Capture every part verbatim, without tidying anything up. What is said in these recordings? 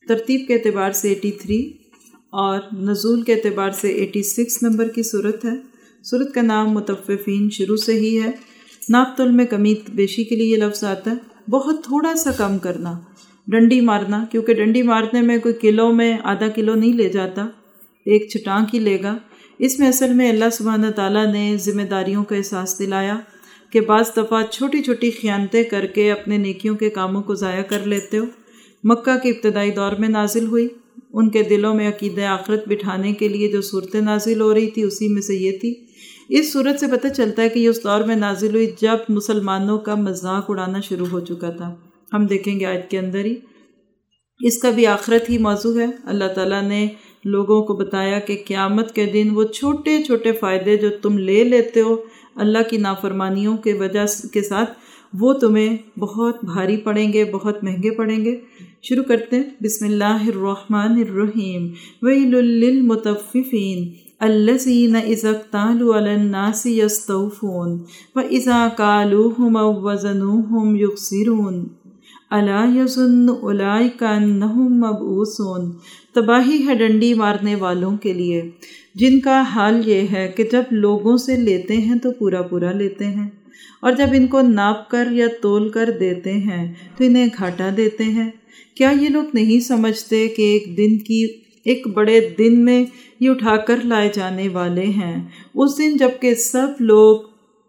ترتیب کے اعتبار سے اٹھاسی اور نزول کے اعتبار سے چھیاسی نمبر کی صورت ہے۔ صورت کا نام مطففین شروع سے ہی ہے۔ ناپ تول میں کمی بیشی کے لیے یہ لفظ آتا ہے، بہت تھوڑا سا کم کرنا، ڈنڈی مارنا، کیونکہ ڈنڈی مارنے میں کوئی کلو میں آدھا کلو نہیں لے جاتا، ایک چھٹانک ہی لے گا۔ اس میں اصل میں اللہ سبحانہ تعالیٰ نے ذمہ داریوں کا احساس دلایا کہ بعض دفعہ چھوٹی چھوٹی خیانتیں کر کے اپنے نیکیوں کے کاموں کو ضائع کر لیتے ہو۔ مکہ کے ابتدائی دور میں نازل ہوئی، ان کے دلوں میں عقیدہ آخرت بٹھانے کے لیے جو صورتیں نازل ہو رہی تھی اسی میں سے یہ تھی۔ اس صورت سے پتہ چلتا ہے کہ یہ اس دور میں نازل ہوئی جب مسلمانوں کا مذاق اڑانا شروع ہو چکا تھا۔ ہم دیکھیں گے آیت کے اندر ہی، اس کا بھی آخرت ہی موضوع ہے۔ اللہ تعالیٰ نے لوگوں کو بتایا کہ قیامت کے دن وہ چھوٹے چھوٹے فائدے جو تم لے لیتے ہو اللہ کی نافرمانیوں کے وجہ کے ساتھ، وہ تمہیں بہت بھاری پڑیں گے، بہت مہنگے پڑیں گے۔ شروع کرتے ہیں، بسم اللہ الرحمن الرحیم۔ ویل للمطففین الذین اذا اکتالوا علی الناس یستوفون واذا کالوہم او وزنوہم یخسرون الا یظن اولئک انہم مبعوثون۔ تباہی ہے ڈنڈی مارنے والوں کے لیے جن کا حال یہ ہے کہ جب لوگوں سے لیتے ہیں تو پورا پورا لیتے ہیں، اور جب ان کو ناپ کر یا تول کر دیتے ہیں تو انہیں گھاٹا دیتے ہیں۔ کیا یہ لوگ نہیں سمجھتے کہ ایک دن کی ایک بڑے دن میں یہ اٹھا کر لائے جانے والے ہیں، اس دن جب کہ سب لوگ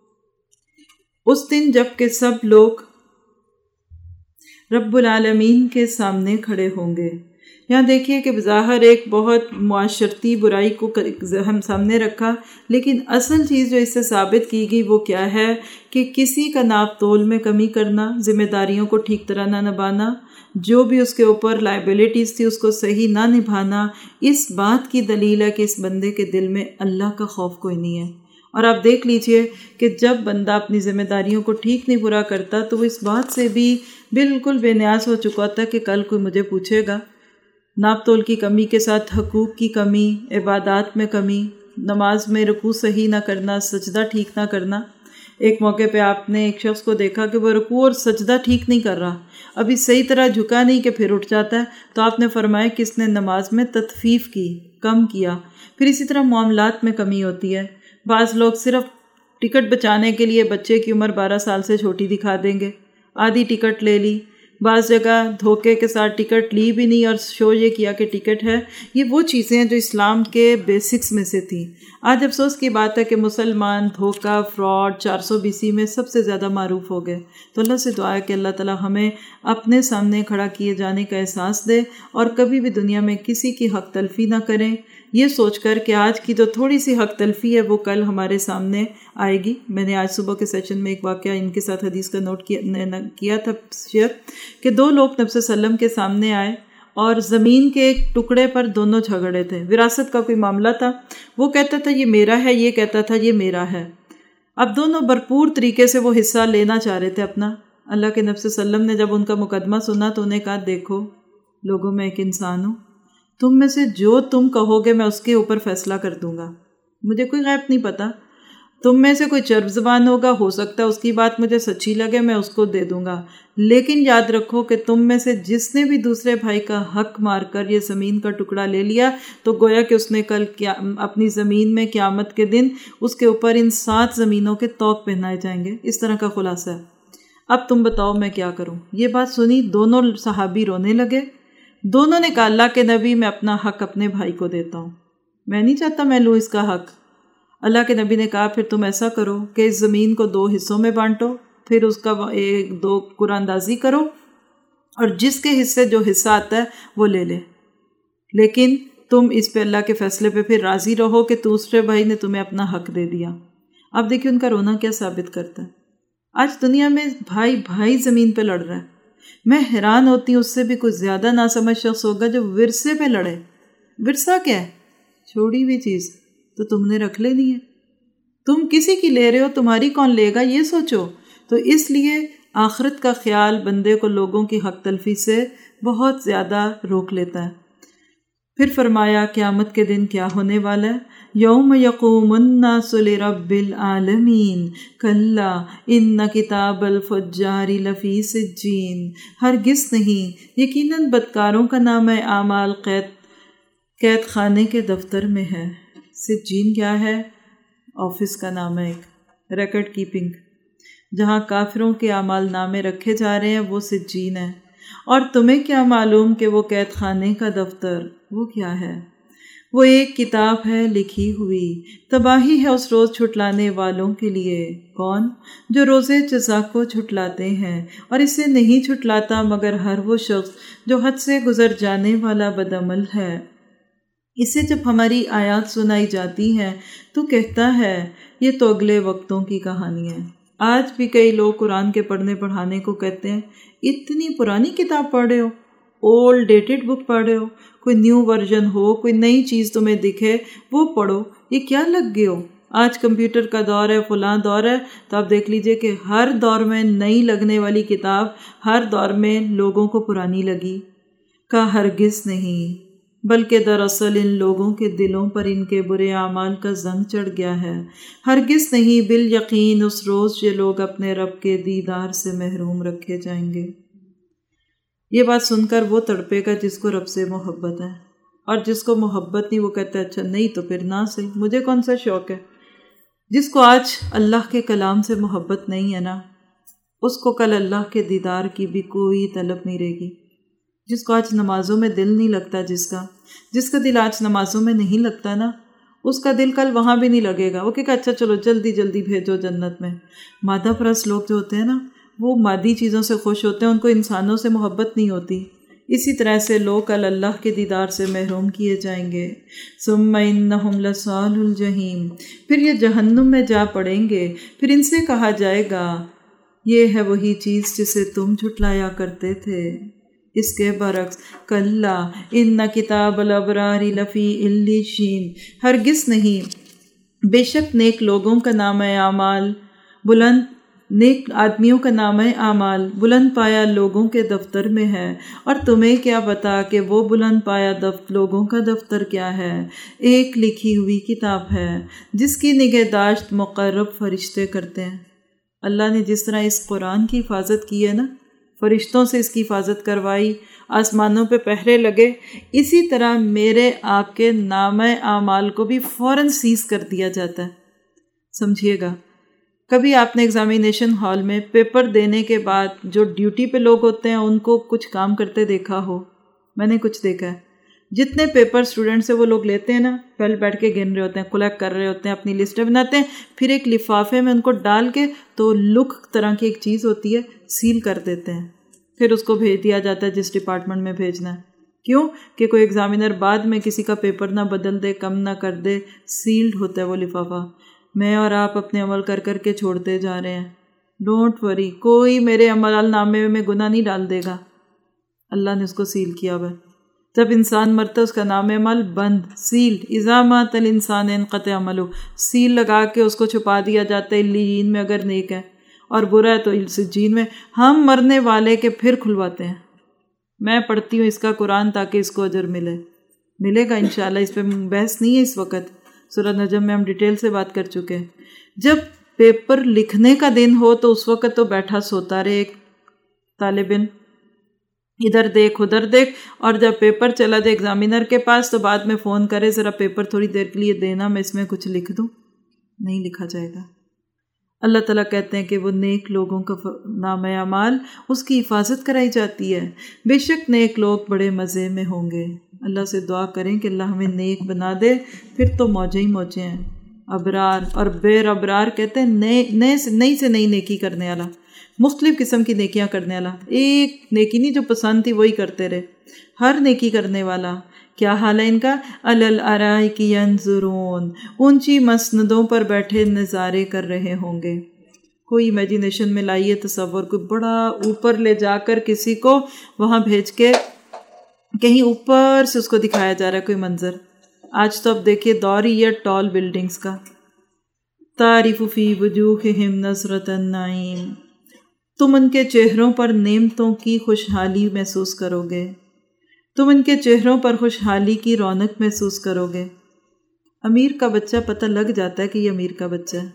اس دن جب کہ سب لوگ رب العالمین کے سامنے کھڑے ہوں گے۔ یہاں دیکھیے کہ بظاہر ایک بہت معاشرتی برائی کو ہم سامنے رکھا، لیکن اصل چیز جو اس سے ثابت کی گئی وہ کیا ہے کہ کسی کا ناپ تول میں کمی کرنا، ذمہ داریوں کو ٹھیک طرح نہ نبھانا، جو بھی اس کے اوپر لائبلٹیز تھی اس کو صحیح نہ نبھانا، اس بات کی دلیل ہے کہ اس بندے کے دل میں اللہ کا خوف کوئی نہیں ہے۔ اور آپ دیکھ لیجئے کہ جب بندہ اپنی ذمہ داریوں کو ٹھیک نہیں پورا کرتا تو وہ اس بات سے بھی بالکل بے نیاز ہو چکا ہوتا ہے کہ کل کوئی مجھے پوچھے گا۔ ناپ تول کی کمی کے ساتھ حقوق کی کمی، عبادات میں کمی، نماز میں رکوع صحیح نہ کرنا، سجدہ ٹھیک نہ کرنا۔ ایک موقع پہ آپ نے ایک شخص کو دیکھا کہ وہ رکوع اور سجدہ ٹھیک نہیں کر رہا، ابھی صحیح طرح جھکا نہیں کہ پھر اٹھ جاتا ہے، تو آپ نے فرمایا کہ اس نے نماز میں تطفیف کی، کم کیا۔ پھر اسی طرح معاملات میں کمی ہوتی ہے، بعض لوگ صرف ٹکٹ بچانے کے لیے بچے کی عمر بارہ سال سے چھوٹی دکھا دیں گے، آدھی ٹکٹ لے لی، بعض جگہ دھوکے کے ساتھ ٹکٹ لی بھی نہیں اور شو یہ کیا کہ ٹکٹ ہے۔ یہ وہ چیزیں ہیں جو اسلام کے بیسکس میں سے تھیں۔ آج افسوس کی بات ہے کہ مسلمان دھوکہ، فراڈ چار سو بیسی میں سب سے زیادہ معروف ہو گئے۔ تو اللہ سے دعا ہے کہ اللہ تعالی ہمیں اپنے سامنے کھڑا کیے جانے کا احساس دے اور کبھی بھی دنیا میں کسی کی حق تلفی نہ کریں، یہ سوچ کر کہ آج کی جو تھوڑی سی حق تلفی ہے وہ کل ہمارے سامنے آئے گی۔ میں نے آج صبح کے سیشن میں ایک واقعہ ان کے ساتھ حدیث کا نوٹ کیا کیا تھا شیئر، کہ دو لوگ نبی صلی اللہ علیہ وسلم کے سامنے آئے اور زمین کے ایک ٹکڑے پر دونوں جھگڑے تھے، وراثت کا کوئی معاملہ تھا، وہ کہتا تھا یہ میرا ہے، یہ کہتا تھا یہ میرا ہے۔ اب دونوں بھرپور طریقے سے وہ حصہ لینا چاہ رہے تھے اپنا۔ اللہ کے نبی صلی اللہ علیہ وسلم نے جب ان کا مقدمہ سنا تو انہیں کہا دیکھو لوگوں میں ایک انسان ہوں، تم میں سے جو تم کہو گے میں اس کے اوپر فیصلہ کر دوں گا، مجھے کوئی غیب نہیں پتا، تم میں سے کوئی چرب زبان ہوگا، ہو سکتا ہے اس کی بات مجھے سچی لگے، میں اس کو دے دوں گا، لیکن یاد رکھو کہ تم میں سے جس نے بھی دوسرے بھائی کا حق مار کر یہ زمین کا ٹکڑا لے لیا تو گویا کہ اس نے کل کیا اپنی زمین میں قیامت کے دن اس کے اوپر ان سات زمینوں کے طوق پہنائے جائیں گے۔ اس طرح کا خلاصہ ہے۔ اب تم بتاؤ میں کیا کروں؟ یہ بات سنی دونوں صحابی رونے لگے۔ دونوں نے کہا اللہ کے نبی میں اپنا حق اپنے بھائی کو دیتا ہوں، میں نہیں چاہتا میں لوں اس کا حق۔ اللہ کے نبی نے کہا پھر تم ایسا کرو کہ اس زمین کو دو حصوں میں بانٹو، پھر اس کا ایک دو قرآن اندازی کرو اور جس کے حصے جو حصہ آتا ہے وہ لے لے، لیکن تم اس پہ اللہ کے فیصلے پہ پھر راضی رہو کہ دوسرے بھائی نے تمہیں اپنا حق دے دیا۔ اب دیکھیں ان کا رونا کیا ثابت کرتا ہے۔ آج دنیا میں بھائی بھائی زمین پہ لڑ رہا ہے۔ میں حیران ہوتی ہوں اس سے بھی کوئی زیادہ ناسمجھ شخص ہوگا جو ورثے پہ لڑے۔ ورثہ کیا ہے؟ چھوڑی ہوئی چیز تو تم نے رکھ لینی ہے، تم کسی کی لے رہے ہو، تمہاری کون لے گا یہ سوچو۔ تو اس لیے آخرت کا خیال بندے کو لوگوں کی حق تلفی سے بہت زیادہ روک لیتا ہے۔ پھر فرمایا قیامت کے دن کیا ہونے والا ہے، یوم یقوم الناس لرب العالمین کلا ان کتاب الفجار لفی سجین، ہرگز نہیں، یقیناً بدکاروں کا نام اعمال قید قید خانے کے دفتر میں ہے۔ سجین کیا ہے؟ آفس کا نام ہے، ایک ریکارڈ کیپنگ، جہاں کافروں کے اعمال نامے رکھے جا رہے ہیں، وہ سجین ہے۔ اور تمہیں کیا معلوم کہ وہ قید خانے کا دفتر وہ کیا ہے؟ وہ ایک کتاب ہے لکھی ہوئی، تباہی ہے اس روز چھٹلانے والوں کے لیے۔ کون؟ جو روزے جزا کو چھٹلاتے ہیں، اور اسے نہیں چھٹلاتا مگر ہر وہ شخص جو حد سے گزر جانے والا بدعمل ہے۔ اسے جب ہماری آیات سنائی جاتی ہیں تو کہتا ہے یہ تو اگلے وقتوں کی کہانی ہے۔ آج بھی کئی لوگ قرآن کے پڑھنے پڑھانے کو کہتے ہیں اتنی پرانی کتاب پڑھ رہے ہو، اولڈ ڈیٹڈ بک پڑھ رہے ہو، کوئی نیو ورژن ہو، کوئی نئی چیز تمہیں دکھے وہ پڑھو، یہ کیا لگ گئے ہو؟ آج کمپیوٹر کا دور ہے، فلاں دور ہے، تو آپ دیکھ لیجئے کہ ہر دور میں نئی لگنے والی کتاب ہر دور میں لوگوں کو پرانی لگی۔ کا ہرگز نہیں، بلکہ دراصل ان لوگوں کے دلوں پر ان کے برے اعمال کا زنگ چڑھ گیا ہے۔ ہرگز نہیں، بالیقین اس روز یہ لوگ اپنے رب کے دیدار سے محروم رکھے جائیں گے۔ یہ بات سن کر وہ تڑپے گا جس کو رب سے محبت ہے، اور جس کو محبت نہیں وہ کہتا ہے اچھا نہیں تو پھر نہ صحیح، مجھے کون سا شوق ہے۔ جس کو آج اللہ کے کلام سے محبت نہیں ہے نا، اس کو کل اللہ کے دیدار کی بھی کوئی طلب نہیں رہے گی۔ جس کو آج نمازوں میں دل نہیں لگتا، جس کا جس کا دل آج نمازوں میں نہیں لگتا نا، اس کا دل کل وہاں بھی نہیں لگے گا۔ وہ کہ اچھا چلو جلدی جلدی بھیجو جنت میں۔ مادہ پرست لوگ جو ہوتے ہیں نا، وہ مادی چیزوں سے خوش ہوتے ہیں، ان کو انسانوں سے محبت نہیں ہوتی۔ اسی طرح سے لوگ کل اللہ کے دیدار سے محروم کیے جائیں گے۔ ثم انہم لصال الجحیم، پھر یہ جہنم میں جا پڑیں گے۔ پھر ان سے کہا جائے گا یہ ہے وہی چیز جسے تم جھٹلایا کرتے تھے۔ اس کے برعکس کلا ان کتاب الابرار لفی علیشین، ہرگز نہیں، بے شک نیک لوگوں کا نام اعمال بلند نیک آدمیوں کا نام اعمال بلند پایا لوگوں کے دفتر میں ہے۔ اور تمہیں کیا پتا کہ وہ بلند پایا دفتر لوگوں کا دفتر کیا ہے؟ ایک لکھی ہوئی کتاب ہے جس کی نگہداشت مقرب فرشتے کرتے ہیں۔ اللہ نے جس طرح اس قرآن کی حفاظت کی ہے نا، فرشتوں سے اس کی حفاظت کروائی، آسمانوں پہ پہرے لگے، اسی طرح میرے آپ کے نام اعمال کو بھی فوراً سیز کر دیا جاتا ہے۔ سمجھیے گا، کبھی آپ نے ایگزامینیشن ہال میں پیپر دینے کے بعد جو ڈیوٹی پہ لوگ ہوتے ہیں ان کو کچھ کام کرتے دیکھا ہو؟ میں نے کچھ دیکھا ہے۔ جتنے پیپر اسٹوڈنٹ سے وہ لوگ لیتے ہیں نا، پہلے بیٹھ کے گن رہے ہوتے ہیں، کلیکٹ کر رہے ہوتے ہیں، اپنی لسٹیں بناتے ہیں، پھر ایک لفافے میں ان کو ڈال کے تو لک طرح کی ایک چیز ہوتی ہے سیل کر دیتے ہیں، پھر اس کو بھیج دیا جاتا ہے جس ڈپارٹمنٹ میں بھیجنا ہے۔ کیوں کہ کوئی ایگزامینر بعد میں کسی کا پیپر نہ بدل دے، کم نہ کر دے، سیلڈ ہوتا ہے وہ لفافہ۔ میں اور آپ اپنے عمل کر کر کے چھوڑتے جا رہے ہیں، ڈونٹ وری، کوئی میرے عمل نامے میں گناہ نہیں ڈال دے گا، اللہ نے اس کو سیل کیا ہوا ہے۔ جب انسان مرتا ہے اس کا نام عمل بند، سیلڈ، اذا مات الانسان انقطع عملہ، سیل لگا کے اس کو چھپا دیا جاتا ہے علیین میں اگر نیک ہے، اور برا ہے تو سجین میں۔ ہم مرنے والے کے پھر کھلواتے ہیں۔ میں پڑھتی ہوں اس کا قرآن تاکہ اس کو اجر ملے ملے گا انشاءاللہ، اس پہ بحث نہیں ہے اس وقت، سورہ نجم میں ہم ڈیٹیل سے بات کر چکے ہیں۔ جب پیپر لکھنے کا دن ہو تو اس وقت تو بیٹھا سوتا رہے ایک طالب علم، ادھر دیکھ ادھر دیکھ، اور جب پیپر چلا جائے ایگزامینر کے پاس تو بعد میں فون کرے ذرا پیپر تھوڑی دیر کے لیے دینا، میں اس میں کچھ لکھ دوں، نہیں لکھا جائے گا۔ اللہ تعالیٰ کہتے ہیں کہ وہ نیک لوگوں کا نام اعمال اس کی حفاظت کرائی جاتی ہے، بے شک نیک لوگ بڑے مزے میں ہوں گے۔ اللہ سے دعا کریں کہ اللہ ہمیں نیک بنا دے، پھر تو موجیں ہی موجیں ہیں۔ ابرار اور بیر ابرار کہتے ہیں نئے نئے سے نئی سے نئی نیکی کرنے والا، مختلف قسم کی نیکیاں کرنے والا، ایک نیکی نہیں جو پسند تھی وہی کرتے رہے، ہر نیکی کرنے والا۔ کیا حال ہے ان کا؟ علی الارائک ینظرون، اونچی مسندوں پر بیٹھے نظارے کر رہے ہوں گے۔ کوئی امیجینیشن میں لائیے تصور، کوئی بڑا اوپر لے جا کر کسی کو وہاں بھیج کے کہیں اوپر سے اس کو دکھایا جا رہا ہے کوئی منظر۔ آج تو اب دیکھیے دور ہی ہے ٹال بلڈنگز کا۔ تعرف فی وجوہہم نظرۃ النعیم، تم ان کے چہروں پر نعمتوں کی خوشحالی محسوس کرو گے۔ تم ان کے چہروں پر خوشحالی کی رونق محسوس کرو گے۔ امیر کا بچہ پتہ لگ جاتا ہے کہ یہ امیر کا بچہ ہے۔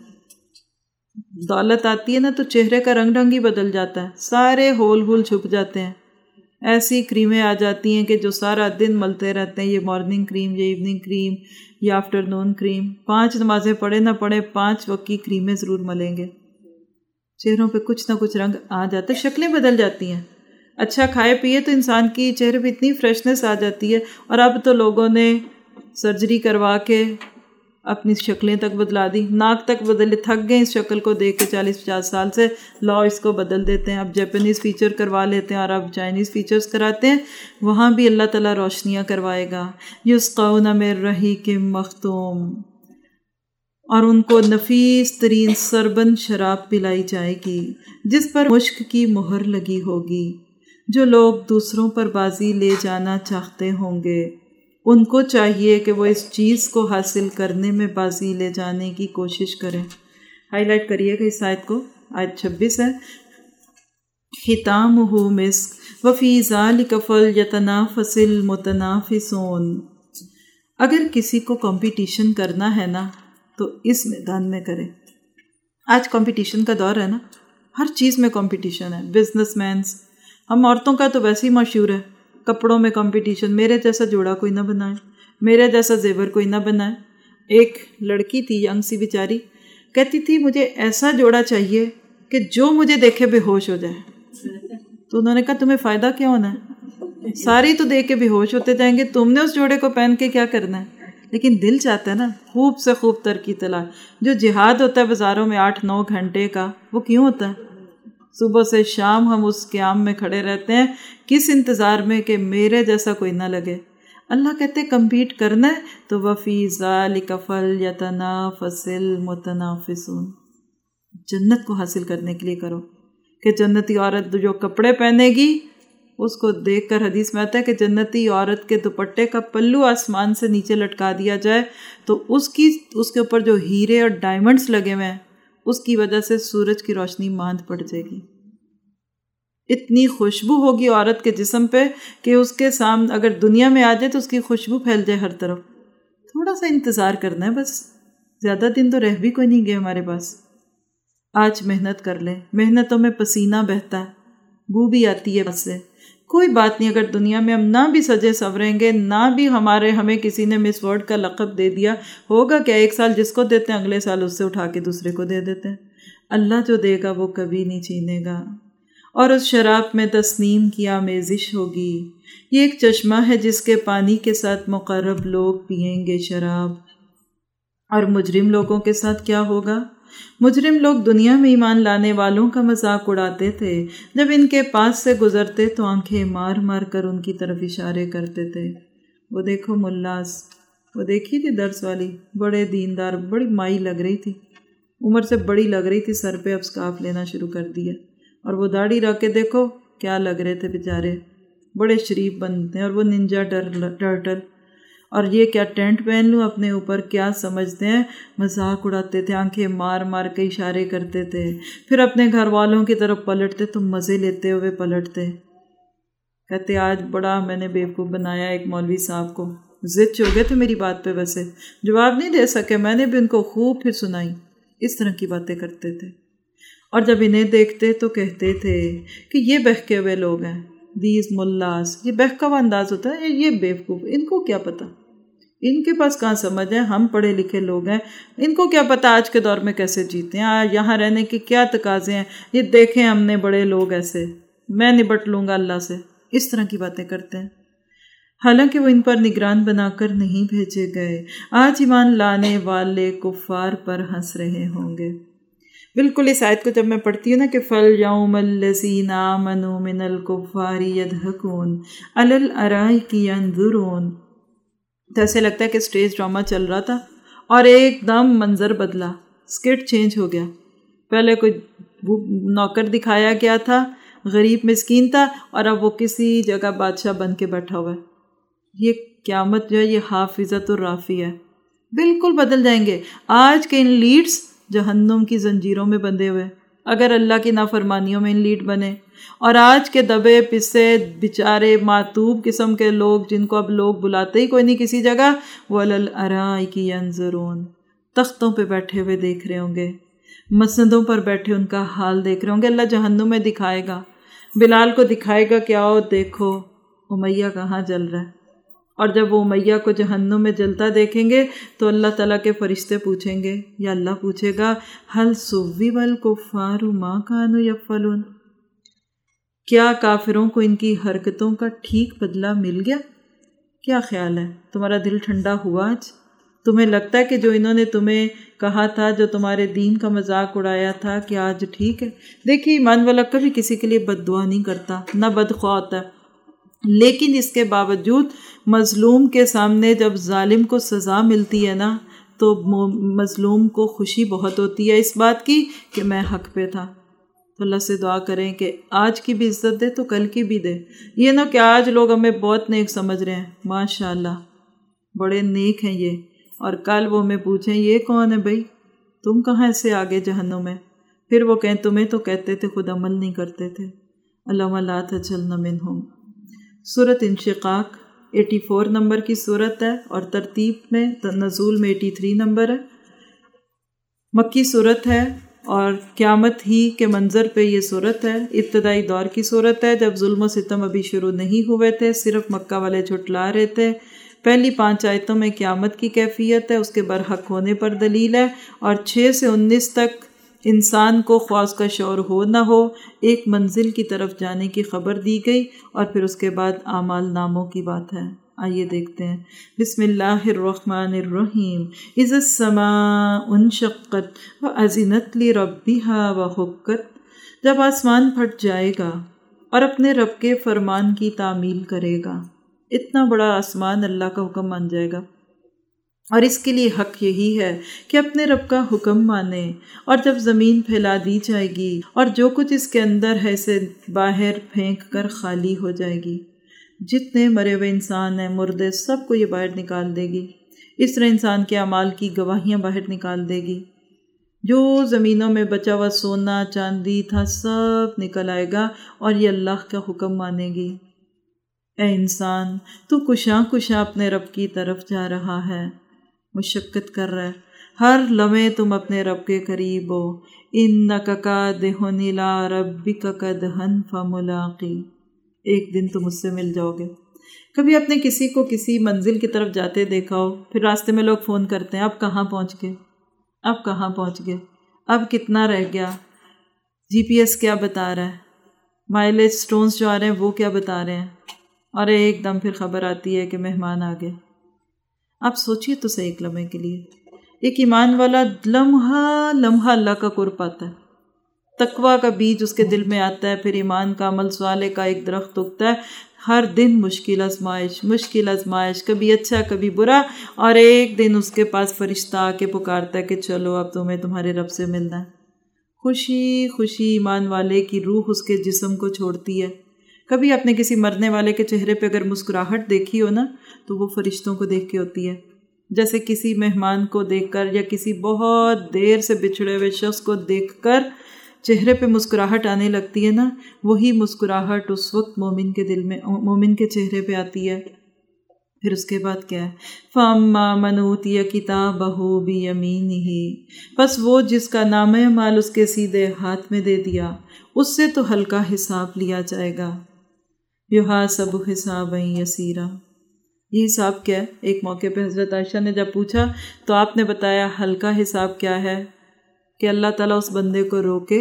دولت آتی ہے نا تو چہرے کا رنگ ڈھنگ ہی بدل جاتا ہے، سارے ہول ہول چھپ جاتے ہیں۔ ایسی کریمیں آ جاتی ہیں کہ جو سارا دن ملتے رہتے ہیں، یہ مارننگ کریم، یہ ایوننگ کریم، یہ آفٹر نون کریم، پانچ نمازیں پڑھے نہ پڑھے پانچ وقت کی کریمیں ضرور ملیں گے۔ چہروں پہ کچھ نہ کچھ رنگ آ جاتا ہے، شکلیں بدل جاتی ہیں۔ اچھا کھائے پیے تو انسان کی چہرے پہ اتنی فریشنس آ جاتی ہے، اور اب تو لوگوں نے سرجری کروا کے اپنی شکلیں تک بدلا دی، ناک تک بدلے، تھک گئے اس شکل کو دیکھ کے، چالیس پچاس سال سے لا اس کو بدل دیتے ہیں، اب جاپنیز فیچر کروا لیتے ہیں اور اب چائنیز فیچرز کراتے ہیں، وہاں بھی اللہ تعالیٰ روشنیاں کروائے گا۔ یسقون من رحیق مختوم، اور ان کو نفیس ترین سربن شراب پلائی جائے گی جس پر مشک کی مہر لگی ہوگی۔ جو لوگ دوسروں پر بازی لے جانا چاہتے ہوں گے ان کو چاہیے کہ وہ اس چیز کو حاصل کرنے میں بازی لے جانے کی کوشش کریں۔ ہائی لائٹ کریے گا اس آیت کو، آیت چھبیس ہے، ختامہ مسک وفی ذلک فلیتنافس المتنافسون۔ اگر کسی کو کمپٹیشن کرنا ہے نا تو اس میدان میں کریں۔ آج کمپٹیشن کا دور ہے نا، ہر چیز میں کمپٹیشن ہے، بزنس مینس، ہم عورتوں کا تو ویسے ہی مشہور ہے، کپڑوں میں کمپٹیشن، میرے جیسا جوڑا کوئی نہ بنائے، میرے جیسا زیور کوئی نہ بنائے۔ ایک لڑکی تھی ینگ سی بیچاری، کہتی تھی مجھے ایسا جوڑا چاہیے کہ جو مجھے دیکھے بے ہوش ہو جائے۔ تو انہوں نے کہا تمہیں فائدہ کیا ہونا ہے، ساری تو دیکھ کے بے ہوش ہوتے جائیں گے، تم نے اس جوڑے کو پہن کے کیا کرنا ہے؟ لیکن دل چاہتا ہے نا خوب سے خوب تر کی طلاق۔ جو جہاد ہوتا ہے بازاروں میں آٹھ نو گھنٹے کا، وہ کیوں ہوتا ہے؟ صبح سے شام ہم اس قیام میں کھڑے رہتے ہیں، کس انتظار میں کہ میرے جیسا کوئی نہ لگے۔ اللہ کہتے کمپیٹ کرنا ہے تو وَفِي ذَلِكَ فَلْيَتَنَافَسِ الْمُتَنَافِسُونَ، جنت کو حاصل کرنے کے لیے کرو۔ کہ جنتی عورت جو کپڑے پہنے گی اس کو دیکھ کر حدیث میں آتا ہے کہ جنتی عورت کے دوپٹے کا پلو آسمان سے نیچے لٹکا دیا جائے تو اس کی اس کے اوپر جو ہیرے اور ڈائمنڈز لگے ہوئے ہیں اس کی وجہ سے سورج کی روشنی ماند پڑ جائے گی۔ اتنی خوشبو ہوگی عورت کے جسم پہ کہ اس کے سامنے اگر دنیا میں آ جائے تو اس کی خوشبو پھیل جائے ہر طرف۔ تھوڑا سا انتظار کرنا ہے بس، زیادہ دن تو رہ بھی کوئی نہیں گئے ہمارے پاس۔ آج محنت کر لیں، محنتوں میں پسینہ بہتا ہے، بو بھی آتی ہے بس سے، کوئی بات نہیں۔ اگر دنیا میں ہم نہ بھی سجے سوریں گے، نہ بھی ہمارے ہمیں کسی نے مس ورلڈ کا لقب دے دیا، ہوگا کیا؟ ایک سال جس کو دیتے ہیں اگلے سال اس سے اٹھا کے دوسرے کو دے دیتے ہیں۔ اللہ جو دے گا وہ کبھی نہیں چھینے گا۔ اور اس شراب میں تسنیم کی آمیزش ہوگی، یہ ایک چشمہ ہے جس کے پانی کے ساتھ مقرب لوگ پئیں گے شراب۔ اور مجرم لوگوں کے ساتھ کیا ہوگا؟ مجرم لوگ دنیا میں ایمان لانے والوں کا مذاق اڑاتے تھے، جب ان کے پاس سے گزرتے تو آنکھیں مار مار کر ان کی طرف اشارے کرتے تھے۔ وہ دیکھو ملاز، وہ دیکھی تھی درس والی، بڑے دیندار، بڑی مائی لگ رہی تھی، عمر سے بڑی لگ رہی تھی، سر پہ اب سکارف لینا شروع کر دیا، اور وہ داڑھی رکھ کے دیکھو کیا لگ رہے تھے بیچارے، بڑے شریف بنتے ہیں۔ اور وہ ننجا ٹرٹل، اور یہ کیا ٹینٹ پہن لوں اپنے اوپر، کیا سمجھتے ہیں، مذاق اڑاتے تھے، آنکھیں مار مار کے اشارے کرتے تھے، پھر اپنے گھر والوں کی طرف پلٹتے تو مزے لیتے ہوئے پلٹتے، کہتے آج بڑا میں نے بیوقوف بنایا ایک مولوی صاحب کو، ضد ہو گئے تھے میری بات پہ، ویسے جواب نہیں دے سکے، میں نے بھی ان کو خوب پھر سنائی، اس طرح کی باتیں کرتے تھے۔ اور جب انہیں دیکھتے تو کہتے تھے کہ یہ بہکے ہوئے لوگ ہیں، دیز ملاز، یہ بہکا ہوا انداز ہوتا ہے، یہ بیوقوف، ان کو کیا پتہ، ان کے پاس کہاں سمجھ ہے، ہم پڑھے لکھے لوگ ہیں، ان کو کیا پتہ آج کے دور میں کیسے جیتے ہیں، یہاں رہنے کے کیا تقاضے ہیں، یہ دیکھیں ہم نے بڑے لوگ ایسے، میں نبٹ لوں گا اللہ سے، اس طرح کی باتیں کرتے ہیں۔ حالانکہ وہ ان پر نگران بنا کر نہیں بھیجے گئے، آج ایمان لانے والے کفار پر ہنس رہے ہوں گے۔ بالکل اس آیت کو جب میں پڑھتی ہوں نا کہ فَالْيَوْمَ الَّذِينَ آمَنُوا مِنَ الْكُفَّارِ يَضْحَكُونَ عَلَى الْأَرَائِكِ يَنظُرُونَ، تو ایسے لگتا ہے کہ سٹیج ڈرامہ چل رہا تھا اور ایک دم منظر بدلا، اسکٹ چینج ہو گیا۔ پہلے کوئی نوکر دکھایا گیا تھا، غریب مسکین تھا، اور اب وہ کسی جگہ بادشاہ بن کے بیٹھا ہوا ہے۔ یہ قیامت جو ہے یہ حافظۃ الرافی ہے، بالکل بدل جائیں گے۔ آج کے ان لیڈز جہنم کی زنجیروں میں بندھے ہوئے، اگر اللہ کی نافرمانیوں میں ان لیڈ بنے، اور آج کے دبے پسے بیچارے معتوب قسم کے لوگ جن کو اب لوگ بلاتے ہی کوئی نہیں کسی جگہ، وَعَلَى الْأَرَائِكِ يَنظُرُونَ، تختوں پہ بیٹھے ہوئے دیکھ رہے ہوں گے، مسندوں پر بیٹھے ان کا حال دیکھ رہے ہوں گے۔ اللہ جہنم میں دکھائے گا، بلال کو دکھائے گا کہ آؤ دیکھو امیہ کہاں جل رہا ہے، اور جب وہ امیہ کو جہنم میں جلتا دیکھیں گے تو اللہ تعالیٰ کے فرشتے پوچھیں گے، یا اللہ پوچھے گا هَلْ ثُوِّبَ الْكُفَّارُ مَا كَانُوا يَفْعَلُونَ، کیا کافروں کو ان کی حرکتوں کا ٹھیک بدلہ مل گیا؟ کیا خیال ہے، تمہارا دل ٹھنڈا ہوا آج؟ تمہیں لگتا ہے کہ جو انہوں نے تمہیں کہا تھا، جو تمہارے دین کا مذاق اڑایا تھا، کہ آج ٹھیک ہے؟ دیکھیے ایمان والا کبھی کسی کے لیے بد دعا نہیں کرتا، نہ بدخواہ ہوتا ہے، لیکن اس کے باوجود مظلوم کے سامنے جب ظالم کو سزا ملتی ہے نا تو مظلوم کو خوشی بہت ہوتی ہے اس بات کی کہ میں حق پہ تھا۔ تو اللہ سے دعا کریں کہ آج کی بھی عزت دے تو کل کی بھی دے، یہ نہ کہ آج لوگ ہمیں بہت نیک سمجھ رہے ہیں، ماشاءاللہ بڑے نیک ہیں یہ، اور کل وہ ہمیں پوچھیں یہ کون ہے بھائی، تم کہاں سے آگے جہنم میں، پھر وہ کہیں تمہیں تو کہتے تھے خود عمل نہیں کرتے تھے۔ اللہم لا تجعلنا منہم۔ سورۃ انشقاق اٹھاسی نمبر کی سورت ہے، اور ترتیب میں نزول میں تراسی نمبر ہے، مکی سورت ہے، اور قیامت ہی کے منظر پہ یہ سورت ہے، ابتدائی دور کی سورت ہے جب ظلم و ستم ابھی شروع نہیں ہوئے تھے، صرف مکہ والے جھٹلا رہے تھے۔ پہلی پانچ آیتوں میں قیامت کی کیفیت ہے، اس کے برحق ہونے پر دلیل ہے، اور چھ سے انیس تک انسان کو خواہ اس کا شعور ہو نہ ہو ایک منزل کی طرف جانے کی خبر دی گئی، اور پھر اس کے بعد اعمال ناموں کی بات ہے۔ آئیے دیکھتے ہیں۔ بسم اللہ الرحمن الرحیم۔ اذا السماء انشقت وأذنت لربها وحقت، جب آسمان پھٹ جائے گا اور اپنے رب کے فرمان کی تعمیل کرے گا۔ اتنا بڑا آسمان اللہ کا حکم مان جائے گا، اور اس کے لیے حق یہی ہے کہ اپنے رب کا حکم مانے۔ اور جب زمین پھیلا دی جائے گی اور جو کچھ اس کے اندر ہے اسے باہر پھینک کر خالی ہو جائے گی، جتنے مرے ہوئے انسان ہیں، مردے، سب کو یہ باہر نکال دے گی۔ اس طرح انسان کے اعمال کی گواہیاں باہر نکال دے گی، جو زمینوں میں بچا ہوا سونا چاندی تھا سب نکل آئے گا، اور یہ اللہ کا حکم مانے گی۔ اے انسان، تو کشاں کشاں اپنے رب کی طرف جا رہا ہے، مشقت کر رہا ہے، ہر لمحے تم اپنے رب کے قریب ہو۔ اِنَّكَ كَادِحٌ إِلَىٰ رَبِّكَ كَدْحًا فَمُلَاقِيهِ، ایک دن تم اس سے مل جاؤ گے۔ کبھی اپنے کسی کو کسی منزل کی طرف جاتے دیکھا ہو، پھر راستے میں لوگ فون کرتے ہیں اب کہاں پہنچ گئے، اب کہاں پہنچ گئے، اب کتنا رہ گیا، جی پی ایس کیا بتا رہا ہے، مائلیج سٹونز جو آ رہے ہیں وہ کیا بتا رہے ہیں، اور ایک دم پھر خبر آتی ہے کہ مہمان آ گئے۔ آپ سوچئے تو صحیح ایک لمحے کے لیے، ایک ایمان والا لمحہ لمحہ اللہ کا قرب پاتا ہے، تقویٰ کا بیج اس کے دل میں آتا ہے، پھر ایمان کا عمل صالح کا ایک درخت اگتا ہے۔ ہر دن مشکل آزمائش مشکل آزمائش، کبھی اچھا کبھی برا، اور ایک دن اس کے پاس فرشتہ آ کے پکارتا ہے کہ چلو اب تمہیں تمہارے رب سے ملنا ہے۔ خوشی خوشی ایمان والے کی روح اس کے جسم کو چھوڑتی ہے۔ کبھی آپ نے کسی مرنے والے کے چہرے پہ اگر مسکراہٹ دیکھی ہو نا تو وہ فرشتوں کو دیکھ کے ہوتی ہے، جیسے کسی مہمان کو دیکھ کر یا کسی بہت دیر سے بچھڑے ہوئے شخص کو دیکھ کر چہرے پہ مسکراہٹ آنے لگتی ہے نا، وہی مسکراہٹ اس وقت مومن کے دل میں مومن کے چہرے پہ آتی ہے۔ پھر اس کے بعد کیا ہے؟ فَأَمَّا مَنْ أُوتِيَ كِتَابَهُ بِيَمِينِهِ، پس وہ جس کا نامہ اعمال اس کے سیدھے ہاتھ میں دے دیا، اس سے تو ہلکا حساب لیا جائے گا۔ يُحَاسَبُ حِسَابًا يَسِيرًا، یہ حساب کیا ہے؟ ایک موقع پہ حضرت عائشہ نے جب پوچھا تو آپ نے بتایا ہلکا حساب کیا ہے، کہ اللہ تعالیٰ اس بندے کو روکے،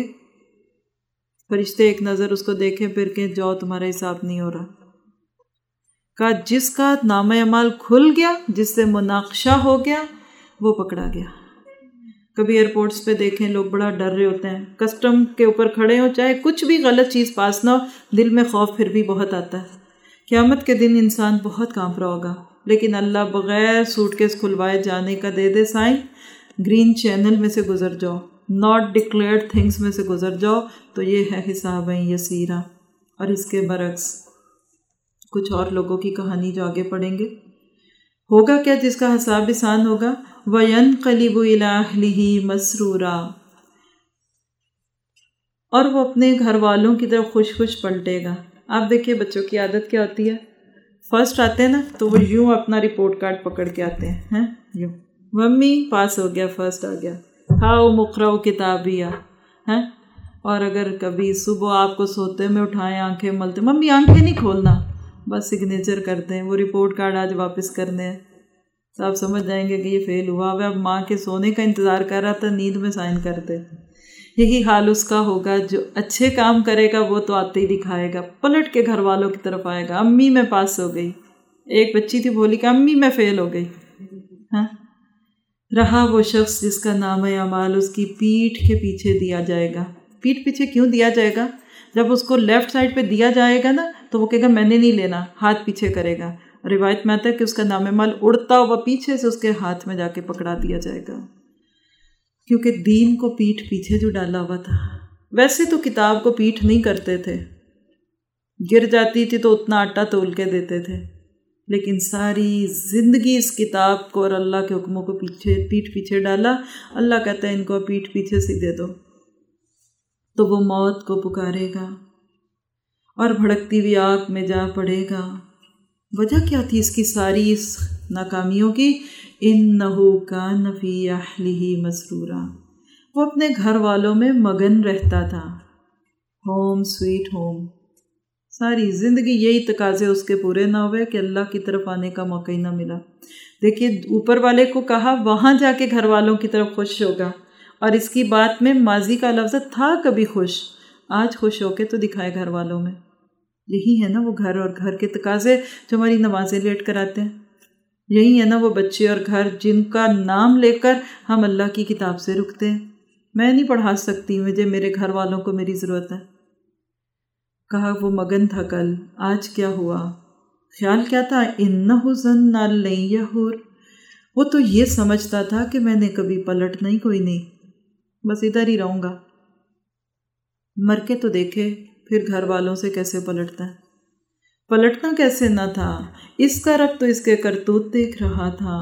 فرشتے ایک نظر اس کو دیکھیں پھر کہ جاؤ تمہارا حساب نہیں ہو رہا۔ کہا جس کا نامہ اعمال کھل گیا، جس سے مناقشہ ہو گیا، وہ پکڑا گیا۔ کبھی ایئرپورٹس پہ دیکھیں لوگ بڑا ڈر رہے ہوتے ہیں، کسٹم کے اوپر کھڑے ہوں چاہے کچھ بھی غلط چیز پاس نہ ہو، دل میں خوف پھر بھی بہت آتا ہے۔ قیامت کے دن انسان بہت کانپ رہا ہوگا، لیکن اللہ بغیر سوٹ کیس کھلوائے جانے کا دے دے سائن، گرین چینل میں سے گزر جاؤ، ناٹ ڈکلیئرڈ تھنگس میں سے گزر جاؤ، تو یہ ہے حساب یسیرا۔ اور اس کے برعکس کچھ اور لوگوں کی کہانی جو آگے پڑھیں گے، ہوگا کیا جس کا حساب آسان ہوگا؟ وَيَنْقَلِبُ إِلَىٰ أَهْلِهِ مَسْرُورًا، اور وہ اپنے گھر والوں کی طرف خوش خوش پلٹے گا۔ آپ دیکھیے بچوں کی عادت کیا ہوتی ہے، فرسٹ آتے ہیں نا تو وہ یوں اپنا رپورٹ کارڈ پکڑ کے آتے ہیں، ہیں یوں ممی پاس ہو گیا، فرسٹ آ گیا، کھاؤ مقرؤ کتابیہ، ہیں۔ اور اگر کبھی صبح آپ کو سوتے میں اٹھائیں، آنکھیں ملتے، ممی آنکھیں نہیں کھولنا، بس سگنیچر کرتے ہیں، وہ رپورٹ کارڈ آج واپس کرنے ہیں، تو آپ سمجھ جائیں گے کہ یہ فیل ہوا ہوا، اب ماں کے سونے کا انتظار کر رہا تھا، نیند میں سائن کرتے۔ یہی حال اس کا ہوگا، جو اچھے کام کرے گا وہ تو آتے ہی دکھائے گا، پلٹ کے گھر والوں کی طرف آئے گا، امی میں پاس ہو گئی۔ ایک بچی تھی بولی کہ امی میں فیل ہو گئی، ہاں۔ رہا وہ شخص جس کا نام اعمال اس کی پیٹھ کے پیچھے دیا جائے گا۔ پیٹھ پیچھے کیوں دیا جائے گا؟ جب اس کو لیفٹ سائڈ پہ دیا جائے گا نا تو وہ کہے گا میں نے نہیں لینا، ہاتھ پیچھے کرے گا۔ روایت میں آتا ہے کہ اس کا نام اعمال اڑتا ہوا پیچھے سے اس کے ہاتھ میں جا کے پکڑا دیا جائے گا، کیونکہ دین کو پیٹھ پیچھے جو ڈالا ہوا تھا۔ ویسے تو کتاب کو پیٹھ نہیں کرتے تھے، گر جاتی تھی تو اتنا آٹا تول کے دیتے تھے، لیکن ساری زندگی اس کتاب کو اور اللہ کے حکموں کو پیچھے پیٹھ پیچھے ڈالا۔ اللہ کہتا ہے ان کو پیٹھ پیچھے سے دے دو، تو وہ موت کو پکارے گا اور بھڑکتی ہوئی آگ میں جا پڑے گا۔ وجہ کیا تھی اس کی ساری اس ناکامیوں کی؟ اِنَّهُ كَانَ فِي أَهْلِهِ مَسْرُورًا، وہ اپنے گھر والوں میں مگن رہتا تھا، ہوم سویٹ ہوم۔ ساری زندگی یہی تقاضے اس کے پورے نہ ہوئے کہ اللہ کی طرف آنے کا موقع ہی نہ ملا۔ دیکھیے اوپر والے کو کہا وہاں جا کے گھر والوں کی طرف خوش ہوگا، اور اس کی بات میں ماضی کا لفظ تھا کبھی خوش، آج خوش ہو کے تو دکھائے گھر والوں میں۔ یہی ہے نا وہ گھر اور گھر کے تقاضے جو ہماری نمازیں لیٹ کراتے ہیں، یہی ہے نا وہ بچے اور گھر جن کا نام لے کر ہم اللہ کی کتاب سے رکتے ہیں۔ میں نہیں پڑھا سکتی، مجھے میرے گھر والوں کو میری ضرورت ہے۔ کہا وہ مگن تھا کل، آج کیا ہوا؟ خیال کیا تھا؟ اِنَّهُ ظَنَّ أَن لَّن يَحُورَ، وہ تو یہ سمجھتا تھا کہ میں نے کبھی پلٹنا ہی کوئی نہیں، بس ادھر ہی رہوں گا۔ مر کے تو دیکھے پھر گھر والوں سے کیسے پلٹتا ہے۔ پلٹنا کیسے نہ تھا، اس کا رب تو اس کے کرتوت دیکھ رہا تھا۔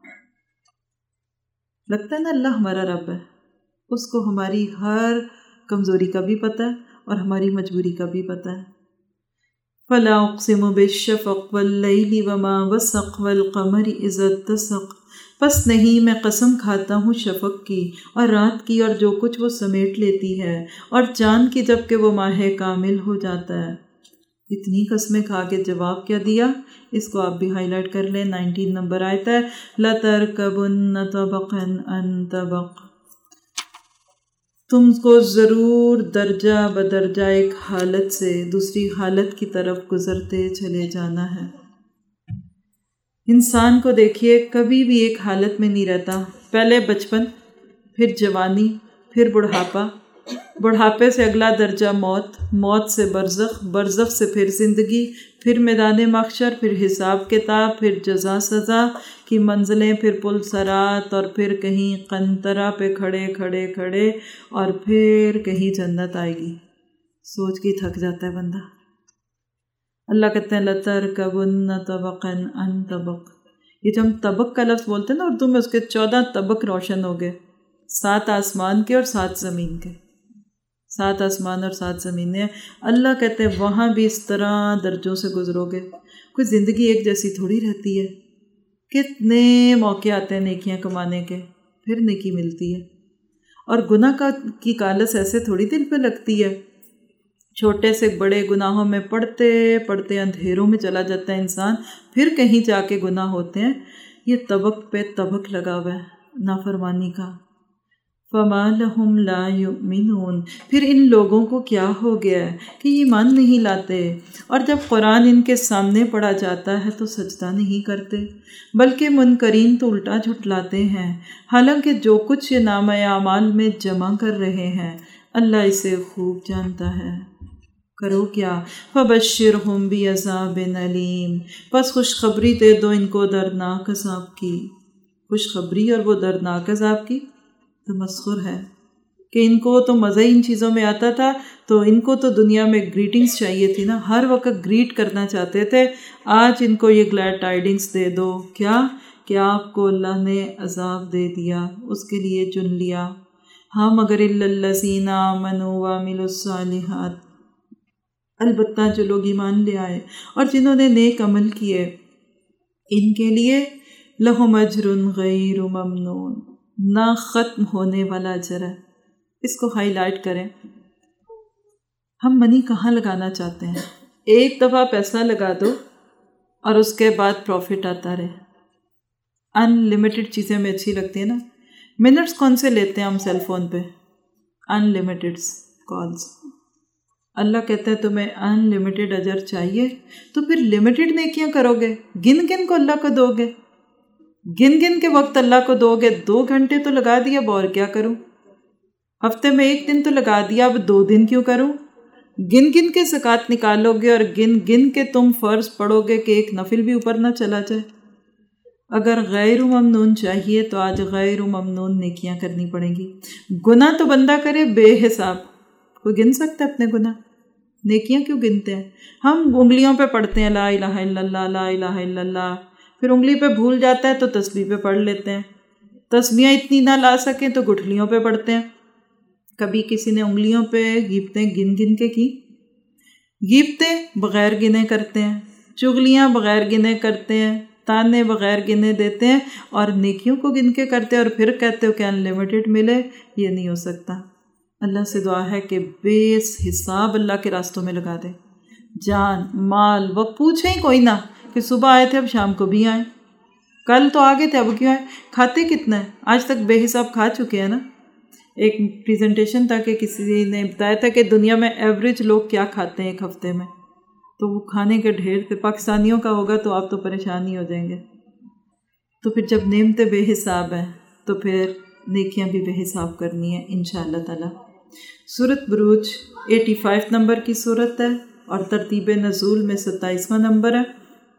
لگتا ہے نا اللہ ہمارا رب ہے، اس کو ہماری ہر کمزوری کا بھی پتہ ہے اور ہماری مجبوری کا بھی پتہ ہے۔ فَلَا أُقْسِمُ بِالشَّفَقِ وَاللَّيْلِ وَمَا وَسَقَ وَالْقَمَرِ إِذَا اتَّسَقَ، بس نہیں میں قسم کھاتا ہوں شفق کی اور رات کی اور جو کچھ وہ سمیٹ لیتی ہے، اور چاند کی جب کہ وہ ماہ کامل ہو جاتا ہے۔ اتنی قسمیں کھا کے جواب کیا دیا، اس کو آپ بھی ہائی لائٹ کر لیں۔ نائنٹین نمبر آیت ہے، لَتَرْكَبُنَّ طَبَقًا عَن طَبَقٍ، تم کو ضرور درجہ بدرجہ ایک حالت سے دوسری حالت کی طرف گزرتے چلے جانا ہے۔ انسان کو دیکھیے کبھی بھی ایک حالت میں نہیں رہتا، پہلے بچپن، پھر جوانی، پھر بڑھاپا، بڑھاپے سے اگلا درجہ موت، موت سے برزخ، برزخ سے پھر زندگی، پھر میدان محشر، پھر حساب کتاب، پھر جزا سزا کی منزلیں، پھر پل صراط، اور پھر کہیں قنطرہ پہ کھڑے کھڑے کھڑے، اور پھر کہیں جنت آئے گی۔ سوچ کے تھک جاتا ہے بندہ۔ اللہ کہتے ہیں لَتَرْكَبُنَّ طَبَقًا عَن طَبَقٍ، یہ جو ہم طبق کا لفظ بولتے ہیں نا اردو میں، اس کے چودہ طبق روشن ہو گئے، سات آسمان کے اور سات زمین کے، سات آسمان اور سات زمینیں۔ اللہ کہتے ہیں وہاں بھی اس طرح درجوں سے گزرو گے۔ کوئی زندگی ایک جیسی تھوڑی رہتی ہے، کتنے موقع آتے ہیں نیکیاں کمانے کے، پھر نیکی ملتی ہے، اور گناہ کا کی کالس ایسے تھوڑی دل پہ لگتی ہے۔ چھوٹے سے بڑے گناہوں میں پڑھتے پڑھتے اندھیروں میں چلا جاتا ہے انسان، پھر کہیں جا کے گناہ ہوتے ہیں۔ یہ طبق پہ طبق لگا ہوا ہے نافرمانی کا۔ فَمَا لَهُمْ لَا يُؤْمِنُونَ، پھر ان لوگوں کو کیا ہو گیا ہے کہ ایمان نہیں لاتے، اور جب قرآن ان کے سامنے پڑھا جاتا ہے تو سجدہ نہیں کرتے، بلکہ منکرین تو الٹا جھٹلاتے ہیں، حالانکہ جو کچھ یہ نامہ اعمال میں جمع کر رہے ہیں اللہ اسے خوب جانتا ہے۔ کرو کیا؟ فَبَشِّرْهُمْ بِعَذَابٍ أَلِيمٍ، پس خوشخبری دے دو ان کو دردناک عذاب کی۔ خوشخبری اور وہ دردناک عذاب کی تمسخر ہے کہ ان کو تو مزہ ان چیزوں میں آتا تھا، تو ان کو تو دنیا میں گریٹنگز چاہیے تھی نا، ہر وقت گریٹ کرنا چاہتے تھے۔ آج ان کو یہ گلیڈ ٹائیڈنگز دے دو، کیا کہ آپ کو اللہ نے عذاب دے دیا، اس کے لیے چن لیا۔ ہاں مگر الذین آمنوا وعملوا الصالحات، البتہ جو لوگ ایمان لے آئے اور جنہوں نے نیک عمل کیے، ان کے لیے لہم اجر غیر ممنون، نہ ختم ہونے والا اجر ہے۔ اس کو ہائی لائٹ کریں۔ ہم منی کہاں لگانا چاہتے ہیں؟ ایک دفعہ پیسہ لگا دو اور اس کے بعد پروفٹ آتا رہے۔ ان لمیٹڈ چیزیں ہمیں اچھی لگتی ہیں نا۔ منٹس کون سے لیتے ہیں ہم سیل فون پہ؟ ان لمیٹڈ کالز۔ اللہ کہتا ہے تمہیں ان لمیٹڈ اجر چاہیے تو پھر لمیٹڈ نیکیاں کرو گے، گن گن کو اللہ کو دو گے، گن گن کے وقت اللہ کو دو گے۔ دو گھنٹے تو لگا دیا، اب اور کیا کروں؟ ہفتے میں ایک دن تو لگا دیا، اب دو دن کیوں کروں؟ گن گن کے زکوٰۃ نکالو گے اور گن گن کے تم فرض پڑھو گے کہ ایک نفل بھی اوپر نہ چلا جائے۔ اگر غیر ممنون چاہیے تو آج غیر ممنون نیکیاں کرنی پڑیں گی۔ گناہ تو بندہ کرے بے حساب، کوئی گن سکتا ہے اپنے گناہ؟ نیکیاں کیوں گنتے ہیں؟ ہم انگلیوں پہ پڑھتے ہیں لا الہ الا اللہ لا الہ الا اللہ، پھر انگلی پہ بھول جاتا ہے تو تسبیح پہ پڑھ لیتے ہیں۔ تسبیحاں اتنی نہ لا سکیں تو گٹھلیوں پہ پڑھتے ہیں۔ کبھی کسی نے انگلیوں پہ غیبتیں گن گن کے کی؟ غیبتیں بغیر گنے کرتے ہیں، چغلیاں بغیر گنے کرتے ہیں، تانے بغیر گنے دیتے ہیں، اور نیکیوں کو گن کے کرتے ہیں اور پھر کہتے ہو کہ ان لمیٹڈ ملے۔ یہ نہیں ہو سکتا۔ اللہ سے دعا ہے کہ بے حساب اللہ کے راستوں میں لگا دے، جان مال وقت پوچھیں ہی کوئی نہ کہ صبح آئے تھے اب شام کو بھی آئیں، کل تو آگے تھے اب کیوں آئے؟ کھاتے کتنا ہے؟ آج تک بے حساب کھا چکے ہیں نا۔ ایک پریزنٹیشن تھا کہ کسی نے بتایا تھا کہ دنیا میں ایوریج لوگ کیا کھاتے ہیں ایک ہفتے میں، تو وہ کھانے کے ڈھیر تھے۔ پاکستانیوں کا ہوگا تو آپ تو پریشان ہی ہو جائیں گے۔ تو پھر جب نعمتیں بے حساب ہیں تو پھر نیکیاں بھی بے حساب کرنی ہے انشاءاللہ تعالی۔ سورۃ بروج ایٹی فائیو نمبر کی سورت ہے اور ترتیب نزول میں ستائیسواں نمبر ہے۔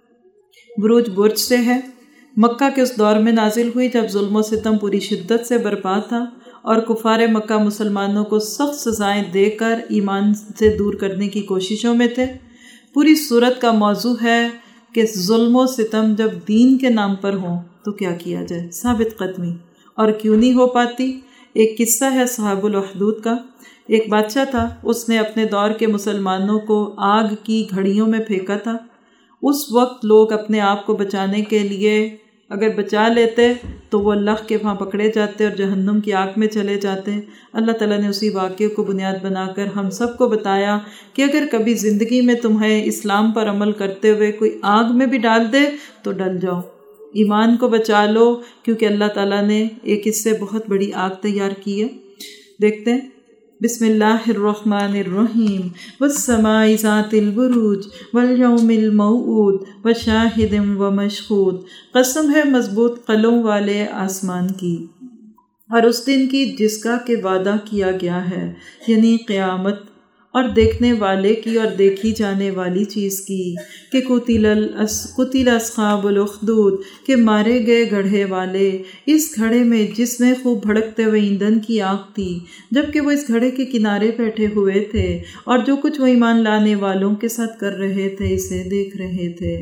بروج برج سے ہے، مکہ کے اس دور میں نازل ہوئی جب ظلم و ستم پوری شدت سے برپا تھا اور کفار مکہ مسلمانوں کو سخت سزائیں دے کر ایمان سے دور کرنے کی کوششوں میں تھے۔ پوری صورت کا موضوع ہے کہ ظلم و ستم جب دین کے نام پر ہوں تو کیا کیا جائے، ثابت قدمی، اور کیوں نہیں ہو پاتی۔ ایک قصہ ہے اصحاب الاخدود کا۔ ایک بادشاہ تھا، اس نے اپنے دور کے مسلمانوں کو آگ کی گھڑیوں میں پھینکا تھا۔ اس وقت لوگ اپنے آپ کو بچانے کے لیے اگر بچا لیتے تو وہ اللہ کے وہاں پکڑے جاتے اور جہنم کی آگ میں چلے جاتے۔ اللہ تعالیٰ نے اسی واقعے کو بنیاد بنا کر ہم سب کو بتایا کہ اگر کبھی زندگی میں تمہیں اسلام پر عمل کرتے ہوئے کوئی آگ میں بھی ڈال دے تو ڈل جاؤ، ایمان کو بچا لو، کیونکہ اللہ تعالیٰ نے ایک اس سے بہت بڑی آگ تیار کی ہے۔ دیکھتے ہیں، بسم اللہ الرحمن الرحیم، والسماء ذات البروج والیوم الموعود وشاہد ومشہود۔ قسم ہے مضبوط قلوں والے آسمان کی اور اس دن کی جس کا کہ وعدہ کیا گیا ہے، یعنی قیامت، اور دیکھنے والے کی اور دیکھی جانے والی چیز کی، کہ قتل قتل اصحاب الاخدود، کہ مارے گئے گڑھے والے، اس گھڑے میں جس میں خوب بھڑکتے ہوئے ایندھن کی آگ تھی، جبکہ وہ اس گھڑے کے کنارے بیٹھے ہوئے تھے اور جو کچھ وہ ایمان لانے والوں کے ساتھ کر رہے تھے اسے دیکھ رہے تھے۔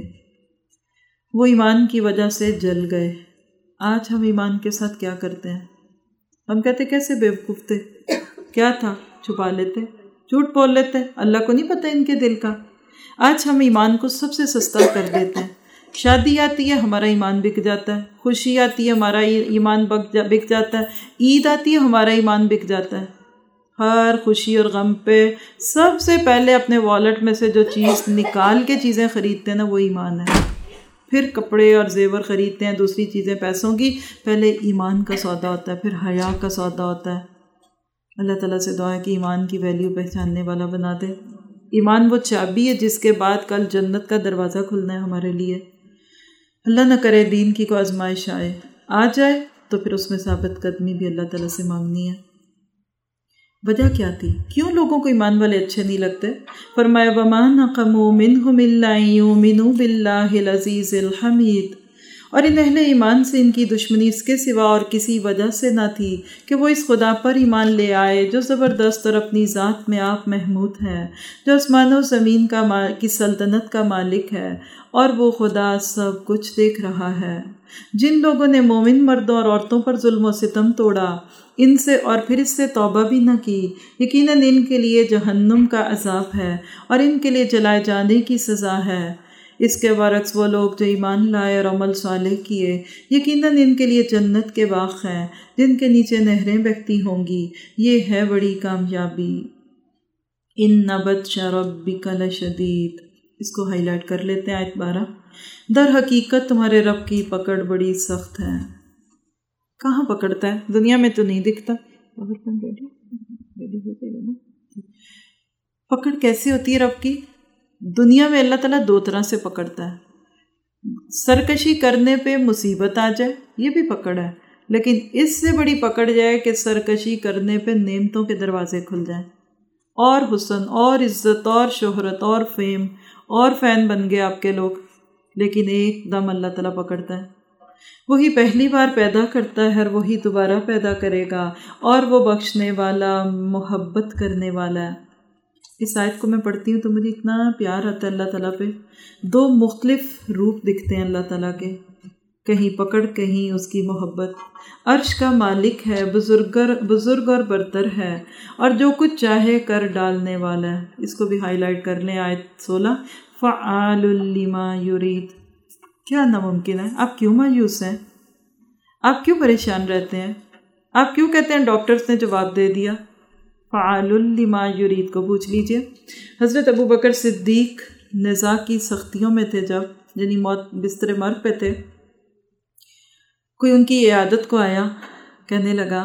وہ ایمان کی وجہ سے جل گئے۔ آج ہم ایمان کے ساتھ کیا کرتے ہیں؟ ہم کہتے کیسے بیوقوف تھے، کیا تھا، چھپا لیتے، جھوٹ بول لیتے، اللہ کو نہیں پتہ ان کے دل کا۔ آج ہم ایمان کو سب سے سستا کر دیتے ہیں۔ شادی آتی ہے ہمارا ایمان بک جاتا ہے، خوشی آتی ہے ہمارا ایمان بک جاتا ہے، عید آتی ہے ہمارا ایمان بک جاتا ہے۔ ہر خوشی اور غم پہ سب سے پہلے اپنے والیٹ میں سے جو چیز نکال کے چیزیں خریدتے ہیں نا وہ ایمان ہے۔ پھر کپڑے اور زیور خریدتے ہیں، دوسری چیزیں پیسوں کی، پہلے ایمان کا سودا ہوتا ہے، پھر حیا کا سودا ہوتا ہے۔ اللہ تعالیٰ سے دعا ہے کہ ایمان کی ویلیو پہچاننے والا بنا دے۔ ایمان وہ چابی ہے جس کے بعد کل جنت کا دروازہ کھلنا ہے ہمارے لیے۔ اللہ نہ کرے دین کی کوئی آزمائش آئے، آ جائے تو پھر اس میں ثابت قدمی بھی اللہ تعالیٰ سے مانگنی ہے۔ وجہ کیا تھی؟ کیوں لوگوں کو ایمان والے اچھے نہیں لگتے؟ فرمایا وَمَا نَقَمُوا مِنْهُمْ إِلَّا أَن يُؤْمِنُوا بِاللَّهِ الْعَزِيزِ الْحَمِيدِ، اور ان اہل ایمان سے ان کی دشمنی اس کے سوا اور کسی وجہ سے نہ تھی کہ وہ اس خدا پر ایمان لے آئے جو زبردست اور اپنی ذات میں آپ محمود ہے، جو آسمان و زمین کا کی سلطنت کا مالک ہے، اور وہ خدا سب کچھ دیکھ رہا ہے۔ جن لوگوں نے مومن مردوں اور عورتوں پر ظلم و ستم توڑا ان سے اور پھر اس سے توبہ بھی نہ کی، یقیناً ان کے لیے جہنم کا عذاب ہے اور ان کے لیے جلائے جانے کی سزا ہے۔ اس کے برعکس وہ لوگ جو ایمان لائے اور عمل صالح کیے، یقیناً ان کے لیے جنت کے باغ ہیں جن کے نیچے نہریں بہتی ہوں گی، یہ ہے بڑی کامیابی۔ ان بطش ربک لشدید، اس کو ہائی لائٹ کر لیتے ہیں آیت بارہ۔ در حقیقت تمہارے رب کی پکڑ بڑی سخت ہے۔ کہاں پکڑتا ہے؟ دنیا میں تو نہیں دکھتا۔ پکڑ کیسے ہوتی ہے رب کی؟ دنیا میں اللہ تعالیٰ دو طرح سے پکڑتا ہے۔ سرکشی کرنے پہ مصیبت آ جائے، یہ بھی پکڑ ہے، لیکن اس سے بڑی پکڑ جائے کہ سرکشی کرنے پہ نعمتوں کے دروازے کھل جائیں، اور حسن اور عزت اور شہرت اور فیم اور فین بن گئے آپ کے لوگ، لیکن ایک دم اللہ تعالیٰ پکڑتا ہے۔ وہی پہلی بار پیدا کرتا ہے اور وہی دوبارہ پیدا کرے گا، اور وہ بخشنے والا محبت کرنے والا ہے۔ اس آیت کو میں پڑھتی ہوں تو مجھے اتنا پیار آتا ہے اللہ تعالیٰ پہ۔ دو مختلف روپ دکھتے ہیں اللہ تعالیٰ کے، کہیں پکڑ کہیں اس کی محبت۔ عرش کا مالک ہے، بزرگر بزرگ اور برتر ہے، اور جو کچھ چاہے کر ڈالنے والا ہے۔ اس کو بھی ہائی لائٹ کر لیں، آیت سولہ، فعال لما یرید۔ کیا ناممکن ہے؟ آپ کیوں مایوس ہیں؟ آپ کیوں پریشان رہتے ہیں؟ آپ کیوں کہتے ہیں ڈاکٹرز نے جواب دے دیا؟ فعال لما یرید کو پوچھ لیجئے۔ حضرت ابو بکر صدیق نزاع کی سختیوں میں تھے، جب یعنی موت بستر مرگ پہ تھے، کوئی ان کی عیادت کو آیا، کہنے لگا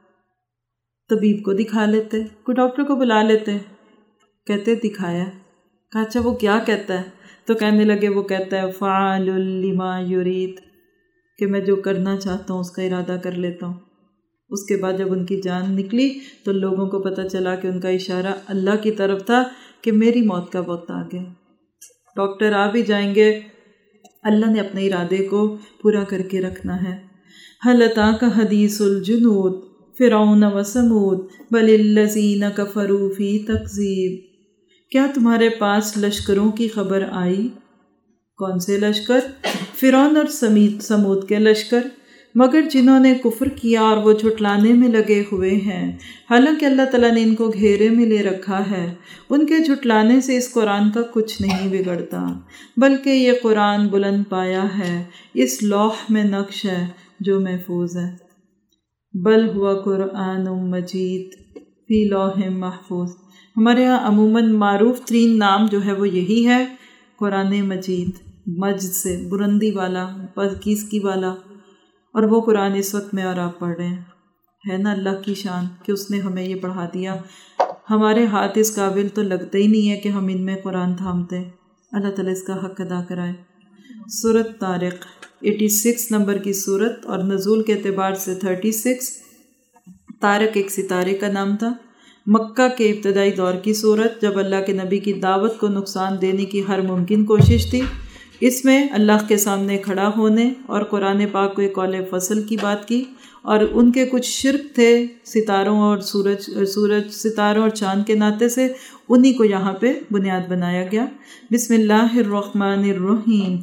طبیب کو دکھا لیتے، کوئی ڈاکٹر کو بلا لیتے، کہتے دکھایا، کہا اچھا وہ کیا کہتا ہے؟ تو کہنے لگے وہ کہتا ہے فعال لما یرید، کہ میں جو کرنا چاہتا ہوں اس کا ارادہ کر لیتا ہوں۔ اس کے بعد جب ان کی جان نکلی تو لوگوں کو پتہ چلا کہ ان کا اشارہ اللہ کی طرف تھا کہ میری موت کا وقت آ گیا۔ ڈاکٹر آ بھی جائیں گے، اللہ نے اپنے ارادے کو پورا کر کے رکھنا ہے۔ هل أتاك حدیث الجنود فرعون و ثمود بل الذین کفروا فی تکذیب۔ کیا تمہارے پاس لشکروں کی خبر آئی؟ کون سے لشکر؟ فرعون اور ثمود کے لشکر، مگر جنہوں نے کفر کیا اور وہ جھٹلانے میں لگے ہوئے ہیں، حالانکہ اللہ تعالیٰ نے ان کو گھیرے میں لے رکھا ہے۔ ان کے جھٹلانے سے اس قرآن کا کچھ نہیں بگڑتا، بلکہ یہ قرآن بلند پایا ہے، اس لوح میں نقش ہے جو محفوظ ہے۔ بل ہوا قرآن مجید فی لوح محفوظ۔ ہمارے ہاں عموماً معروف ترین نام جو ہے وہ یہی ہے، قرآن مجید، مجد سے بلندی والا، پاکیزگی والا، اور وہ قرآن اس وقت میں اور آپ پڑھ رہے ہیں۔ ہے نا اللہ کی شان کہ اس نے ہمیں یہ پڑھا دیا۔ ہمارے ہاتھ اس قابل تو لگتے ہی نہیں ہے کہ ہم ان میں قرآن تھامتے۔ اللہ تعالیٰ اس کا حق ادا کرائے۔ سورۃ طارق اٹھاسی نمبر کی سورت، اور نزول کے اعتبار سے چھتیس۔ طارق ایک ستارے کا نام تھا، مکہ کے ابتدائی دور کی صورت، جب اللہ کے نبی کی دعوت کو نقصان دینے کی ہر ممکن کوشش تھی۔ اس میں اللہ کے سامنے کھڑا ہونے اور قرآن پاک کو ایک قول فصل کی بات کی، اور ان کے کچھ شرک تھے ستاروں اور سورج سورج ستاروں اور چاند کے ناطے سے، انہی کو یہاں پہ بنیاد بنایا گیا۔ بسم اللہ الرحمن الرحیم،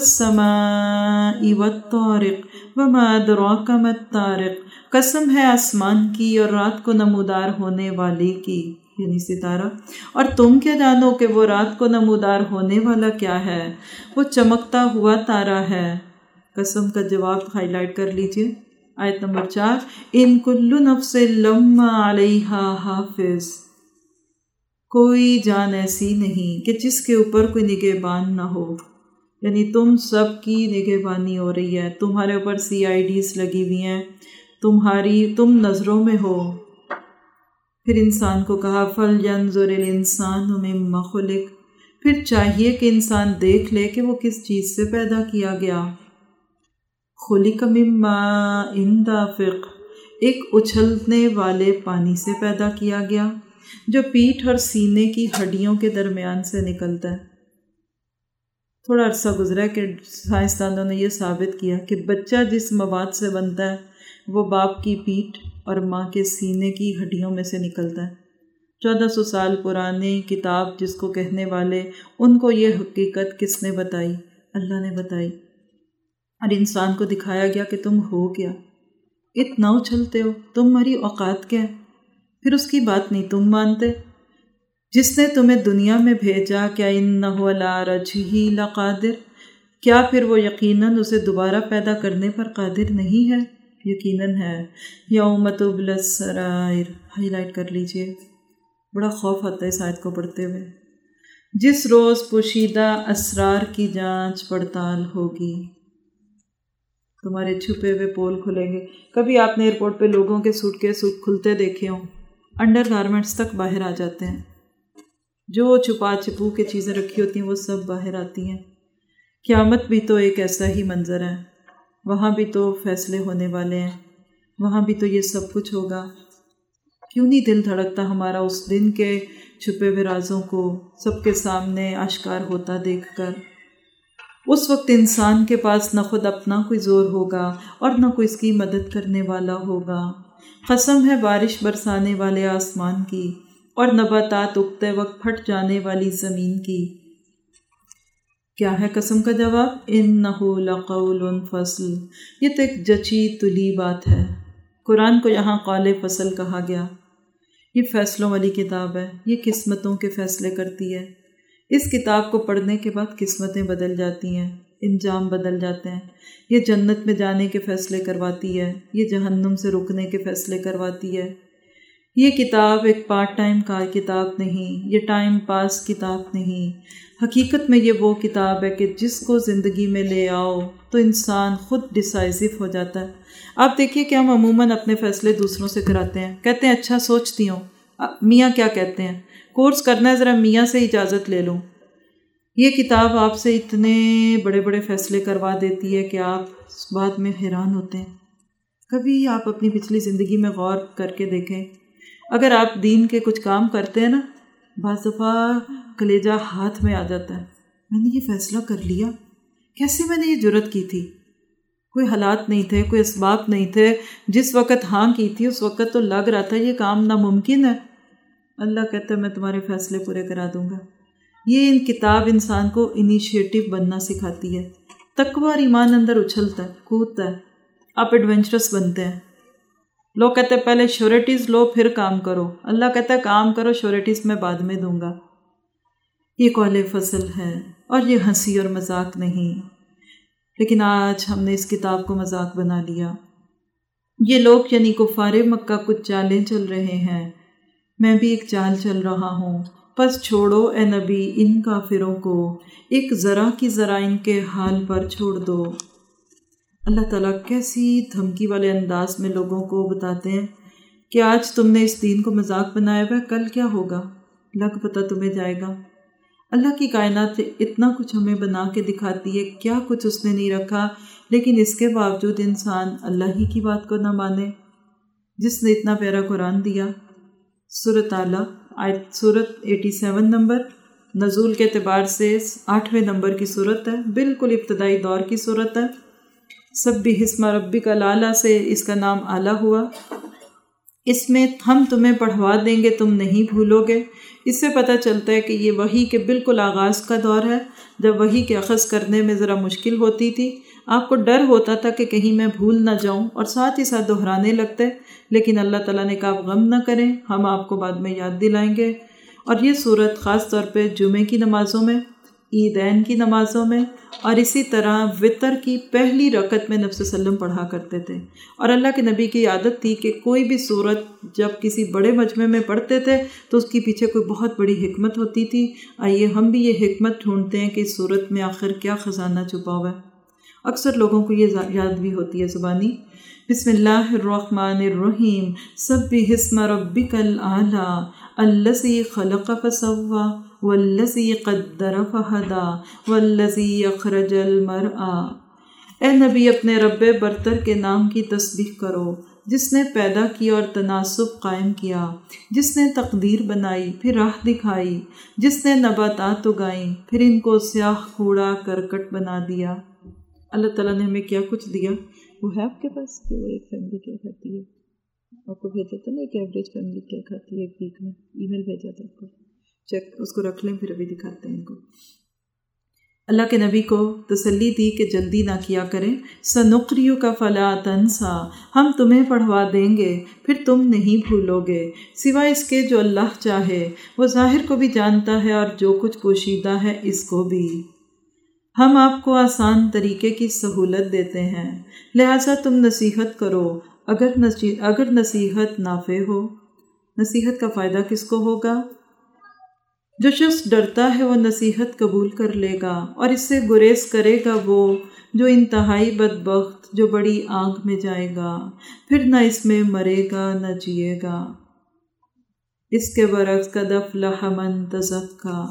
والسماء والطارق وما ادراک ما الطارق۔ قسم ہے آسمان کی اور رات کو نمودار ہونے والی کی، یعنی ستارہ، اور تم کیا جانو کہ وہ رات کو نمودار ہونے والا کیا ہے؟ وہ چمکتا ہوا تارا ہے۔ قسم کا جواب ہائی لائٹ کر لیجئے، آیت نمبر چار، ان کل نفس لما علیہا حافظ۔ کوئی جان ایسی نہیں کہ جس کے اوپر کوئی نگہبان نہ ہو، یعنی تم سب کی نگہبانی ہو رہی ہے، تمہارے اوپر سی آئی ڈیز لگی ہوئی ہیں، تمہاری تم نظروں میں ہو۔ پھر انسان کو کہا فَلْيَنْظُرِ الْإِنسَانُ مِمَّ خُلِقَ، پھر چاہیے کہ انسان دیکھ لے کہ وہ کس چیز سے پیدا کیا گیا۔ خُلِقَ مِن مَّاءٍ دَافِقٍ، ایک اچھلنے والے پانی سے پیدا کیا گیا جو پیٹھ اور سینے کی ہڈیوں کے درمیان سے نکلتا ہے۔ تھوڑا عرصہ گزرا کہ سائنسدانوں نے یہ ثابت کیا کہ بچہ جس مواد سے بنتا ہے وہ باپ کی پیٹھ اور ماں کے سینے کی ہڈیوں میں سے نکلتا ہے۔ چودہ سو سال پرانی کتاب جس کو کہنے والے، ان کو یہ حقیقت کس نے بتائی؟ اللہ نے بتائی، اور انسان کو دکھایا گیا کہ تم ہو کیا، اتنا اچھلتے ہو، تمہاری اوقات کیا ہے؟ پھر اس کی بات نہیں تم مانتے۔ جس نے تمہیں دنیا میں بھیجا، کیا انہ علی رجعہ لقادر، کیا پھر وہ یقیناً اسے دوبارہ پیدا کرنے پر قادر نہیں ہے؟ یقیناً ہے۔ یوم تبلی السرائر، ہائی لائٹ کر لیجئے، بڑا خوف آتا ہے اس آیت کو پڑھتے ہوئے۔ جس روز پوشیدہ اسرار کی جانچ پڑتال ہوگی، تمہارے چھپے ہوئے پول کھلیں گے۔ کبھی آپ نے ایئرپورٹ پہ لوگوں کے سوٹ کیس کھلتے دیکھے ہوں، انڈر گارمنٹس تک باہر آ جاتے ہیں، جو چھپا چھپو کے چیزیں رکھی ہوتی ہیں وہ سب باہر آتی ہیں۔ قیامت بھی تو ایک ایسا ہی منظر ہے، وہاں بھی تو فیصلے ہونے والے ہیں، وہاں بھی تو یہ سب کچھ ہوگا۔ کیوں نہیں دل دھڑکتا ہمارا اس دن کے چھپے ہوئے رازوں کو سب کے سامنے آشکار ہوتا دیکھ کر؟ اس وقت انسان کے پاس نہ خود اپنا کوئی زور ہوگا اور نہ کوئی اس کی مدد کرنے والا ہوگا۔ قسم ہے بارش برسانے والے آسمان کی اور نباتات اگتے وقت پھٹ جانے والی زمین کی۔ کیا ہے قسم کا جواب؟ انہ لقول فصل، یہ تو ایک جچی تلی بات ہے۔ قرآن کو یہاں قول فصل کہا گیا۔ یہ فیصلوں والی کتاب ہے، یہ قسمتوں کے فیصلے کرتی ہے۔ اس کتاب کو پڑھنے کے بعد قسمتیں بدل جاتی ہیں، انجام بدل جاتے ہیں۔ یہ جنت میں جانے کے فیصلے کرواتی ہے، یہ جہنم سے رکنے کے فیصلے کرواتی ہے۔ یہ کتاب ایک پارٹ ٹائم کا کتاب نہیں، یہ ٹائم پاس کتاب نہیں۔ حقیقت میں یہ وہ کتاب ہے کہ جس کو زندگی میں لے آؤ تو انسان خود ڈیسائزو ہو جاتا ہے۔ آپ دیکھیے کہ ہم عموماً اپنے فیصلے دوسروں سے کراتے ہیں، کہتے ہیں اچھا سوچتی ہوں، میاں کیا کہتے ہیں، کورس کرنا ہے ذرا میاں سے اجازت لے لوں۔ یہ کتاب آپ سے اتنے بڑے بڑے فیصلے کروا دیتی ہے کہ آپ بعد میں حیران ہوتے ہیں۔ کبھی آپ اپنی پچھلی زندگی میں غور کر کے دیکھیں، اگر آپ دین کے کچھ کام کرتے ہیں نا، بعض دفعہ کلیجہ ہاتھ میں آ جاتا ہے، میں نے یہ فیصلہ کر لیا، کیسے میں نے یہ جرت کی تھی؟ کوئی حالات نہیں تھے، کوئی اسباب نہیں تھے، جس وقت ہاں کی تھی اس وقت تو لگ رہا تھا یہ کام ناممکن ہے۔ اللہ کہتا ہے میں تمہارے فیصلے پورے کرا دوں گا۔ یہ ان کتاب انسان کو انیشیٹو بننا سکھاتی ہے۔ تقوی اور ایمان اندر اچھلتا ہے، کودتا ہے، آپ ایڈونچرس بنتے ہیں۔ لوگ کہتے ہیں پہلے شیورٹیز لو پھر کام کرو، اللہ کہتا ہے کام کرو، شیورٹیز میں بعد میں دوں گا۔ یہ قول فصل ہے اور یہ ہنسی اور مذاق نہیں، لیکن آج ہم نے اس کتاب کو مذاق بنا لیا۔ یہ لوگ یعنی کفار مکہ کچھ چالیں چل رہے ہیں، میں بھی ایک چال چل رہا ہوں، پس چھوڑو اے نبی ان کافروں کو، ایک ذرا کی ذرا ان کے حال پر چھوڑ دو۔ اللہ تعالیٰ کیسی دھمکی والے انداز میں لوگوں کو بتاتے ہیں کہ آج تم نے اس دین کو مذاق بنایا ہوا ہے، کل کیا ہوگا لگ پتہ تمہیں جائے گا۔ اللہ کی کائنات اتنا کچھ ہمیں بنا کے دکھاتی ہے، کیا کچھ اس نے نہیں رکھا، لیکن اس کے باوجود انسان اللہ ہی کی بات کو نہ مانے، جس نے اتنا پیارا قرآن دیا۔ سورۃ اعلیٰ آیت سورت ایٹی سیون نمبر، نزول کے اعتبار سے آٹھویں نمبر کی صورت ہے، بالکل ابتدائی دور کی صورت ہے۔ سبح اسم ربک الاعلیٰ سے اس کا نام اعلیٰ ہوا۔ اس میں ہم تمہیں پڑھوا دیں گے، تم نہیں بھولو گے۔ اس سے پتہ چلتا ہے کہ یہ وحی کے بالکل آغاز کا دور ہے، جب وحی کے اخذ کرنے میں ذرا مشکل ہوتی تھی، آپ کو ڈر ہوتا تھا کہ کہیں میں بھول نہ جاؤں، اور ساتھ ہی ساتھ دہرانے لگتے، لیکن اللہ تعالیٰ نے کہا آپ غم نہ کریں، ہم آپ کو بعد میں یاد دلائیں گے۔ اور یہ صورت خاص طور پہ جمعے کی نمازوں میں، عیدین کی نمازوں میں، اور اسی طرح وطر کی پہلی رکعت میں نبی صلی اللہ علیہ وسلم پڑھا کرتے تھے۔ اور اللہ کے نبی کی عادت تھی کہ کوئی بھی صورت جب کسی بڑے مجمع میں پڑھتے تھے تو اس کے پیچھے کوئی بہت بڑی حکمت ہوتی تھی۔ آئیے ہم بھی یہ حکمت ڈھونڈتے ہیں کہ اس صورت میں آخر کیا خزانہ چھپا ہوا ہے۔ اکثر لوگوں کو یہ یاد بھی ہوتی ہے زبانی۔ بسم اللہ الرحمن الرحیم، سبح اسم ربک الاعلیٰ الذی خلق فسوی والذی قدر فہدی والذی اخرج المرعی۔ اے نبی اپنے رب برتر کے نام کی تسبیح کرو جس نے پیدا کیا اور تناسب قائم کیا، جس نے تقدیر بنائی پھر راہ دکھائی، جس نے نباتات اگائیں پھر ان کو سیاہ کوڑا کرکٹ بنا دیا۔ اللہ تعالیٰ نے ہمیں کیا کچھ دیا۔ وہ ہے آپ کے پاس کہ وہ ایک فیملی کیا کھاتی ہے؟ آپ کو بھیجا تھا نا ایک ایوریج فیملی کیا کھاتی ہے ایک ویک میں، ای میل بھیجا تھا آپ کو، چیک اس کو رکھ لیں، پھر ابھی دکھاتے ہیں ان کو۔ اللہ کے نبی کو تسلی دی کہ جلدی نہ کیا کریں، سنقریک فلا تنسا، ہم تمہیں پڑھوا دیں گے پھر تم نہیں بھولو گے، سوائے اس کے جو اللہ چاہے، وہ ظاہر کو بھی جانتا ہے اور جو کچھ پوشیدہ ہے اس کو بھی۔ ہم آپ کو آسان طریقے کی سہولت دیتے ہیں، لہٰذا تم نصیحت کرو اگر نصیحت اگر نصیحت نافع ہو۔ نصیحت کا فائدہ کس کو ہوگا؟ جو شخص ڈرتا ہے وہ نصیحت قبول کر لے گا، اور اس سے گریز کرے گا وہ جو انتہائی بدبخت، جو بڑی آگ میں جائے گا، پھر نہ اس میں مرے گا نہ جیے گا۔ اس کے برعکس قد افلح من تزکا،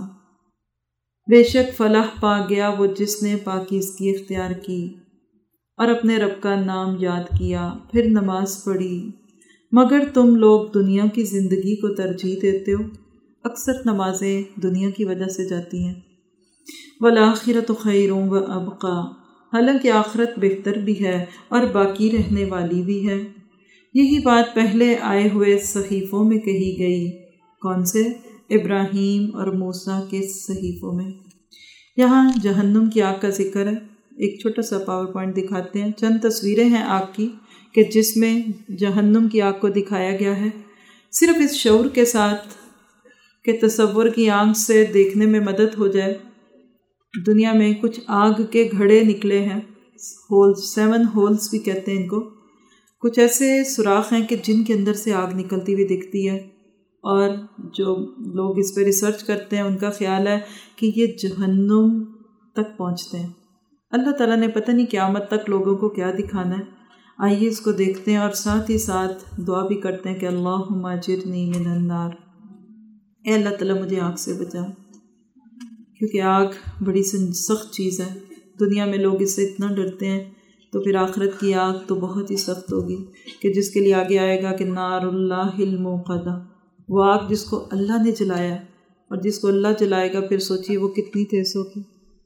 بے شک فلاح پا گیا وہ جس نے پاکیزگی اختیار کی اور اپنے رب کا نام یاد کیا، پھر نماز پڑھی۔ مگر تم لوگ دنیا کی زندگی کو ترجیح دیتے ہو، اکثر نمازیں دنیا کی وجہ سے جاتی ہیں۔ والآخرۃ خیر و ابقیٰ، حالانکہ آخرت بہتر بھی ہے اور باقی رہنے والی بھی ہے۔ یہی بات پہلے آئے ہوئے صحیفوں میں کہی گئی۔ کون سے؟ ابراہیم اور موسیٰ کے صحیفوں میں۔ یہاں جہنم کی آگ کا ذکر ہے۔ ایک چھوٹا سا پاور پوائنٹ دکھاتے ہیں، چند تصویریں ہیں آگ کی کہ جس میں جہنم کی آگ کو دکھایا گیا ہے، صرف اس شعور کے ساتھ کہ تصور کی آنکھ سے دیکھنے میں مدد ہو جائے۔ دنیا میں کچھ آگ کے گھڑے نکلے ہیں، ہولز، سیون ہولز بھی کہتے ہیں ان کو۔ کچھ ایسے سوراخ ہیں کہ جن کے اندر سے آگ نکلتی ہوئی دکھتی ہے، اور جو لوگ اس پہ ریسرچ کرتے ہیں ان کا خیال ہے کہ یہ جہنم تک پہنچتے ہیں۔ اللہ تعالیٰ نے پتہ نہیں قیامت تک لوگوں کو کیا دکھانا ہے۔ آئیے اس کو دیکھتے ہیں، اور ساتھ ہی ساتھ دعا بھی کرتے ہیں کہ اللہم اجرنی من النار، اے اللہ تعالیٰ مجھے آگ سے بچا، کیونکہ آگ بڑی سخت چیز ہے۔ دنیا میں لوگ اس سے اتنا ڈرتے ہیں، تو پھر آخرت کی آگ تو بہت ہی سخت ہوگی، کہ جس کے لیے آگے آئے گا کہ نار اللہ الموقدہ، وہ آگ جس کو اللہ نے جلایا، اور جس کو اللہ جلائے گا پھر سوچیے وہ کتنی تیز ہوگی۔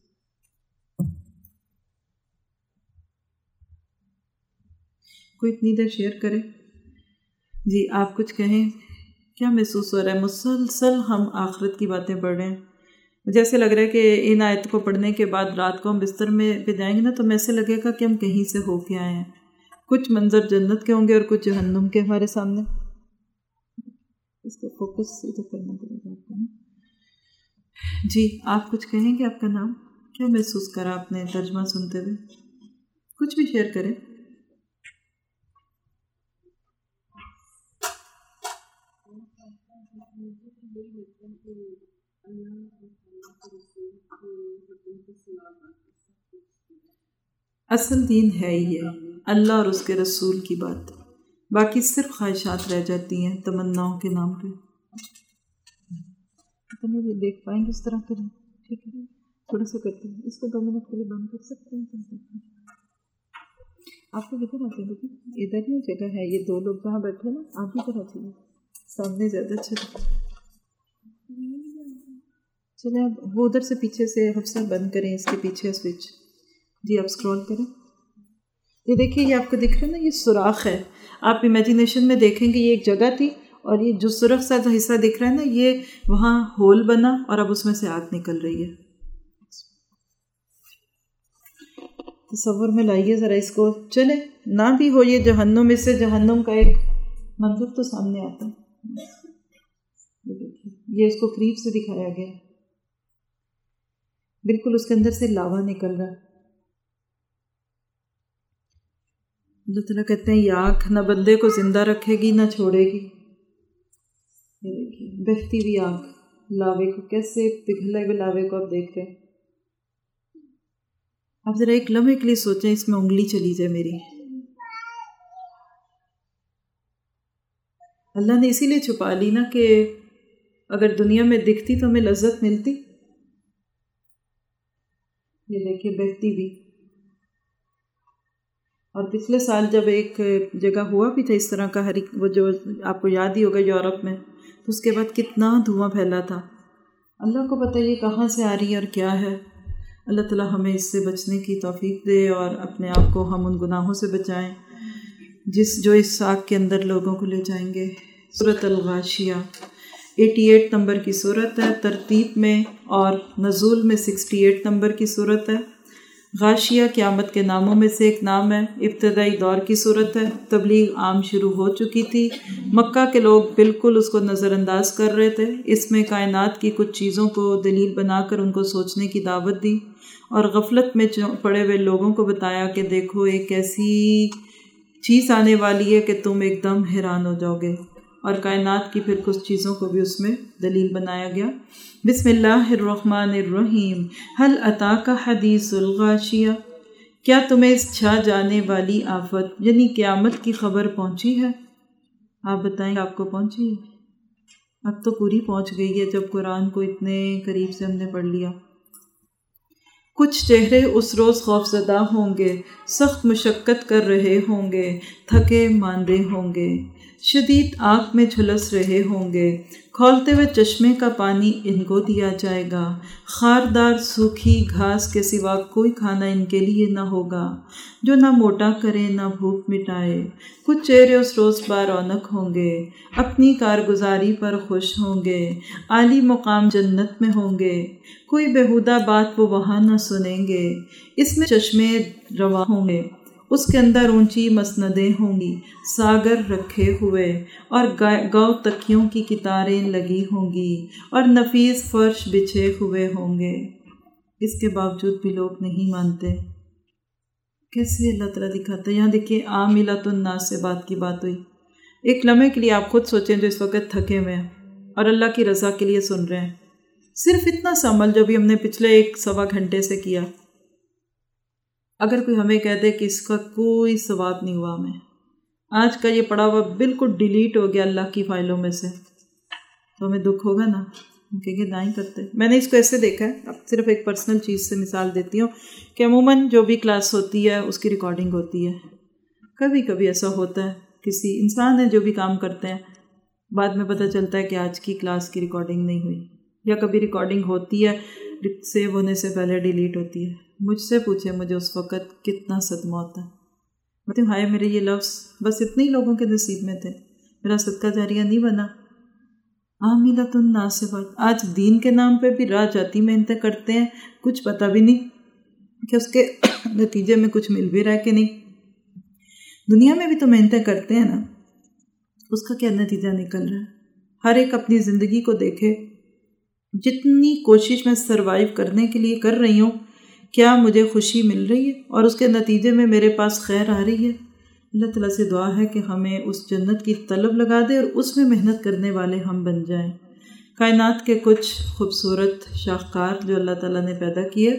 کوئی اتنی دیر شیئر کرے؟ جی آپ کچھ کہیں، کیا محسوس ہو رہا ہے؟ مسلسل ہم آخرت کی باتیں پڑھ رہے ہیں، مجھے ایسے لگ رہا ہے کہ ان آیت کو پڑھنے کے بعد رات کو ہم بستر میں پہ جائیں گے نا، تو میں ایسے لگے گا کہ ہم کہیں سے ہو کے آئے ہیں۔ کچھ منظر جنت کے ہوں گے اور کچھ جہنم کے ہمارے سامنے۔ اس کا فوکس ادھر کرنا پڑے گا آپ کو نا۔ جی آپ کچھ کہیں گے؟ آپ کا نام کیا محسوس کرا آپ نے ترجمہ سنتے ہوئے؟ کچھ بھی شیئر کریں۔ اصل دین ہے ہی ہے اللہ اور اس کے رسول کی بات، باقی صرف خواہشات رہ جاتی ہیں تمناؤں کے نام پہ۔ بھی دیکھ پائیں گے اس طرح کریں، ٹھیک ہے تھوڑا سا کرتے ہیں اس کو، دو منٹ کے لیے بند کر سکتے ہیں۔ آپ کو کدھر آتے ہیں؟ لیکن ادھر ہی جگہ ہے، یہ دو لوگ جہاں بیٹھے نا، آپ بھی کر آتے ہیں سامنے، زیادہ اچھا لگتا ہے۔ چلیں اب وہ ادھر سے پیچھے سے حفصہ بند کریں، اس کے پیچھے سوئچ، جی آپ اسکرول کریں۔ یہ دیکھیے یہ آپ کو دکھ رہا ہے نا، یہ سوراخ ہے، آپ امیجینیشن میں دیکھیں گے یہ ایک جگہ تھی، اور یہ جو سرخ سا حصہ دکھ رہا ہے نا، یہ وہاں ہول بنا اور اب اس میں سے آگ نکل رہی ہے۔ تصور میں لائیے ذرا اس کو، چلے نہ بھی ہو یہ جہنم، اس سے جہنم کا ایک منظر تو سامنے آتا ہے۔ یہ دیکھیے یہ اس کو قریب سے دکھایا گیا، بالکل اس کے اندر سے لاوا نکل رہا ہے۔ اللہ تعالیٰ کہتے ہیں یہ آگ نہ بندے کو زندہ رکھے گی نہ چھوڑے گی۔ یہ دیکھیے بہتی ہوئی آگ، لاوے کو کیسے پگھلے ہوئے لاوے کو آپ دیکھ رہے ہیں۔ آپ ذرا ایک لمحے کے لیے سوچیں اس میں انگلی چلی جائے میری۔ اللہ نے اسی لیے چھپا لی نا کہ اگر دنیا میں دکھتی تو ہمیں لذت ملتی۔ یہ دیکھیے بہتی بھی، اور پچھلے سال جب ایک جگہ ہوا بھی تھا اس طرح کا، ہری وہ جو آپ کو یاد ہی ہوگا یورپ میں، تو اس کے بعد کتنا دھواں پھیلا تھا. اللہ کو پتہ یہ کہاں سے آ رہی ہے اور کیا ہے. اللہ تعالیٰ ہمیں اس سے بچنے کی توفیق دے اور اپنے آپ کو ہم ان گناہوں سے بچائیں جس جو اس آگ کے اندر لوگوں کو لے جائیں گے. سورۃ الغاشیہ اٹھاسی نمبر کی صورت ہے، ترتیب میں اور نزول میں اڑسٹھ نمبر کی صورت ہے. غاشیہ قیامت کے ناموں میں سے ایک نام ہے. ابتدائی دور کی صورت ہے، تبلیغ عام شروع ہو چکی تھی، مکہ کے لوگ بالکل اس کو نظر انداز کر رہے تھے. اس میں کائنات کی کچھ چیزوں کو دلیل بنا کر ان کو سوچنے کی دعوت دی اور غفلت میں پڑے ہوئے لوگوں کو بتایا کہ دیکھو ایک ایسی چیز آنے والی ہے کہ تم ایک دم حیران ہو جاؤ گے، اور کائنات کی پھر کچھ چیزوں کو بھی اس میں دلیل بنایا گیا. بسم اللہ الرحمن الرحیم. هل اتاک حدیث الغاشیہ، کیا تمہیں اس چھا جانے والی آفت یعنی قیامت کی خبر پہنچی ہے؟ آپ بتائیں آپ کو پہنچی ہے؟ اب تو پوری پہنچ گئی ہے جب قرآن کو اتنے قریب سے ہم نے پڑھ لیا. کچھ چہرے اس روز خوفزدہ ہوں گے، سخت مشقت کر رہے ہوں گے، تھکے ماندے ہوں گے، شدید آنکھ میں جھلس رہے ہوں گے. کھولتے ہوئے چشمے کا پانی ان کو دیا جائے گا، خاردار سوکھی گھاس کے سوا کوئی کھانا ان کے لیے نہ ہوگا جو نہ موٹا کرے نہ بھوک مٹائے. کچھ چہرے اس روز بارونق ہوں گے، اپنی کارگزاری پر خوش ہوں گے، عالی مقام جنت میں ہوں گے. کوئی بیہودہ بات وہ وہاں نہ سنیں گے. اس میں چشمے رواں ہوں گے، اس کے اندر اونچی مسندیں ہوں گی ساگر رکھے ہوئے، اور گو تکیوں کی کتاریں لگی ہوں گی اور نفیس فرش بچھے ہوئے ہوں گے. اس کے باوجود بھی لوگ نہیں مانتے. کیسے اللہ تعالیٰ دکھاتا ہے. یہاں دیکھیے عاملۃ الناس سے بات کی بات ہوئی. ایک لمحے کے لیے آپ خود سوچیں جو اس وقت تھکے ہوئے ہیں اور اللہ کی رضا کے لیے سن رہے ہیں، صرف اتنا سا عمل جو بھی ہم نے پچھلے ایک سوا گھنٹے سے کیا، اگر کوئی ہمیں کہہ دے کہ اس کا کوئی ثواب نہیں ہوا، ہمیں آج کا یہ پڑا ہوا بالکل ڈیلیٹ ہو گیا اللہ کی فائلوں میں سے، تو ہمیں دکھ ہوگا نا. کہیں گے نہ ہی کرتے. میں نے اس کو ایسے دیکھا ہے، اب صرف ایک پرسنل چیز سے مثال دیتی ہوں کہ عموماً جو بھی کلاس ہوتی ہے اس کی ریکارڈنگ ہوتی ہے. کبھی کبھی ایسا ہوتا ہے کسی انسان ہے جو بھی کام کرتے ہیں، بعد میں پتہ چلتا ہے کہ آج کی کلاس کی ریکارڈنگ نہیں ہوئی، یا کبھی ریکارڈنگ ہوتی ہے سیو ہونے سے پہلے ڈیلیٹ ہوتی ہے. مجھ سے پوچھے مجھے اس وقت کتنا صدمہ ہوتا ہے. مطلب ہائے میرے یہ لفظ بس اتنے ہی لوگوں کے نصیب میں تھے، میرا صدقہ جاریہ نہیں بنا. عاملۃ الناس سے بات. آج دین کے نام پہ بھی راہ جاتی محنتیں کرتے ہیں، کچھ پتہ بھی نہیں کہ اس کے نتیجے میں کچھ مل بھی رہا ہے کہ نہیں. دنیا میں بھی تو محنتیں کرتے ہیں نا، اس کا کیا نتیجہ نکل رہا ہے. ہر ایک اپنی زندگی کو دیکھے، جتنی کوشش میں سروائیو کرنے کے لیے کر رہی ہوں، کیا مجھے خوشی مل رہی ہے اور اس کے نتیجے میں میرے پاس خیر آ رہی ہے. اللہ تعالیٰ سے دعا ہے کہ ہمیں اس جنت کی طلب لگا دے اور اس میں محنت کرنے والے ہم بن جائیں. کائنات کے کچھ خوبصورت شاہکار جو اللہ تعالیٰ نے پیدا کیے.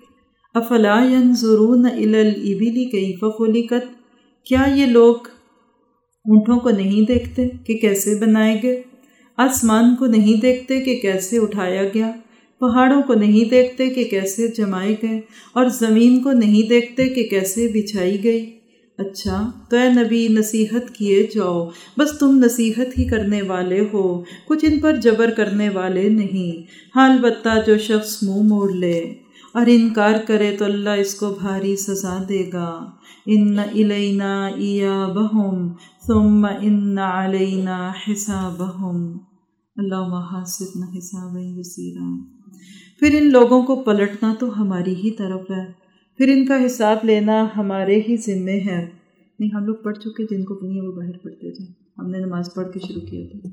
افلا ینظرون الی الابل کیف خلقت، کیا یہ لوگ اونٹوں کو نہیں دیکھتے کہ کیسے بنائے گئے، آسمان کو نہیں دیکھتے کہ کیسے اٹھایا گیا، پہاڑوں کو نہیں دیکھتے کہ کیسے جمائے گئے، اور زمین کو نہیں دیکھتے کہ کیسے بچھائی گئی. اچھا تو اے نبی نصیحت کیے جاؤ، بس تم نصیحت ہی کرنے والے ہو، کچھ ان پر جبر کرنے والے نہیں. ہاں البتہ جو شخص منہ موڑ لے اور انکار کرے تو اللہ اس کو بھاری سزا دے گا. ان الینا ایابہم ثم ان علینا حسابہم اللہم حاسبنا حسابا یسیرا. پھر ان لوگوں کو پلٹنا تو ہماری ہی طرف ہے، پھر ان کا حساب لینا ہمارے ہی ذمے ہے. نہیں ہم لوگ پڑھ چکے، جن کو نہیں ہے وہ باہر پڑھتے جائیں. ہم نے نماز پڑھ کے شروع کیا تھا.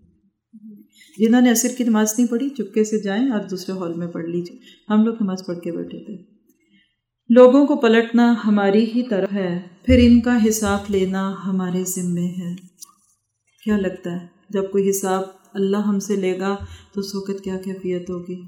جنہوں نے عصر کی نماز نہیں پڑھی چپکے سے جائیں اور دوسرے ہال میں پڑھ لیجیے. ہم لوگ نماز پڑھ کے بیٹھے تھے. لوگوں کو پلٹنا ہماری ہی طرف ہے، پھر ان کا حساب لینا ہمارے ذمے ہے. کیا لگتا ہے جب کوئی حساب اللہ ہم سے لے گا تو اس وقت کیا کیفیت ہوگی؟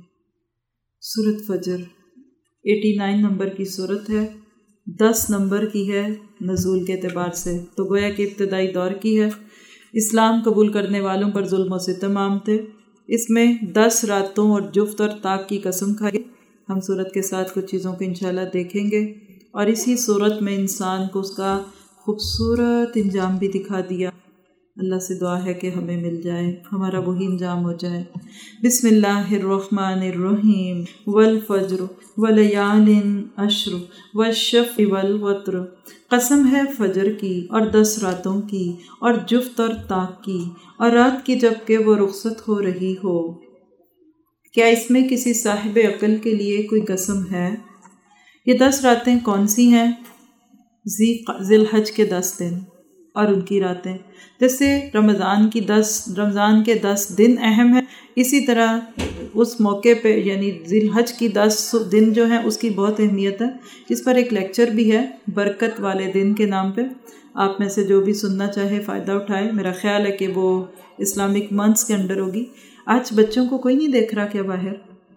سورۃ فجر نناسی نمبر کی سورت ہے، دس نمبر کی ہے نزول کے اعتبار سے، تو گویا کہ ابتدائی دور کی ہے. اسلام قبول کرنے والوں پر ظلم و ستم عام تھے. اس میں دس راتوں اور جفت اور طاق کی قسم کھائی. ہم سورت کے ساتھ کچھ چیزوں کو انشاءاللہ دیکھیں گے، اور اسی صورت میں انسان کو اس کا خوبصورت انجام بھی دکھا دیا۔ اللہ سے دعا ہے کہ ہمیں مل جائے، ہمارا وہی انجام ہو جائے۔ بسم اللہ الرحمن الرحیم، والفجر ولیال عشر والشفع والوتر، قسم ہے فجر کی اور دس راتوں کی اور جفت اور طاق کی، اور رات کی جب کہ وہ رخصت ہو رہی ہو۔ کیا اس میں کسی صاحب عقل کے لیے کوئی قسم ہے؟ یہ دس راتیں کون سی ہیں؟ ذی الحج کے دس دن اور ان کی راتیں، جیسے رمضان کی دس رمضان کے دس دن اہم ہیں، اسی طرح اس موقع پہ یعنی ذی الحج کی دس دن جو ہیں اس کی بہت اہمیت ہے۔ اس پر ایک لیکچر بھی ہے برکت والے دن کے نام پہ، آپ میں سے جو بھی سننا چاہے فائدہ اٹھائے۔ میرا خیال ہے کہ وہ اسلامک منتھس کے انڈر ہوگی۔ آج بچوں کو کوئی نہیں دیکھ رہا کیا باہر؟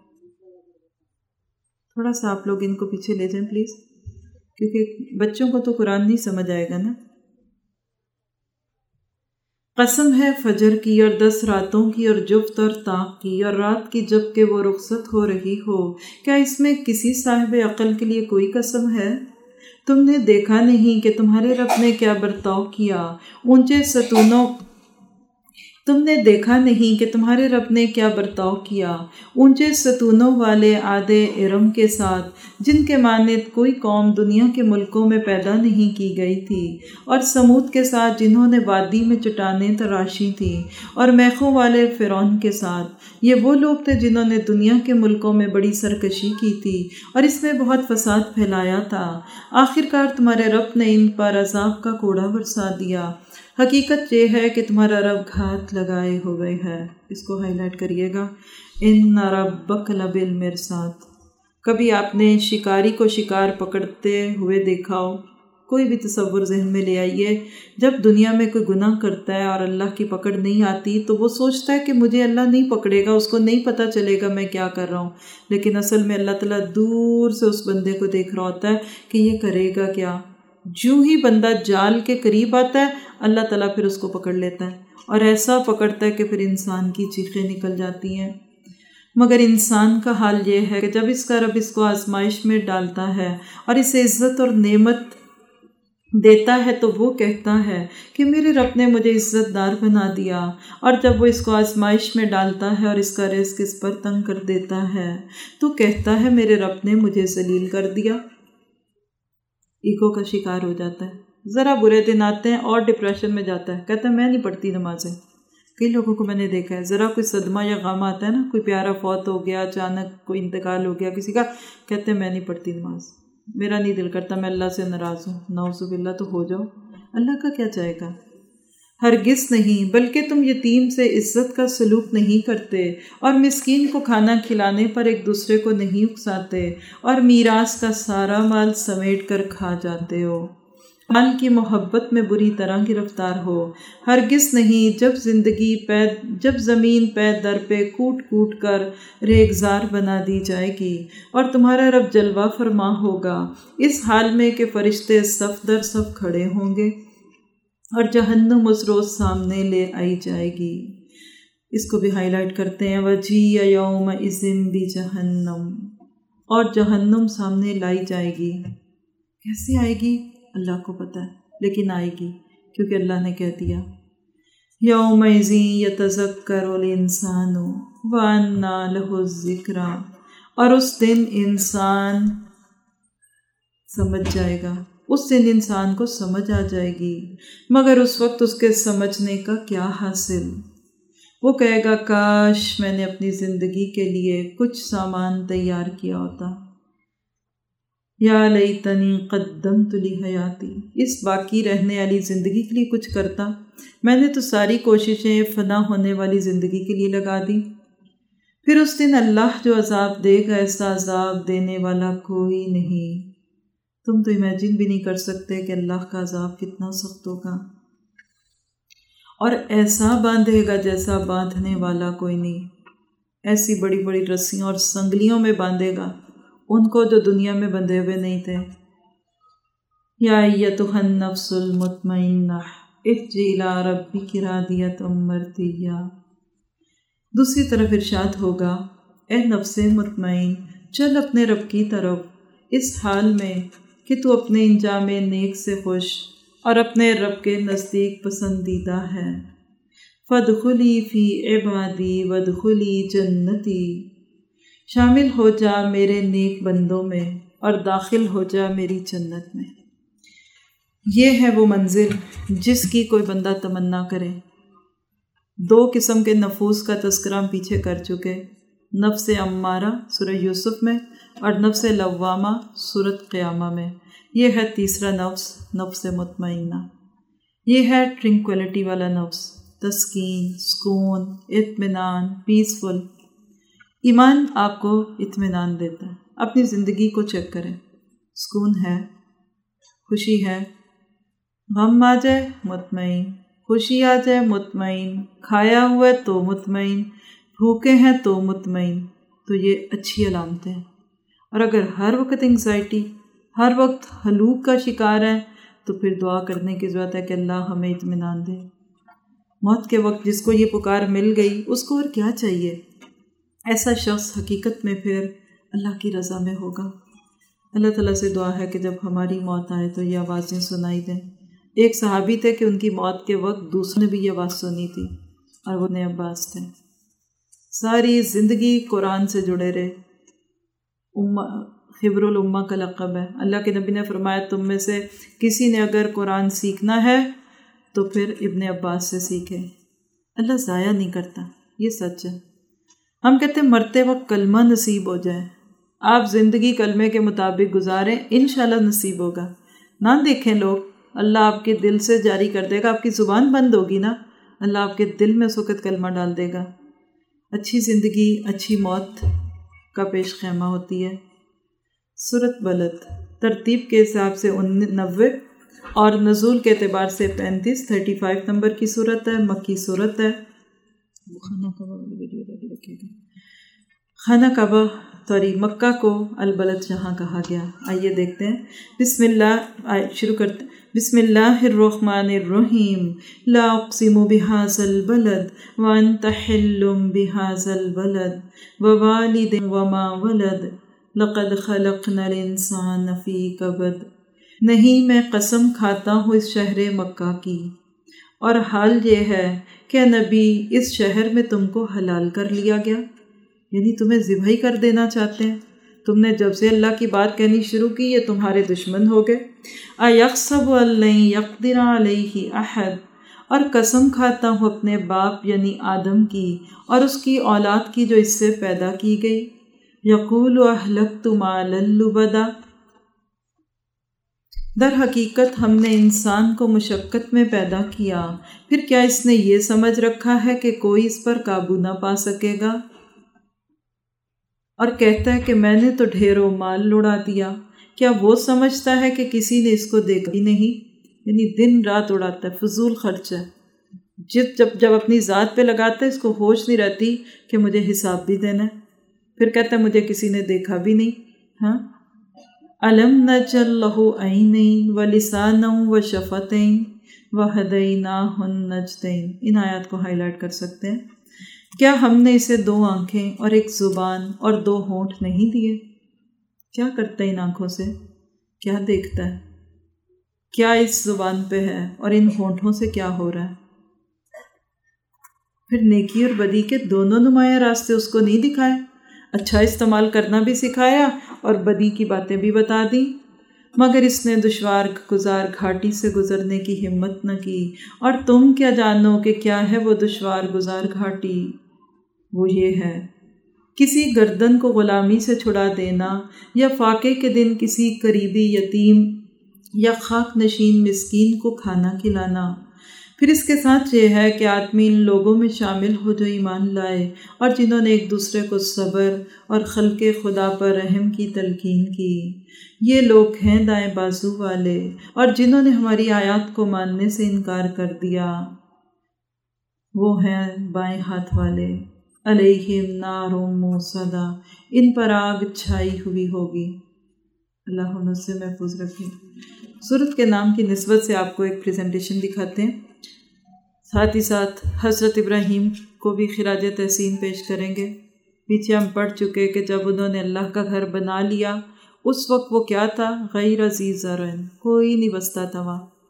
تھوڑا سا آپ لوگ ان کو پیچھے لے جائیں پلیز، کیونکہ بچوں کو تو قرآن نہیں سمجھ آئے گا نا۔ قسم ہے فجر کی اور دس راتوں کی اور جفت اور طاق کی، اور رات کی جب کہ وہ رخصت ہو رہی ہو۔ کیا اس میں کسی صاحب عقل کے لیے کوئی قسم ہے؟ تم نے دیکھا نہیں کہ تمہارے رب نے کیا برتاؤ کیا اونچے ستونوں تم نے دیکھا نہیں کہ تمہارے رب نے کیا برتاؤ کیا اونچے ستونوں والے عاد ارم کے ساتھ، جن کے مانند کوئی قوم دنیا کے ملکوں میں پیدا نہیں کی گئی تھی، اور سمود کے ساتھ جنہوں نے وادی میں چٹانیں تراشی تھیں، اور میخوں والے فرعون کے ساتھ۔ یہ وہ لوگ تھے جنہوں نے دنیا کے ملکوں میں بڑی سرکشی کی تھی اور اس میں بہت فساد پھیلایا تھا۔ آخرکار تمہارے رب نے ان پر عذاب کا کوڑا برسا دیا۔ حقیقت یہ ہے کہ تمہارا رب گھات لگائے ہوئے ہے۔ اس کو ہائی لائٹ کریے گا، ان ربک لبالمرصاد۔ کبھی آپ نے شکاری کو شکار پکڑتے ہوئے دیکھا ہو؟ کوئی بھی تصور ذہن میں لے آئیے۔ جب دنیا میں کوئی گناہ کرتا ہے اور اللہ کی پکڑ نہیں آتی تو وہ سوچتا ہے کہ مجھے اللہ نہیں پکڑے گا، اس کو نہیں پتہ چلے گا میں کیا کر رہا ہوں، لیکن اصل میں اللہ تعالیٰ دور سے اس بندے کو دیکھ رہا ہوتا ہے کہ یہ کرے گا کیا۔ جو ہی بندہ جال کے قریب آتا ہے اللہ تعالیٰ پھر اس کو پکڑ لیتا ہے، اور ایسا پکڑتا ہے کہ پھر انسان کی چیخیں نکل جاتی ہیں۔ مگر انسان کا حال یہ ہے کہ جب اس کا رب اس کو آزمائش میں ڈالتا ہے اور اسے عزت اور نعمت دیتا ہے تو وہ کہتا ہے کہ میرے رب نے مجھے عزت دار بنا دیا، اور جب وہ اس کو آزمائش میں ڈالتا ہے اور اس کا رزق اس پر تنگ کر دیتا ہے تو کہتا ہے میرے رب نے مجھے ذلیل کر دیا۔ ایگو کا شکار ہو جاتا ہے، ذرا برے دن آتے ہیں اور ڈپریشن میں جاتا ہے، کہتا ہے میں نہیں پڑھتی نمازیں۔ کئی لوگوں کو میں نے دیکھا ہے، ذرا کوئی صدمہ یا غم آتا ہے نا، کوئی پیارا فوت ہو گیا، اچانک کوئی انتقال ہو گیا کسی کا، کہتے ہیں میں نہیں پڑھتی نماز، میرا نہیں دل کرتا، میں اللہ سے ناراض ہوں۔ نعوذ باللہ، تو ہو جاؤ، اللہ کا کیا چاہے گا؟ ہرگز نہیں، بلکہ تم یتیم سے عزت کا سلوک نہیں کرتے، اور مسکین کو کھانا کھلانے پر ایک دوسرے کو نہیں اکساتے، اور میراث کا سارا مال سمیٹ کر کھا جاتے ہو۔ مال کی محبت میں بری طرح گرفتار ہو۔ ہرگز نہیں، جب زندگی پے جب زمین پے در پہ کوٹ کوٹ کر ریگزار بنا دی جائے گی، اور تمہارا رب جلوہ فرما ہوگا اس حال میں کہ فرشتے صف در صف کھڑے ہوں گے، اور جہنم اس روز سامنے لے آئی جائے گی۔ اس کو بھی ہائی لائٹ کرتے ہیں، وَجِیَّ یَوْمَئِذٍ بِجَہَنَّمَ، اور جہنم سامنے لائی جائے گی۔ کیسے آئے گی اللہ کو پتہ ہے، لیکن آئے گی کیونکہ اللہ نے کہہ دیا۔ یَوْمَئِذٍ یَتَذَکَّرُ الْإِنسَانُ وَأَنَّىٰ لَهُ الذِّکْرَىٰ، اور اس دن انسان سمجھ جائے گا، اس دن انسان کو سمجھ آ جائے گی، مگر اس وقت اس کے سمجھنے کا کیا حاصل؟ وہ کہے گا کاش میں نے اپنی زندگی کے لیے کچھ سامان تیار کیا ہوتا، یا لیتنی قدمت لحیاتی، اس باقی رہنے والی زندگی کے لیے کچھ کرتا، میں نے تو ساری کوششیں فنا ہونے والی زندگی کے لیے لگا دی۔ پھر اس دن اللہ جو عذاب دے گا ایسا عذاب دینے والا کوئی نہیں۔ تم تو امیجن بھی نہیں کر سکتے کہ اللہ کا عذاب کتنا سخت ہوگا، اور ایسا باندھے گا جیسا باندھنے والا کوئی نہیں۔ ایسی بڑی بڑی رسیوں اور سنگلیوں میں باندھے گا ان کو جو دنیا میں بندھے ہوئے نہیں تھے۔ یا ایتھا النفس المطمئنہ ارجعی الی ربک راضیۃ مرضیہ۔ دوسری طرف ارشاد ہوگا، اے نفس مطمئن، چل اپنے رب کی طرف اس حال میں کہ تو اپنے انجام نیک سے خوش اور اپنے رب کے نزدیک پسندیدہ ہے۔ فادخلی فی عبادی وادخلی جنتی، شامل ہو جا میرے نیک بندوں میں اور داخل ہو جا میری جنت میں۔ یہ ہے وہ منزل جس کی کوئی بندہ تمنا کرے۔ دو قسم کے نفوس کا تذکرہ ہم پیچھے کر چکے، نفس امارہ سورہ یوسف میں اور نفس لوامہ سورۃ قیامہ میں۔ یہ ہے تیسرا نفس، نفس مطمئنہ۔ یہ ہے ٹرنکویلٹی والا نفس، تسکین، سکون، اطمینان، پیسفل۔ ایمان آپ کو اطمینان دیتا ہے۔ اپنی زندگی کو چیک کریں، سکون ہے، خوشی ہے، غم آ جائے مطمئن، خوشی آ جائے مطمئن، کھایا ہوا ہے تو مطمئن، بھوکے ہیں تو مطمئن۔ تو یہ اچھی علامتیں ہیں۔ اور اگر ہر وقت انگزائٹی، ہر وقت ہلوک کا شکار ہے تو پھر دعا کرنے کی ضرورت ہے کہ اللہ ہمیں اطمینان دے۔ موت کے وقت جس کو یہ پکار مل گئی اس کو اور کیا چاہیے؟ ایسا شخص حقیقت میں پھر اللہ کی رضا میں ہوگا۔ اللہ تعالیٰ سے دعا ہے کہ جب ہماری موت آئے تو یہ آوازیں سنائی دیں۔ ایک صحابی تھے کہ ان کی موت کے وقت دوسروں نے بھی یہ آواز سنی تھی، اور وہ ابن عباس تھے۔ ساری زندگی قرآن سے جڑے رہے، امہ خبر الامہ کا لقب ہے۔ اللہ کے نبی نے فرمایا تم میں سے کسی نے اگر قرآن سیکھنا ہے تو پھر ابن عباس سے سیکھے۔ اللہ ضائع نہیں کرتا، یہ سچ ہے۔ ہم کہتے ہیں مرتے وقت کلمہ نصیب ہو جائے، آپ زندگی کلمے کے مطابق گزاریں، انشاءاللہ نصیب ہوگا۔ نہ دیکھیں لوگ، اللہ آپ کے دل سے جاری کر دے گا۔ آپ کی زبان بند ہوگی نا، اللہ آپ کے دل میں اس وقت کلمہ ڈال دے گا۔ اچھی زندگی اچھی موت کا پیش خیمہ ہوتی ہے۔ سورۃ بلد ترتیب کے حساب سے نوے اور نزول کے اعتبار سے پینتیس، تھرٹی فائیو نمبر کی صورت ہے، مکی صورت ہے۔ خانہ کعبہ والی ویڈیو ریڈی رکھیے گا۔ خانہ کعبہ سوری مکہ کو البلد جہاں کہا گیا۔ آئیے دیکھتے ہیں، بسم اللہ شروع کرتے ہیں۔ بسم اللہ الرحمن الرحیم، لا اقسم بهذا البلد وانت حل بهذا البلد ووالد وما ولد لقد خلقنا الانسان فی کبد۔ نہیں، میں قسم کھاتا ہوں اس شہر مکہ کی، اور حال یہ ہے کہ نبی اس شہر میں تم کو حلال کر لیا گیا، یعنی تمہیں ذبح کر دینا چاہتے ہیں۔ تم نے جب سے اللہ کی بات کہنی شروع کی یہ تمہارے دشمن ہو گئے۔ اَيَحْسَبُ أَن لَّن يَقْدِرَ عَلَيْهِ أَحَدٌ، اور قسم کھاتا ہوں اپنے باپ یعنی آدم کی اور اس کی اولاد کی جو اس سے پیدا کی گئی۔ يَقُولُ أَهْلَكْتُ مَالًا لُبَدًا، در حقیقت ہم نے انسان کو مشقت میں پیدا کیا، پھر کیا اس نے یہ سمجھ رکھا ہے کہ کوئی اس پر قابو نہ پا سکے گا؟ اور کہتا ہے کہ میں نے تو ڈھیروں مال لڑا دیا، کیا وہ سمجھتا ہے کہ کسی نے اس کو دیکھا ہی نہیں؟ یعنی دن رات اڑاتا ہے، فضول خرچ ہے۔ جب جب جب اپنی ذات پہ لگاتا ہے اس کو ہوش نہیں رہتی کہ مجھے حساب بھی دینا ہے، پھر کہتا ہے مجھے کسی نے دیکھا بھی نہیں۔ ہاں، الم نجعل لہ عینین ولسانا وشفتین وہدیناہ النجدین۔ ان آیات کو ہائی لائٹ کر سکتے ہیں۔ کیا ہم نے اسے دو آنکھیں اور ایک زبان اور دو ہونٹ نہیں دیے؟ کیا کرتا ہے ان آنکھوں سے؟ کیا دیکھتا ہے؟ کیا اس زبان پہ ہے اور ان ہونٹوں سے کیا ہو رہا ہے؟ پھر نیکی اور بدی کے دونوں نمایاں راستے اس کو نہیں دکھائے، اچھا استعمال کرنا بھی سکھایا اور بدی کی باتیں بھی بتا دیں، مگر اس نے دشوار گزار گھاٹی سے گزرنے کی ہمت نہ کی۔ اور تم کیا جانو کہ کیا ہے وہ دشوار گزار گھاٹی؟ وہ یہ ہے کسی گردن کو غلامی سے چھڑا دینا، یا فاقے کے دن کسی قریبی یتیم یا خاک نشین مسکین کو کھانا کھلانا۔ پھر اس کے ساتھ یہ ہے کہ آدمی ان لوگوں میں شامل ہو جو ایمان لائے اور جنہوں نے ایک دوسرے کو صبر اور خلق خدا پر رحم کی تلقین کی۔ یہ لوگ ہیں دائیں بازو والے، اور جنہوں نے ہماری آیات کو ماننے سے انکار کر دیا وہ ہیں بائیں ہاتھ والے۔ علیہم نار موصدہ، ان پر آگ چھائی ہوئی ہوگی۔ اللہ ہم اس سے محفوظ رکھے۔ سورت کے نام کی نسبت سے آپ کو ایک پریزنٹیشن دکھاتے ہیں، ساتھ ہی ساتھ حضرت ابراہیم کو بھی خراج تحسین پیش کریں گے۔ پیچھے ہم پڑھ چکے کہ جب انہوں نے اللہ کا گھر بنا لیا اس وقت وہ کیا تھا؟ غیر ذی زرع، کوئی نہیں بستا تھا وہاں،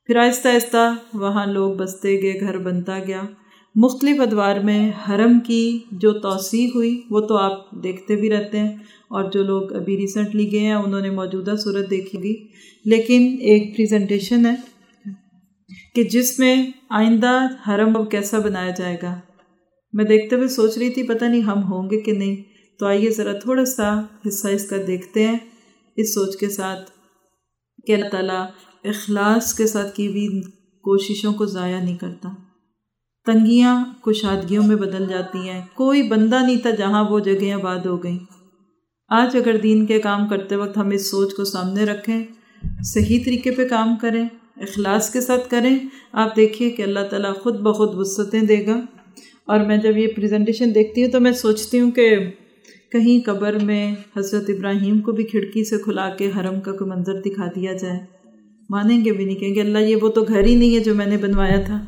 پھر آہستہ آہستہ وہاں لوگ بستے گئے، گھر بنتا گیا۔ مختلف ادوار میں حرم کی جو توسیع ہوئی وہ تو آپ دیکھتے بھی رہتے ہیں، اور جو لوگ ابھی ریسنٹلی گئے ہیں انہوں نے موجودہ صورت دیکھی گی۔ لیکن ایک پریزنٹیشن ہے کہ جس میں آئندہ حرم اب کیسا بنایا جائے گا، میں دیکھتے ہوئے سوچ رہی تھی پتہ نہیں ہم ہوں گے کہ نہیں۔ تو آئیے ذرا تھوڑا سا حصہ اس کا دیکھتے ہیں، اس سوچ کے ساتھ کہ اللہ تعالیٰ اخلاص کے ساتھ کی ہوئی کوششوں کو ضائع نہیں کرتا۔ تنگیاں کشادگیوں میں بدل جاتی ہیں۔ کوئی بندہ نہیں تھا جہاں وہ جگہیں آباد ہو گئیں۔ آج اگر دین کے کام کرتے وقت ہم اس سوچ کو سامنے رکھیں، صحیح طریقے پہ کام کریں، اخلاص کے ساتھ کریں، آپ دیکھیے کہ اللہ تعالیٰ خود بخود وسعتیں دے گا۔ اور میں جب یہ پریزنٹیشن دیکھتی ہوں تو میں سوچتی ہوں کہ کہیں قبر میں حضرت ابراہیم کو بھی کھڑکی سے کھلا کے حرم کا کوئی منظر دکھا دیا جائے، مانیں گے بھی نہیں، کہیں گے اللہ یہ وہ تو گھر ہی نہیں ہے جو میں نے بنوایا تھا۔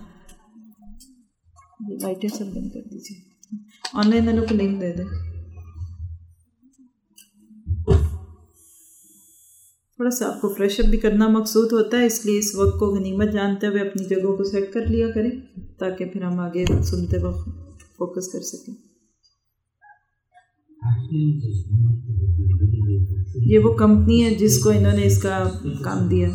لائٹیں سب بند کر دیجیے، آن لائن والوں کو لنک دے دیں۔ تھوڑا سا آپ کو فریش اپ بھی کرنا مقصود ہوتا ہے، اس لیے اس وقت کو غنیمت جانتے ہوئے اپنی جگہوں کو سیٹ کر لیا کریں تاکہ پھر ہم آگے سنتے وقت فوکس کر سکیں۔ یہ وہ کمپنی ہے جس کو انہوں نے اس کا کام دیا۔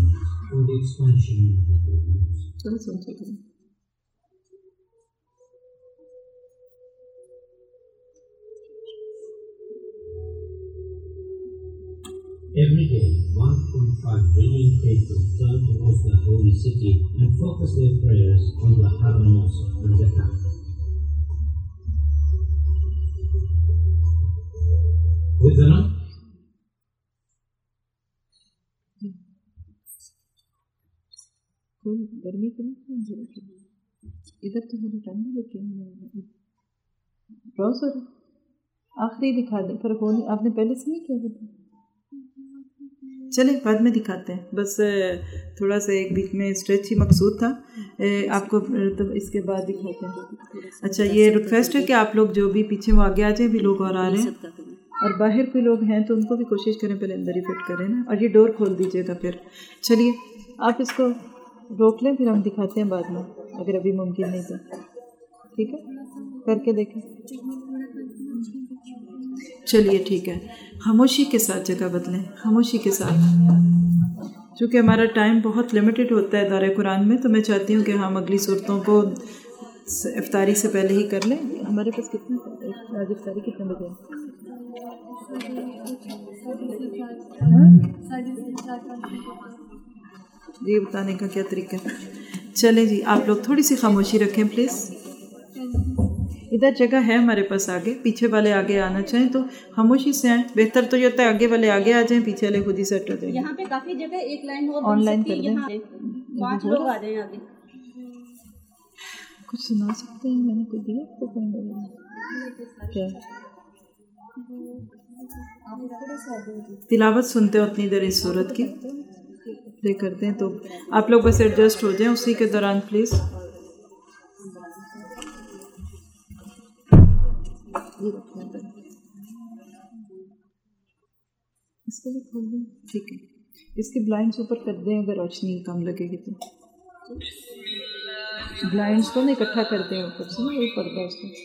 چلو سنتے کریں۔ Every day, one point five billion people turn towards the holy city and focus their prayers on the Haram Mosque and the Kaaba. With the night, گرمی کے لیے ادھر تو میری ٹھنڈی لیکن بہت سارے آخری دکھا دیں، فرق ہو نہیں، آپ نے پہلے سے نہیں کیا ہوتا؟ چلیں بعد میں دکھاتے ہیں، بس تھوڑا سا ایک بیچ میں اسٹریچ ہی مقصود تھا، آپ کو تو اس کے بعد دکھاتے ہیں۔ اچھا یہ ریکویسٹ ہے کہ آپ لوگ جو بھی پیچھے وہ آگے آ جائیں، بھی لوگ اور آ رہے ہیں، اور باہر کوئی لوگ ہیں تو ان کو بھی کوشش کریں پہلے اندر ہی فٹ کریں نا، اور یہ ڈور کھول دیجیے گا پھر۔ چلیے آپ اس کو روک لیں، پھر ہم دکھاتے ہیں بعد میں اگر ابھی ممکن نہیں تو، ٹھیک ہے کر کے دیکھیں۔ چلیے ٹھیک ہے، خاموشی کے ساتھ جگہ بدلیں، خاموشی کے ساتھ، چونکہ ہمارا ٹائم بہت لمیٹڈ ہوتا ہے دورہ قرآن میں، تو میں چاہتی ہوں کہ ہم اگلی صورتوں کو افطاری سے پہلے ہی کر لیں۔ ہمارے پاس کتنا آج افطاری کتنے بجے ہے؟ یہ بتانے کا کیا طریقہ ہے؟ چلیں جی آپ لوگ تھوڑی سی خاموشی رکھیں پلیز۔ ادھر جگہ ہے ہمارے پاس، آگے پیچھے والے آگے آنا چاہیں تو خاموشی سے آئیں، بہتر تو یہ ہوتا ہے آگے والے آگے آ جائیں، پیچھے والے خود ہی سیٹ ہو جائیں۔ یہاں پہ کافی جگہ ایک لائن اور آن لائن کر دیں، پانچ لوگ آ جائیں آگے۔ کچھ سنا سکتے ہیں؟ میں نے کوئی دیا آپ کو فون کیا تلاوت سنتے ہو اتنی دیر اس صورت کی پلے کرتے ہیں، تو آپ لوگ بس ایڈجسٹ ہو جائیں اسی کے دوران پلیز۔ اس کو بھی کھول دیں، ٹھیک ہے، اس کے بلائنڈس اوپر کر دیں اگر روشنی کم لگے گی تو، بلائنڈس کو نا اکٹھا کر دیں اوپر سے نا، وہی پردہ اس کو۔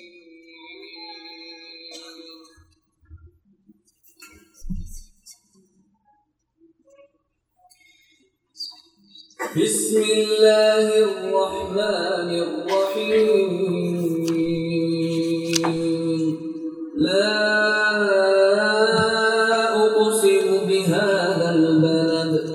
بسم اللہ الرحمن الرحیم لا اقسم بهذا البلد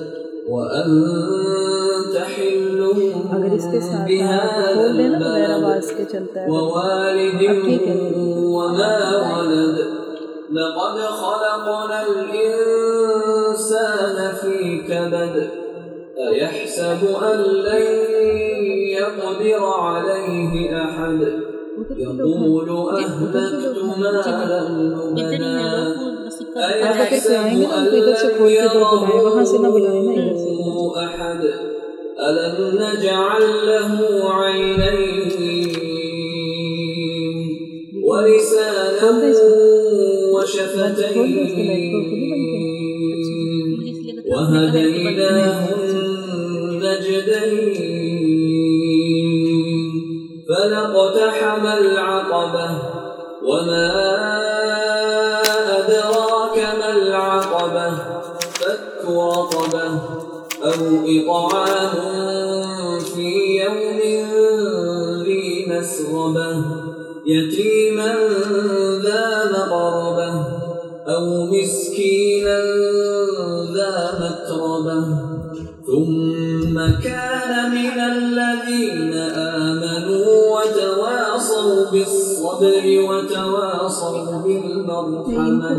وانت حل بهذا البلد ووالد وما ولد لقد خلقنا الانسان في كبد أيحسب أن لن يقدر عليه أحد يقول أهلكت مالا لبدا أيحسب أن لن يره أحد ألم نجعل له عينين ولسانا وشفتين وهديناه النجدين النجدين فلاقتحم العقبة وما أدراك ما العقبة فك رقبة أو إطعام في يوم ذي مسغبة يتيما ذا مقربة أو مسكينا ذا متربة ثم كان من الذين آمنوا وتواصوا بالصبر وتواصوا بالمرحمة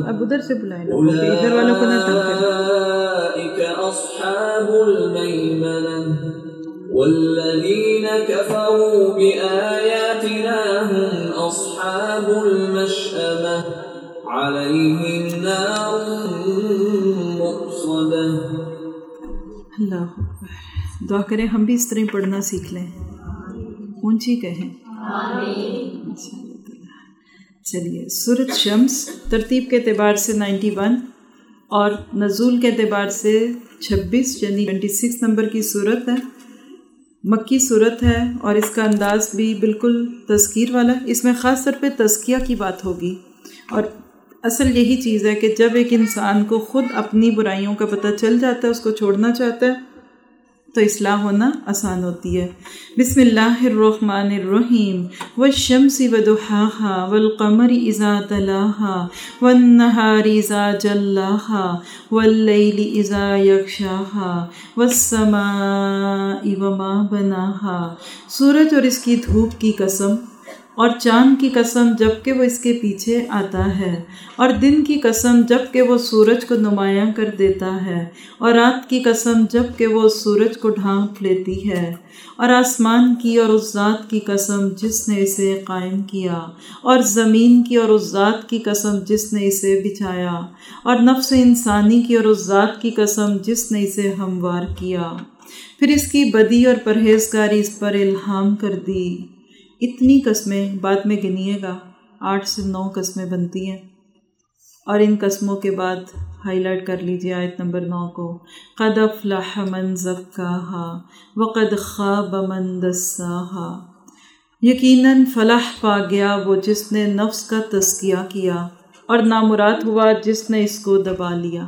أولئك أصحاب الميمنة والذين كفروا بآياتنا هم أصحاب المشأمة عليهم نار مؤصدة. اللہ دعا کریں ہم بھی اس طرح پڑھنا سیکھ لیں، اونچی کہیں آمین. چلیے سورۃ شمس ترتیب کے اعتبار سے نائنٹی ون اور نزول کے اعتبار سے چھبیس یعنی ٹوینٹی سکس نمبر کی صورت ہے، مکی صورت ہے اور اس کا انداز بھی بالکل تذکیر والا ہے. اس میں خاص طور پہ تزکیہ کی بات ہوگی اور اصل یہی چیز ہے کہ جب ایک انسان کو خود اپنی برائیوں کا پتہ چل جاتا ہے، اس کو چھوڑنا چاہتا ہے تو اصلاح ہونا آسان ہوتی ہے. بسم اللہ الرحمن الرحیم. والشمس وضحاها والقمر اذا تلاها والنہار اذا جلاها واللیل اذا یغشاها والسماء وما بناها. سورج اور اس کی دھوپ کی قسم اور چاند کی قسم جب کہ وہ اس کے پیچھے آتا ہے، اور دن کی قسم جب کہ وہ سورج کو نمایاں کر دیتا ہے، اور رات کی قسم جب کہ وہ سورج کو ڈھانپ لیتی ہے، اور آسمان کی اور اس ذات کی قسم جس نے اسے قائم کیا، اور زمین کی اور اس ذات کی قسم جس نے اسے بچھایا، اور نفس انسانی کی اور اس ذات کی قسم جس نے اسے ہموار کیا، پھر اس کی بدی اور پرہیزگاری اس پر الہام کر دی. اتنی قسمیں بعد میں گنیے گا، آٹھ سے نو قسمیں بنتی ہیں. اور ان قسموں کے بعد ہائی لائٹ کر لیجیے آیت نمبر نو کو. قد افلح من زکاہا وقد خاب من دساہا. یقیناً فلاح پا گیا وہ جس نے نفس کا تزکیہ کیا، اور نامراد ہوا جس نے اس کو دبا لیا.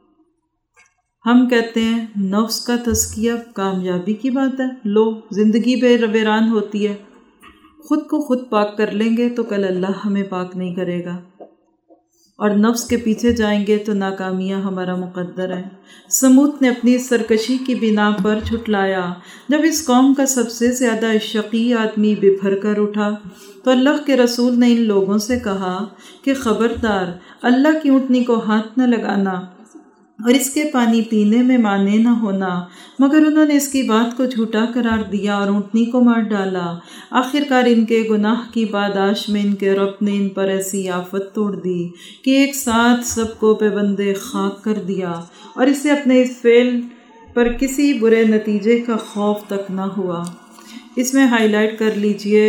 ہم کہتے ہیں نفس کا تزکیہ کامیابی کی بات ہے، لو زندگی بے ویران ہوتی ہے. خود کو خود پاک کر لیں گے تو کل اللہ ہمیں پاک نہیں کرے گا، اور نفس کے پیچھے جائیں گے تو ناکامیاں ہمارا مقدر ہے. سمود نے اپنی سرکشی کی بنا پر جھٹلایا. جب اس قوم کا سب سے زیادہ شقی آدمی بپھر کر اٹھا تو اللہ کے رسول نے ان لوگوں سے کہا کہ خبردار اللہ کی اونٹنی کو ہاتھ نہ لگانا اور اس کے پانی پینے میں مانے نہ ہونا. مگر انہوں نے اس کی بات کو جھوٹا قرار دیا اور اونٹنی کو مار ڈالا. آخرکار ان کے گناہ کی پاداش میں ان کے رب نے ان پر ایسی آفت توڑ دی کہ ایک ساتھ سب کو پابند خاک کر دیا، اور اسے اپنے اس فعل پر کسی برے نتیجے کا خوف تک نہ ہوا. اس میں ہائی لائٹ کر لیجئے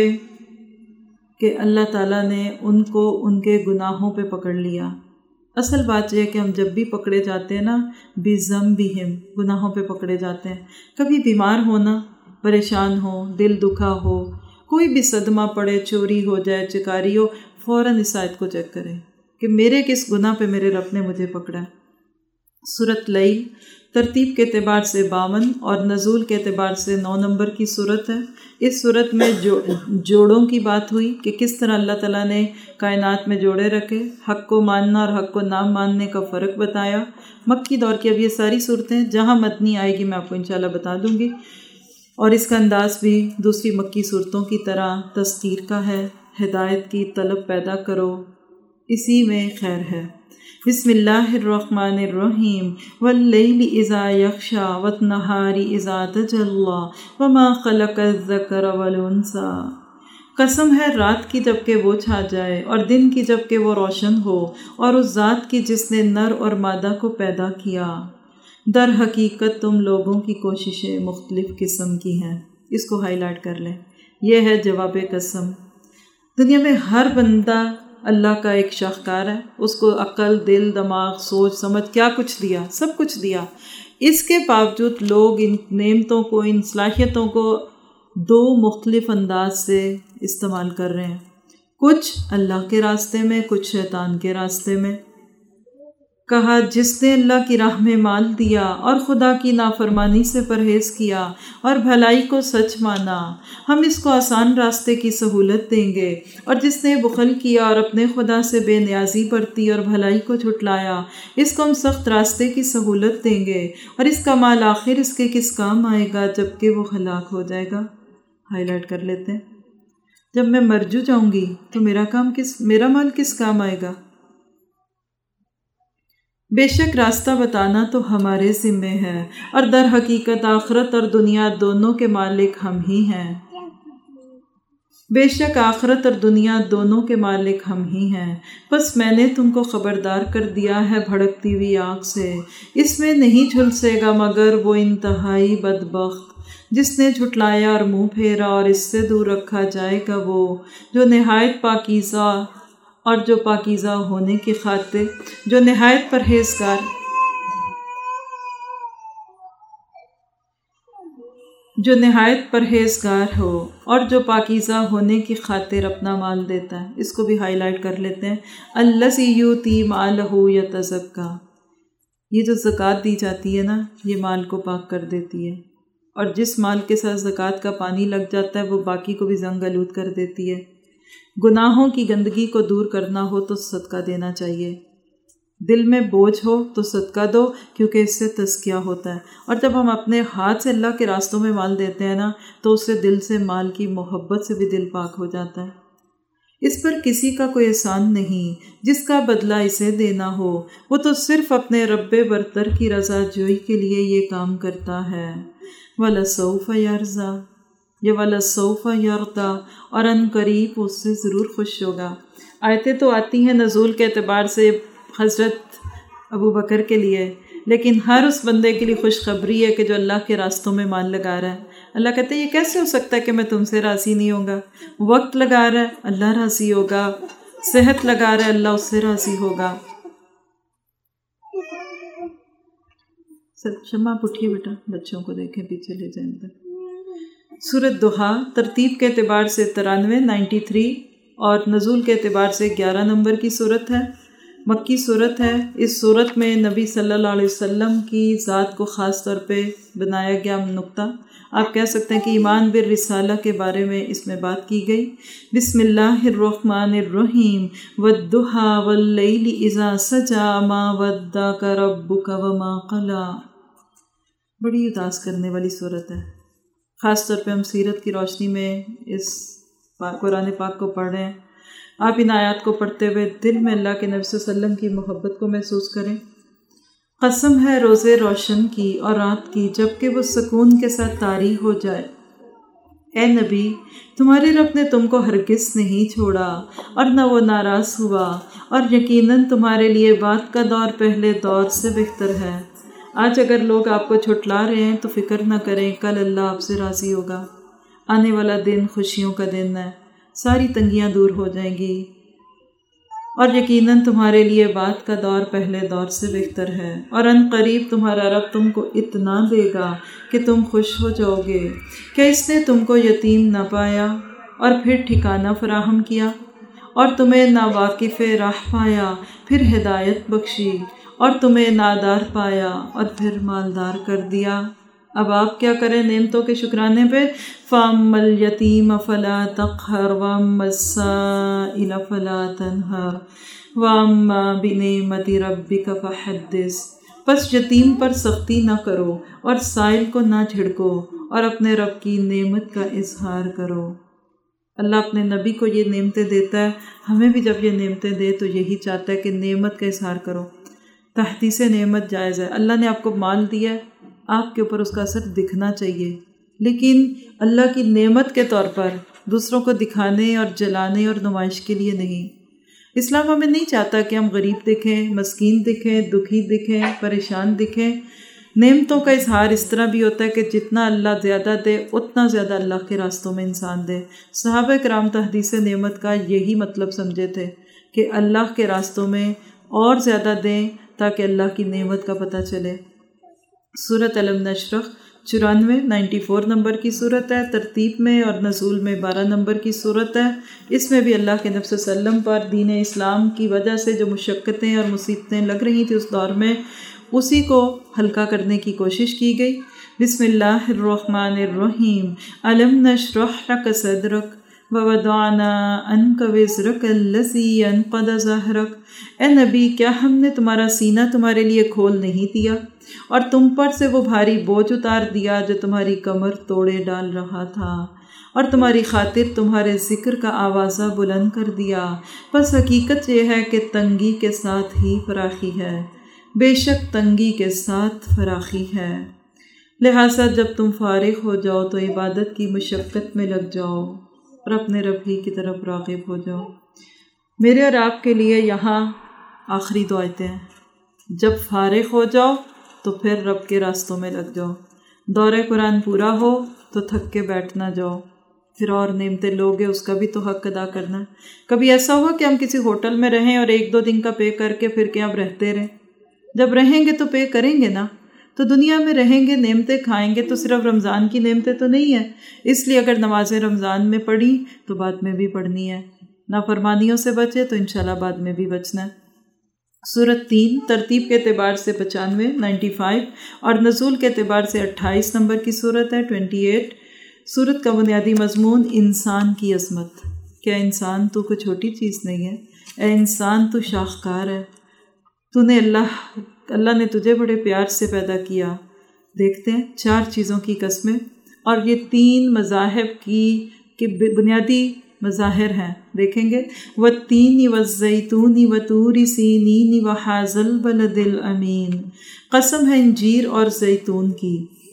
کہ اللہ تعالیٰ نے ان کو ان کے گناہوں پہ پکڑ لیا. اصل بات یہ ہے کہ ہم جب بھی پکڑے جاتے ہیں نا بِذَنبِهِمْ گناہوں پہ پکڑے جاتے ہیں. کبھی بیمار ہونا، پریشان ہو، دل دکھا ہو، کوئی بھی صدمہ پڑے، چوری ہو جائے، چکاری ہو، فوراً اس آیت کو چیک کریں کہ میرے کس گناہ پہ میرے رب نے مجھے پکڑا ہے. سورۃ لیل ترتیب کے اعتبار سے باون اور نزول کے اعتبار سے نو نمبر کی صورت ہے. اس صورت میں جو جوڑوں کی بات ہوئی کہ کس طرح اللہ تعالیٰ نے کائنات میں جوڑے رکھے، حق کو ماننا اور حق کو نہ ماننے کا فرق بتایا. مکی دور کی اب یہ ساری صورتیں جہاں مدنی آئے گی میں آپ کو انشاءاللہ بتا دوں گی، اور اس کا انداز بھی دوسری مکی صورتوں کی طرح تذکیر کا ہے. ہدایت کی طلب پیدا کرو، اسی میں خیر ہے. بسم اللہ الرحمن الرحیم. واللیل اذا یغشا والنہار اذا تجلی وما خلق الذکر والانثی. قسم ہے رات کی جب کہ وہ چھا جائے اور دن کی جب کہ وہ روشن ہو، اور اس ذات کی جس نے نر اور مادہ کو پیدا کیا. در حقیقت تم لوگوں کی کوششیں مختلف قسم کی ہیں. اس کو ہائی لائٹ کر لیں. یہ ہے جواب قسم. دنیا میں ہر بندہ اللہ کا ایک شاہکار ہے، اس کو عقل، دل، دماغ، سوچ سمجھ کیا کچھ دیا، سب کچھ دیا. اس کے باوجود لوگ ان نعمتوں کو، ان صلاحیتوں کو دو مختلف انداز سے استعمال کر رہے ہیں، کچھ اللہ کے راستے میں، کچھ شیطان کے راستے میں۔ کہا جس نے اللہ کی راہ میں مال دیا اور خدا کی نافرمانی سے پرہیز کیا اور بھلائی کو سچ مانا، ہم اس کو آسان راستے کی سہولت دیں گے، اور جس نے بخل کیا اور اپنے خدا سے بے نیازی برتی اور بھلائی کو جھٹلایا، اس کو ہم سخت راستے کی سہولت دیں گے، اور اس کا مال آخر اس کے کس کام آئے گا جب کہ وہ ہلاک ہو جائے گا۔ ہائی لائٹ کر لیتے ہیں، جب میں مرجو جاؤں گی تو میرا کام کس میرا مال کس کام آئے گا؟ بے شک راستہ بتانا تو ہمارے ذمے ہے، اور در حقیقت آخرت اور دنیا دونوں کے مالک ہم ہی ہیں۔ بے شک آخرت اور دنیا دونوں کے مالک ہم ہی ہیں، بس میں نے تم کو خبردار کر دیا ہے بھڑکتی ہوئی آگ سے، اس میں نہیں جھلسے گا مگر وہ انتہائی بدبخت جس نے جھٹلایا اور منہ پھیرا، اور اس سے دور رکھا جائے گا وہ جو نہایت پاکیزہ اور جو پاکیزہ ہونے کی خاطر جو نہایت پرہیزگار جو نہایت پرہیزگار ہو اور جو پاکیزہ ہونے کی خاطر اپنا مال دیتا ہے۔ اس کو بھی ہائی لائٹ کر لیتے ہیں، الذی یؤتی مالہ یتزکیٰ، یہ جو زکوٰۃ دی جاتی ہے نا، یہ مال کو پاک کر دیتی ہے، اور جس مال کے ساتھ زکوٰۃ کا پانی لگ جاتا ہے وہ باقی کو بھی زنگ آلود کر دیتی ہے۔ گناہوں کی گندگی کو دور کرنا ہو تو صدقہ دینا چاہیے، دل میں بوجھ ہو تو صدقہ دو، کیونکہ اس سے تزکیہ ہوتا ہے، اور جب ہم اپنے ہاتھ سے اللہ کے راستوں میں مال دیتے ہیں نا تو اس سے دل سے مال کی محبت سے بھی دل پاک ہو جاتا ہے۔ اس پر کسی کا کوئی احسان نہیں جس کا بدلہ اسے دینا ہو، وہ تو صرف اپنے رب برتر کی رضا جوئی کے لیے یہ کام کرتا ہے۔ وَلَسَوْفَ يَرْضَىٰ، یہ وَلَسَوْفَ يَرْضَىٰ، اور ان قریب اس سے ضرور خوش ہوگا۔ آیتیں تو آتی ہیں نزول کے اعتبار سے حضرت ابو بکر کے لیے، لیکن ہر اس بندے کے لیے خوشخبری ہے کہ جو اللہ کے راستوں میں مال لگا رہا ہے۔ اللہ کہتے ہیں یہ کیسے ہو سکتا ہے کہ میں تم سے راضی نہیں ہوں گا؟ وقت لگا رہا ہے، اللہ راضی ہوگا، صحت لگا رہا ہے، اللہ اس سے راضی ہوگا۔ سر شمع آپ اٹھیے بیٹا، بچوں کو دیکھیں، پیچھے لے جائیں اندر۔ سورۃ ضحیٰ ترتیب کے اعتبار سے ترانوے نائنٹی تھری اور نزول کے اعتبار سے گیارہ نمبر کی صورت ہے، مکی صورت ہے۔ اس صورت میں نبی صلی اللہ علیہ وسلم کی ذات کو خاص طور پہ بنایا گیا نقطہ، آپ کہہ سکتے ہیں کہ ایمان بالرسالہ کے بارے میں اس میں بات کی گئی۔ بسم اللہ الرحمن الرحیم، والضحیٰ واللیل اذا سجی ما ودعک ربک وما قلی، بڑی اداس کرنے والی صورت ہے۔ خاص طور پہ ہم سیرت کی روشنی میں اس قرآن پاک کو پڑھ رہے ہیں، آپ ان آیات کو پڑھتے ہوئے دل میں اللہ کے نبی صلی اللہ علیہ وسلم کی محبت کو محسوس کریں۔ قسم ہے روزے روشن کی اور رات کی جب کہ وہ سکون کے ساتھ طاری ہو جائے، اے نبی تمہارے رب نے تم کو ہرگز نہیں چھوڑا اور نہ وہ ناراض ہوا، اور یقیناً تمہارے لیے بات کا دور پہلے دور سے بہتر ہے۔ آج اگر لوگ آپ کو چھٹلا رہے ہیں تو فکر نہ کریں، کل اللہ آپ سے راضی ہوگا۔ آنے والا دن خوشیوں کا دن ہے، ساری تنگیاں دور ہو جائیں گی، اور یقیناً تمہارے لیے بات کا دور پہلے دور سے بہتر ہے، اور ان قریب تمہارا رب تم کو اتنا دے گا کہ تم خوش ہو جاؤ گے۔ کہ اس نے تم کو یتیم نہ پایا اور پھر ٹھکانہ فراہم کیا، اور تمہیں ناواقف راہ پایا پھر ہدایت بخشی، اور تمہیں نادار پایا اور پھر مالدار کر دیا۔ اب آپ کیا کریں نعمتوں کے شکرانے پہ؟ فَأَمَّا الْيَتِيمَ فَلَا تَقْهَرْ وَأَمَّا السَّائِلَ فَلَا تَنْهَرْ وَأَمَّا بِنِعْمَةِ رَبِّكَ فَحَدِّثْ، پس یتیم پر سختی نہ کرو اور سائل کو نہ جھڑکو، اور اپنے رب کی نعمت کا اظہار کرو۔ اللہ اپنے نبی کو یہ نعمتیں دیتا ہے، ہمیں بھی جب یہ نعمتیں دے تو یہی چاہتا ہے کہ نعمت کا اظہار کرو۔ تحدیث نعمت جائز ہے، اللہ نے آپ کو مال دیا ہے، آپ کے اوپر اس کا اثر دکھنا چاہیے، لیکن اللہ کی نعمت کے طور پر دوسروں کو دکھانے اور جلانے اور نمائش کے لیے نہیں۔ اسلام ہمیں نہیں چاہتا کہ ہم غریب دکھیں، مسکین دکھیں، دکھی دکھیں، پریشان دکھیں۔ نعمتوں کا اظہار اس طرح بھی ہوتا ہے کہ جتنا اللہ زیادہ دے اتنا زیادہ اللہ کے راستوں میں انسان دے۔ صحابہ کرام تحدیث نعمت کا یہی مطلب سمجھے تھے کہ اللہ کے راستوں میں اور زیادہ دیں تاکہ اللہ کی نعمت کا پتہ چلے۔ سورۃ علم نشرح چورانوے نائنٹی فور نمبر کی صورت ہے، ترتیب میں اور نزول میں بارہ نمبر کی صورت ہے۔ اس میں بھی اللہ کے نبی صلی اللہ علیہ وسلم پر دین اسلام کی وجہ سے جو مشقتیں اور مصیبتیں لگ رہی تھیں اس دور میں، اسی کو ہلکا کرنے کی کوشش کی گئی۔ بسم اللہ الرحمن الرحیم، علم نشرح لک صدرک ووضعنا عنک وزرک الذی انقض ظہرک۔ اے نبی، کیا ہم نے تمہارا سینہ تمہارے لیے کھول نہیں دیا اور تم پر سے وہ بھاری بوجھ اتار دیا جو تمہاری کمر توڑے ڈال رہا تھا، اور تمہاری خاطر تمہارے ذکر کا آوازہ بلند کر دیا۔ بس حقیقت یہ ہے کہ تنگی کے ساتھ ہی فراخی ہے، بے شک تنگی کے ساتھ فراخی ہے۔ لہٰذا جب تم فارغ ہو جاؤ تو عبادت کی مشقت میں لگ جاؤ اور اپنے رب ہی کی طرف راغب ہو جاؤ۔ میرے اور آپ کے لیے یہاں آخری دو آیتیں ہیں۔ جب فارغ ہو جاؤ تو پھر رب کے راستوں میں لگ جاؤ۔ دور قرآن پورا ہو تو تھک کے بیٹھ نہ جاؤ، پھر اور نعمتیں لوگے اس کا بھی تو حق ادا کرنا۔ کبھی ایسا ہوا کہ ہم کسی ہوٹل میں رہیں اور ایک دو دن کا پے کر کے پھر کیا اب رہتے رہیں؟ جب رہیں گے تو پے کریں گے نا۔ تو دنیا میں رہیں گے، نعمتیں کھائیں گے، تو صرف رمضان کی نعمتیں تو نہیں ہیں۔ اس لیے اگر نمازیں رمضان میں پڑھی تو بعد میں بھی پڑھنی ہے، نافرمانیوں سے بچے تو انشاءاللہ بعد میں بھی بچنا ہے۔ سورت تین ترتیب کے اعتبار سے پچانوے نائنٹی فائیو اور نزول کے اعتبار سے اٹھائیس نمبر کی صورت ہے، ٹوینٹی ایٹ۔ سورت کا بنیادی مضمون انسان کی عظمت۔ کیا انسان تو کوئی چھوٹی چیز نہیں ہے؟ اے انسان تو شاہکار ہے، تو نے اللہ اللہ نے تجھے بڑے پیار سے پیدا کیا۔ دیکھتے ہیں چار چیزوں کی قسمیں، اور یہ تین مذاہب کی کہ بنیادی مظاہر ہیں، دیکھیں گے۔ وَالتِّینِ وَالزَّیْتُونِ وَطُورِ سِینِینِ وَھَٰذَا الْبَلَدِ الْأَمِینِ۔ قسم ہے انجیر اور زیتون کی۔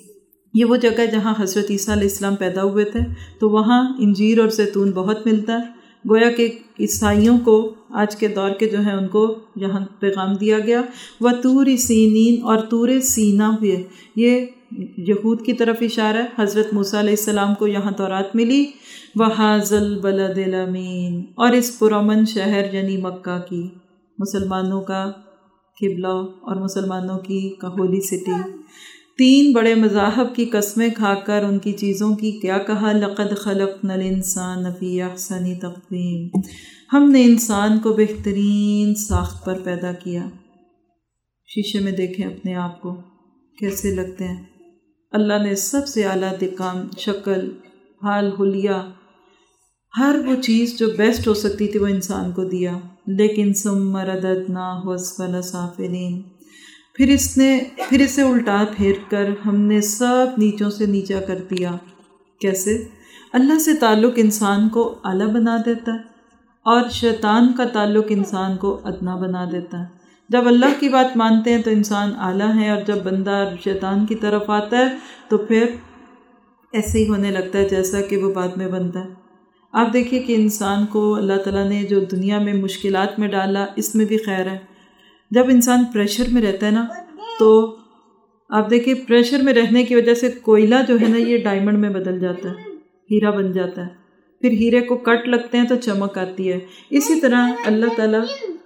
یہ وہ جگہ جہاں حضرت عیسیٰ علیہ السلام پیدا ہوئے تھے، تو وہاں انجیر اور زیتون بہت ملتا ہے۔ گویا کہ عیسائیوں کو آج کے دور کے جو ہیں ان کو یہاں پیغام دیا گیا۔ وَطُورِ سِینِین، اور طور سینا بھی ہے، یہ یہود کی طرف اشارہ ہے۔ حضرت موسیٰ علیہ السلام کو یہاں تورات ملی۔ وَھَٰذَا الْبَلَدِ الْأَمِینِ، اور اس پرامن شہر یعنی مکہ کی، مسلمانوں کا قبلہ اور مسلمانوں کی ہولی سٹی۔ تین بڑے مذاہب کی قسمیں کھا کر ان کی چیزوں کی کیا کہا؟ لَقَدْ خَلَقْنَا الْإِنسَانَ فِي أَحْسَنِ تَقْوِيمٍ۔ ہم نے انسان کو بہترین ساخت پر پیدا کیا۔ شیشے میں دیکھیں اپنے آپ کو کیسے لگتے ہیں۔ اللہ نے سب سے اعلیٰ دکام، شکل، حال، حلیہ، ہر وہ چیز جو بیسٹ ہو سکتی تھی وہ انسان کو دیا، لیکن ثُمَّ رَدَدْنَاهُ أَسْفَلَ سَافِلِينَ، پھر اس نے پھر اسے الٹا پھیر کر ہم نے سب نیچوں سے نیچا کر دیا۔ کیسے؟ اللہ سے تعلق انسان کو اعلیٰ بنا دیتا ہے اور شیطان کا تعلق انسان کو ادنا بنا دیتا ہے۔ جب اللہ کی بات مانتے ہیں تو انسان اعلیٰ ہے، اور جب بندہ شیطان کی طرف آتا ہے تو پھر ایسے ہی ہونے لگتا ہے جیسا کہ وہ بعد میں بنتا ہے۔ آپ دیکھیے کہ انسان کو اللہ تعالیٰ نے جو دنیا میں مشکلات میں ڈالا، اس میں بھی خیر ہے۔ جب انسان پریشر میں رہتا ہے نا، تو آپ دیکھیں پریشر میں رہنے کی وجہ سے کوئلہ جو ہے نا یہ ڈائمنڈ میں بدل جاتا ہے، ہیرا بن جاتا ہے، پھر ہیرے کو کٹ لگتے ہیں تو چمک آتی ہے۔ اسی طرح اللہ تعالیٰ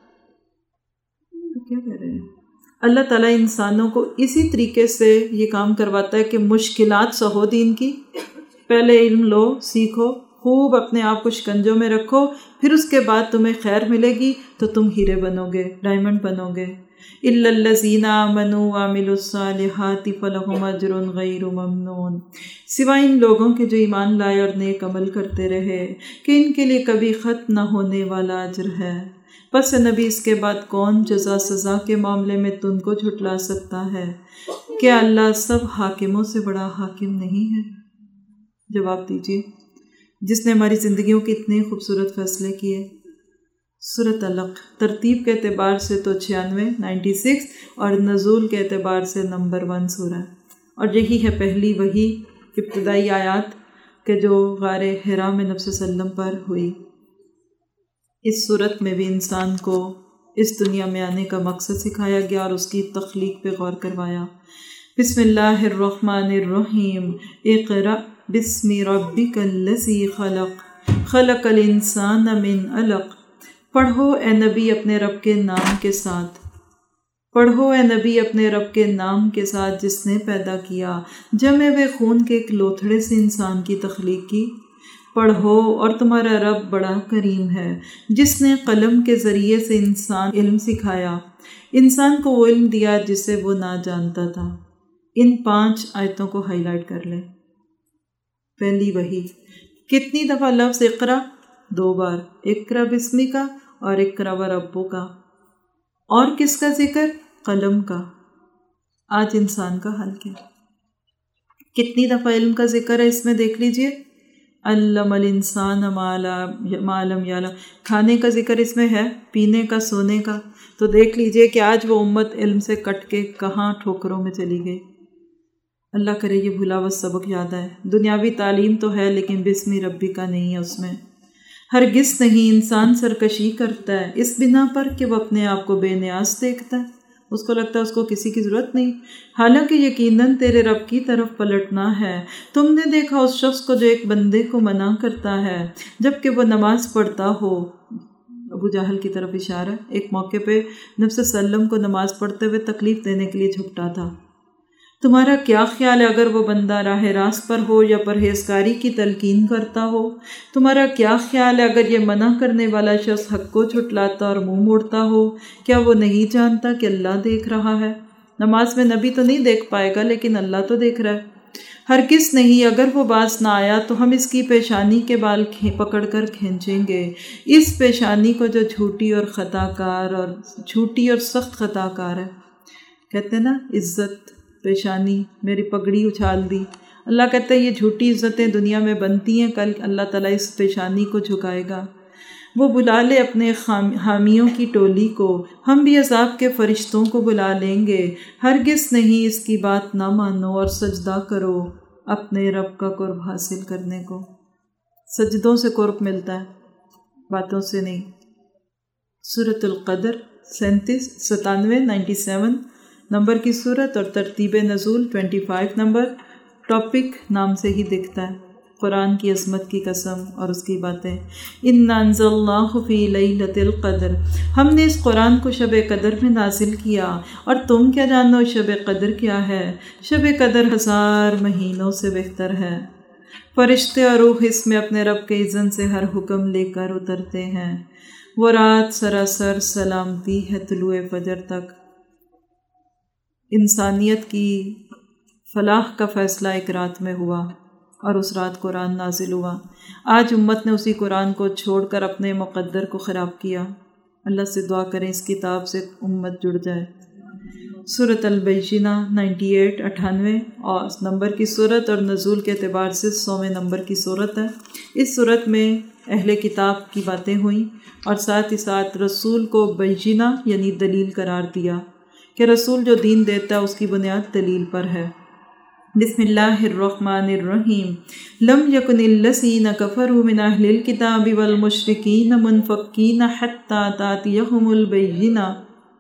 کیا کہہ رہے ہیں اللہ تعالیٰ انسانوں کو اسی طریقے سے یہ کام کرواتا ہے کہ مشکلات سہو دین کی، پہلے علم لو، سیکھو، خوب اپنے آپ کو شکنجوں میں رکھو، پھر اس کے بعد تمہیں خیر ملے گی تو تم ہیرے بنو گے، ڈائمنڈ بنو گے۔ إِلَّا الَّذِينَ آمَنُوا وَعَمِلُوا الصَّالِحَاتِ فَلَهُمْ أَجْرٌ غَيْرُ مَمْنُونٍ، سوائے ان لوگوں کے جو ایمان لائے اور نیک عمل کرتے رہے کہ ان کے لیے کبھی ختم نہ ہونے والا اجر ہے۔ پس نبی اس کے بعد کون جزا سزا کے معاملے میں تم کو جھٹلا سکتا ہے؟ کیا اللہ سب حاکموں سے بڑا حاکم نہیں ہے؟ جواب دیجیے، جس نے ہماری زندگیوں کے اتنے خوبصورت فیصلے کیے۔ سورۃ علق ترتیب کے اعتبار سے تو چھیانوے نائنٹی سکس اور نزول کے اعتبار سے نمبر ون سورہ، اور یہی ہے پہلی وحی ابتدائی آیات کہ جو غار حرا میں نبی صلی اللہ علیہ وسلم پر ہوئی۔ اس صورت میں بھی انسان کو اس دنیا میں آنے کا مقصد سکھایا گیا اور اس کی تخلیق پہ غور کروایا۔ بسم اللہ الرحمن الرحیم، اقرأ بسم ربک الذی خلق، خلق الانسان من علق، پڑھو اے نبی اپنے رب کے نام کے ساتھ۔ پڑھو اے نبی اپنے رب کے نام کے ساتھ جس نے پیدا کیا جمے ہوئے خون کے ایک لوتھڑے سے انسان کی تخلیق کی۔ پڑھو اور تمہارا رب بڑا کریم ہے جس نے قلم کے ذریعے سے انسان علم سکھایا، انسان کو وہ علم دیا جسے وہ نہ جانتا تھا۔ ان پانچ آیتوں کو ہائی لائٹ کر لیں۔ پہلی وحی، کتنی دفعہ لفظ اقرا؟ دو بار، اقرا بسمی کا اور اقرا و ربو کا۔ اور کس کا ذکر؟ قلم کا۔ آج انسان کا حال کیا؟ کتنی دفعہ علم کا ذکر ہے اس میں دیکھ لیجئے۔ علم الانسان ما لم یعلم، کھانے کا ذکر اس میں ہے، پینے کا، سونے کا۔ تو دیکھ لیجئے کہ آج وہ امت علم سے کٹ کے کہاں ٹھوکروں میں چلی گئی۔ اللہ کرے یہ بھولا ہوا سبق یاد آئے۔ دنیاوی تعلیم تو ہے لیکن بسم ربی کا نہیں ہے اس میں۔ ہرگز نہیں، انسان سرکشی کرتا ہے اس بنا پر کہ وہ اپنے آپ کو بے نیاز دیکھتا ہے، اس کو لگتا ہے اس کو کسی کی ضرورت نہیں، حالانکہ یقیناً تیرے رب کی طرف پلٹنا ہے۔ تم نے دیکھا اس شخص کو جو ایک بندے کو منع کرتا ہے جبکہ وہ نماز پڑھتا ہو، ابو جہل کی طرف اشارہ، ایک موقع پہ نبی صلی اللہ علیہ وسلم کو نماز پڑھتے ہوئے تکلیف دینے کے لیے جھکتا تھا۔ تمہارا کیا خیال ہے اگر وہ بندہ راہ راست پر ہو یا پرہیزگاری کی تلقین کرتا ہو؟ تمہارا کیا خیال ہے اگر یہ منع کرنے والا شخص حق کو جھٹلاتا اور منہ موڑتا ہو؟ کیا وہ نہیں جانتا کہ اللہ دیکھ رہا ہے؟ نماز میں نبی تو نہیں دیکھ پائے گا لیکن اللہ تو دیکھ رہا ہے۔ ہرگز نہیں، اگر وہ باز نہ آیا تو ہم اس کی پیشانی کے بال پکڑ کر کھینچیں گے، اس پیشانی کو جو جھوٹی اور خطا کار اور جھوٹی اور سخت خطا کار ہے۔ کہتے ہیں نا عزت پیشانی، میری پگڑی اچھال دی۔ اللہ کہتا ہے یہ جھوٹی عزتیں دنیا میں بنتی ہیں، کل اللہ تعالیٰ اس پیشانی کو جھکائے گا۔ وہ بلا لے اپنے حامیوں کی ٹولی کو، ہم بھی عذاب کے فرشتوں کو بلا لیں گے۔ ہرگز نہیں، اس کی بات نہ مانو اور سجدہ کرو اپنے رب کا قرب حاصل کرنے کو۔ سجدوں سے قرب ملتا ہے، باتوں سے نہیں۔ سورۃ القدر سینتیس ستانوے نائنٹی سیون نمبر کی صورت اور ترتیب نزول پچیس نمبر، ٹاپک نام سے ہی دکھتا ہے، قرآن کی عظمت کی قسم اور اس کی باتیں۔ اِنَّا أَنزَلْنَاهُ فِي لَيْلَةِ الْقَدْرِ، ہم نے اس قرآن کو شب قدر میں نازل کیا، اور تم کیا جانو شب قدر کیا ہے؟ شب قدر ہزار مہینوں سے بہتر ہے۔ فرشتے اور روح اس میں اپنے رب کے اذن سے ہر حکم لے کر اترتے ہیں۔ وہ رات سراسر سلامتی ہے طلوع فجر تک۔ انسانیت کی فلاح کا فیصلہ ایک رات میں ہوا اور اس رات قرآن نازل ہوا۔ آج امت نے اسی قرآن کو چھوڑ کر اپنے مقدر کو خراب کیا۔ اللہ سے دعا کریں اس کتاب سے امت جڑ جائے۔ سورۃ البینہ ننانوے اٹھانوے اور نمبر کی صورت اور نزول کے اعتبار سے سوویں نمبر کی صورت ہے۔ اس صورت میں اہل کتاب کی باتیں ہوئیں اور ساتھ ہی ساتھ رسول کو بینہ یعنی دلیل قرار دیا کہ رسول جو دین دیتا ہے اس کی بنیاد دلیل پر ہے۔ بسم اللہ الرحمن الرحیم۔ لم یکن الذین کفروا من اہل الکتاب والمشرکین منفکین حتی تأتیہم البینہ۔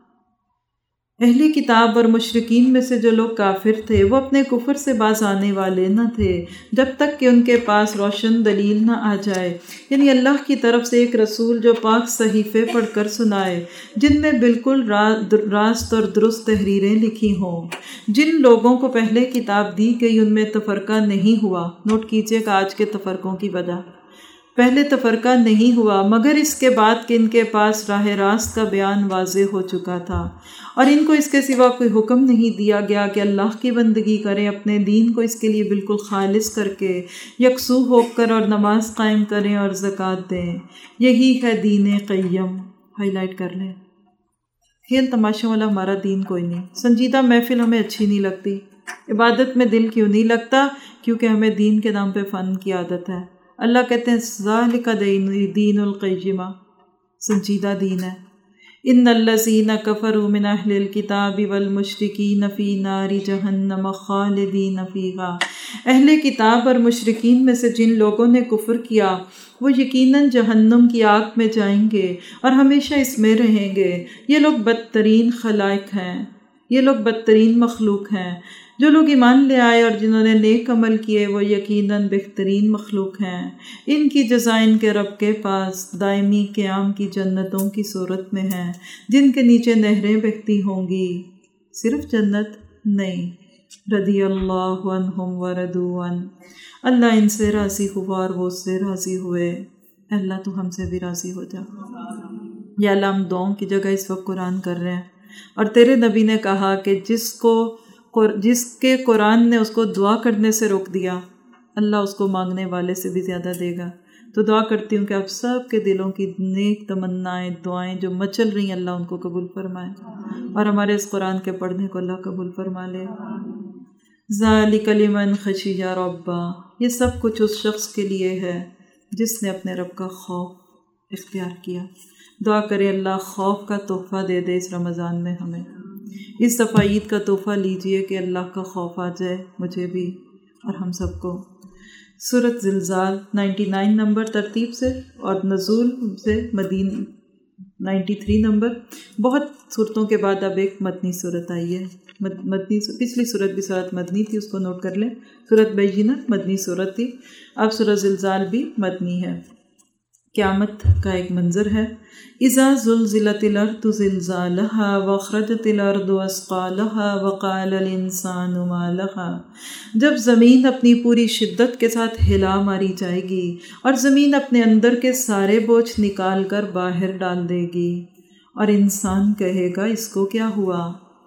اہل کتاب اور مشرکین میں سے جو لوگ کافر تھے وہ اپنے کفر سے باز آنے والے نہ تھے جب تک کہ ان کے پاس روشن دلیل نہ آ جائے، یعنی اللہ کی طرف سے ایک رسول جو پاک صحیفے پڑھ کر سنائے جن میں بالکل راست اور درست تحریریں لکھی ہوں۔ جن لوگوں کو پہلے کتاب دی گئی ان میں تفرقہ نہیں ہوا۔ نوٹ کیجئے کہ آج کے تفرقوں کی وجہ، پہلے تفرقہ نہیں ہوا مگر اس کے بعد کہ ان کے پاس راہ راست کا بیان واضح ہو چکا تھا، اور ان کو اس کے سوا کوئی حکم نہیں دیا گیا کہ اللہ کی بندگی کریں، اپنے دین کو اس کے لیے بالکل خالص کر کے یکسو ہو کر اور نماز قائم کریں اور زکوٰۃ دیں۔ یہی ہے دین قیم۔ ہائی لائٹ کر لیں۔ کھیل تماشوں والا ہمارا دین کوئی نہیں۔ سنجیدہ محفل ہمیں اچھی نہیں لگتی۔ عبادت میں دل کیوں نہیں لگتا؟ کیونکہ ہمیں دین کے نام پہ فن کی عادت ہے۔ اللہ کہتے ہیں ذالک دین القیمہ، سنجیدہ دین ہے۔ ان الذین کفروا من اہل الکتاب والمشرکین فی نار جہنم خالدین فیہا۔ اہل کتاب اور مشرکین میں سے جن لوگوں نے کفر کیا وہ یقیناً جہنم کی آگ میں جائیں گے اور ہمیشہ اس میں رہیں گے۔ یہ لوگ بدترین خلائق ہیں، یہ لوگ بدترین مخلوق ہیں۔ جو لوگ ایمان لے آئے اور جنہوں نے نیک عمل کیے وہ یقیناً بہترین مخلوق ہیں۔ ان کی جزا ان کے رب کے پاس دائمی قیام کی جنتوں کی صورت میں ہے جن کے نیچے نہریں بہتی ہوں گی۔ صرف جنت نہیں، رضی اللہ عنہم ورضوا عنہ، اللہ ان سے راضی ہوا اور وہ اس سے راضی ہوئے۔ اللہ تو ہم سے بھی راضی ہو جا۔ یا اللہ ہم دعاؤں کی جگہ اس وقت قرآن کر رہے ہیں، اور تیرے نبی نے کہا کہ جس کو جس کے قرآن نے اس کو دعا کرنے سے روک دیا، اللہ اس کو مانگنے والے سے بھی زیادہ دے گا۔ تو دعا کرتی ہوں کہ آپ سب کے دلوں کی نیک تمنائیں، دعائیں جو مچل رہی ہیں، اللہ ان کو قبول فرمائے، اور ہمارے اس قرآن کے پڑھنے کو اللہ قبول فرما لے۔ ذالک لمن خشی ربہ، یہ سب کچھ اس شخص کے لیے ہے جس نے اپنے رب کا خوف اختیار کیا۔ دعا کرے اللہ خوف کا تحفہ دے دے اس رمضان میں ہمیں۔ اس دفعہ عید کا تحفہ لیجئے کہ اللہ کا خوف آ جائے مجھے بھی اور ہم سب کو۔ سورۃ زلزال نائنٹی نائن نمبر ترتیب سے، اور نزول سے مدین نائنٹی تھری نمبر۔ بہت صورتوں کے بعد اب ایک مدنی صورت آئی ہے۔ مدنی پچھلی صورت بھی صورت مدنی تھی، اس کو نوٹ کر لیں۔ صورت بینہ مدنی صورت تھی، اب صورت زلزال بھی مدنی ہے۔ قیامت کا ایک منظر ہے۔ اذا زلزلت الارض زلزالها واخرجت الارض اثقالها وقال الانسان ما لها، جب زمین اپنی پوری شدت کے ساتھ ہلا ماری جائے گی اور زمین اپنے اندر کے سارے بوجھ نکال کر باہر ڈال دے گی، اور انسان کہے گا اس کو کیا ہوا۔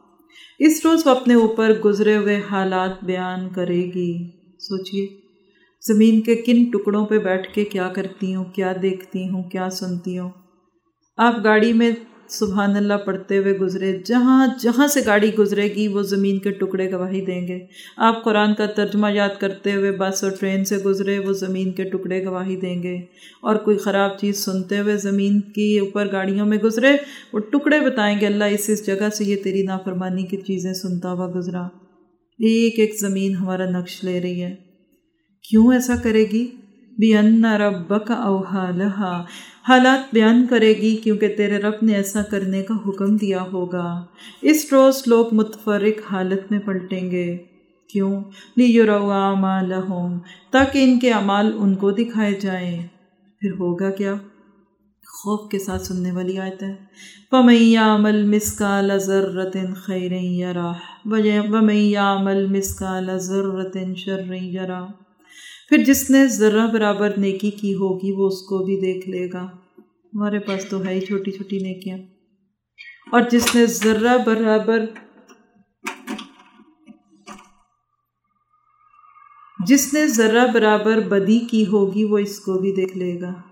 اس روز وہ اپنے اوپر گزرے ہوئے حالات بیان کرے گی۔ سوچئے زمین کے کن ٹکڑوں پہ بیٹھ کے کیا کرتی ہوں، کیا دیکھتی ہوں، کیا سنتی ہوں۔ آپ گاڑی میں سبحان اللہ پڑھتے ہوئے گزرے، جہاں جہاں سے گاڑی گزرے گی وہ زمین کے ٹکڑے گواہی دیں گے۔ آپ قرآن کا ترجمہ یاد کرتے ہوئے بس اور ٹرین سے گزرے، وہ زمین کے ٹکڑے گواہی دیں گے۔ اور کوئی خراب چیز سنتے ہوئے زمین کی اوپر گاڑیوں میں گزرے، وہ ٹکڑے بتائیں گے اللہ اس اس جگہ سے یہ تیری نافرمانی کی چیزیں سنتا ہوا گزرا۔ ایک ایک زمین ہمارا نقش لے رہی ہے۔ کیوں ایسا کرے گی؟ بِأَنَّ رَبَّكَ أَوْحَىٰ لَهَا، حالات بیان کرے گی کیونکہ تیرے رب نے ایسا کرنے کا حکم دیا ہوگا۔ اس روز لوگ متفرق حالت میں پلٹیں گے۔ کیوں؟ لِيُرَوْا أَعْمَالَهُمْ، تاکہ ان کے اعمال ان کو دکھائے جائیں۔ پھر ہوگا کیا؟ خوف کے ساتھ سننے والی آیت ہے۔ فَمَن يَعْمَلْ مِثْقَالَ ذَرَّةٍ خَيْرًا يَرَهُ وَمَن يَعْمَلْ مِثْقَالَ ذَرَّةٍ شَرًّا يَرَهُ، پھر جس نے ذرہ برابر نیکی کی ہوگی وہ اس کو بھی دیکھ لے گا۔ ہمارے پاس تو ہے ہی چھوٹی چھوٹی نیکیاں، اور جس نے ذرہ برابر جس نے ذرہ برابر بدی کی ہوگی وہ اس کو بھی دیکھ لے گا۔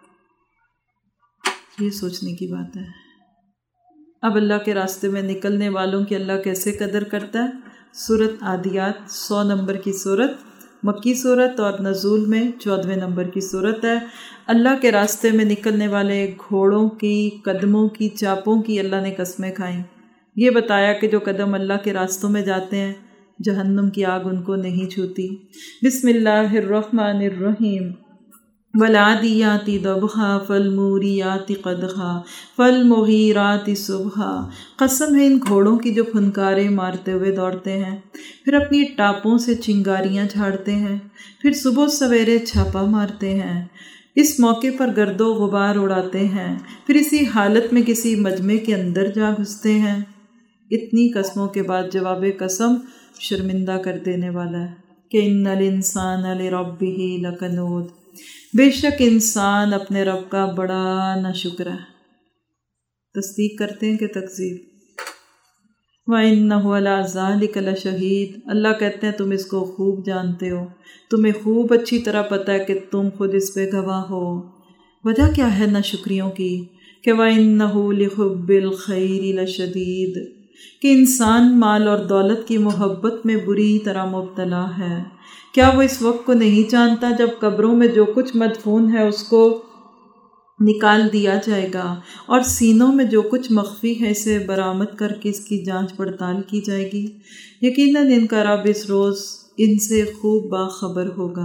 یہ سوچنے کی بات ہے۔ اب اللہ کے راستے میں نکلنے والوں کی اللہ کیسے قدر کرتا ہے؟ سورۃ عادیات سو نمبر کی سورت، مکی صورت، اور نزول میں چودھویں نمبر کی صورت ہے۔ اللہ کے راستے میں نکلنے والے گھوڑوں کی قدموں کی چاپوں کی اللہ نے قسمیں کھائیں۔ یہ بتایا کہ جو قدم اللہ کے راستوں میں جاتے ہیں جہنم کی آگ ان کو نہیں چھوتی۔ بسم اللہ الرحمن الرحیم۔ وَالْعَادِيَاتِ ضَبْحًا فَالْمُورِيَاتِ قَدْحًا فَالْمُغِيرَاتِ صُبْحًا، قسم ہے ان گھوڑوں کی جو پھنکاریں مارتے ہوئے دوڑتے ہیں، پھر اپنی ٹاپوں سے چنگاریاں جھاڑتے ہیں، پھر صبح سویرے چھاپا مارتے ہیں، اس موقع پر گرد و غبار اڑاتے ہیں، پھر اسی حالت میں کسی مجمع کے اندر جا گھستے ہیں۔ اتنی قسموں کے بعد جواب قسم شرمندہ کر دینے والا ہے کہ ان الانسان لربہ لکنود، بے شک انسان اپنے رب کا بڑا ناشکر ہے۔ تصدیق کرتے ہیں کہ تکذیب۔ وَإِنَّهُ عَلَىٰ ذَلِكَ لَشَهِيدٌ، اللہ کہتے ہیں تم اس کو خوب جانتے ہو، تمہیں خوب اچھی طرح پتہ ہے کہ تم خود اس پہ گواہ ہو۔ وجہ کیا ہے ناشکریوں کی؟ کہ وَإِنَّهُ لِحُبِّ الْخَيْرِ لَشَدِيدٌ، کہ انسان مال اور دولت کی محبت میں بری طرح مبتلا ہے۔ کیا وہ اس وقت کو نہیں جانتا جب قبروں میں جو کچھ مدفون ہے اس کو نکال دیا جائے گا، اور سینوں میں جو کچھ مخفی ہے اسے برآمد کر کے اس کی جانچ پڑتال کی جائے گی؟ یقیناً ان کا رب اس روز ان سے خوب باخبر ہوگا۔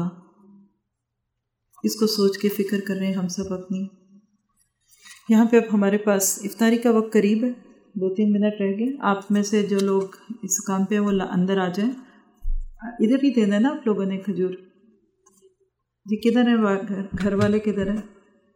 اس کو سوچ کے فکر کر رہے ہیں ہم سب اپنی۔ یہاں پہ اب ہمارے پاس افطاری کا وقت قریب ہے، دو تین منٹ رہ گئے۔ آپ میں سے جو لوگ اس کام پہ وہ اندر آ جائیں، ادھر ہی دینا نا آپ لوگوں نے کھجور. جی کدھر ہے گھر گھر والے کدھر ہیں؟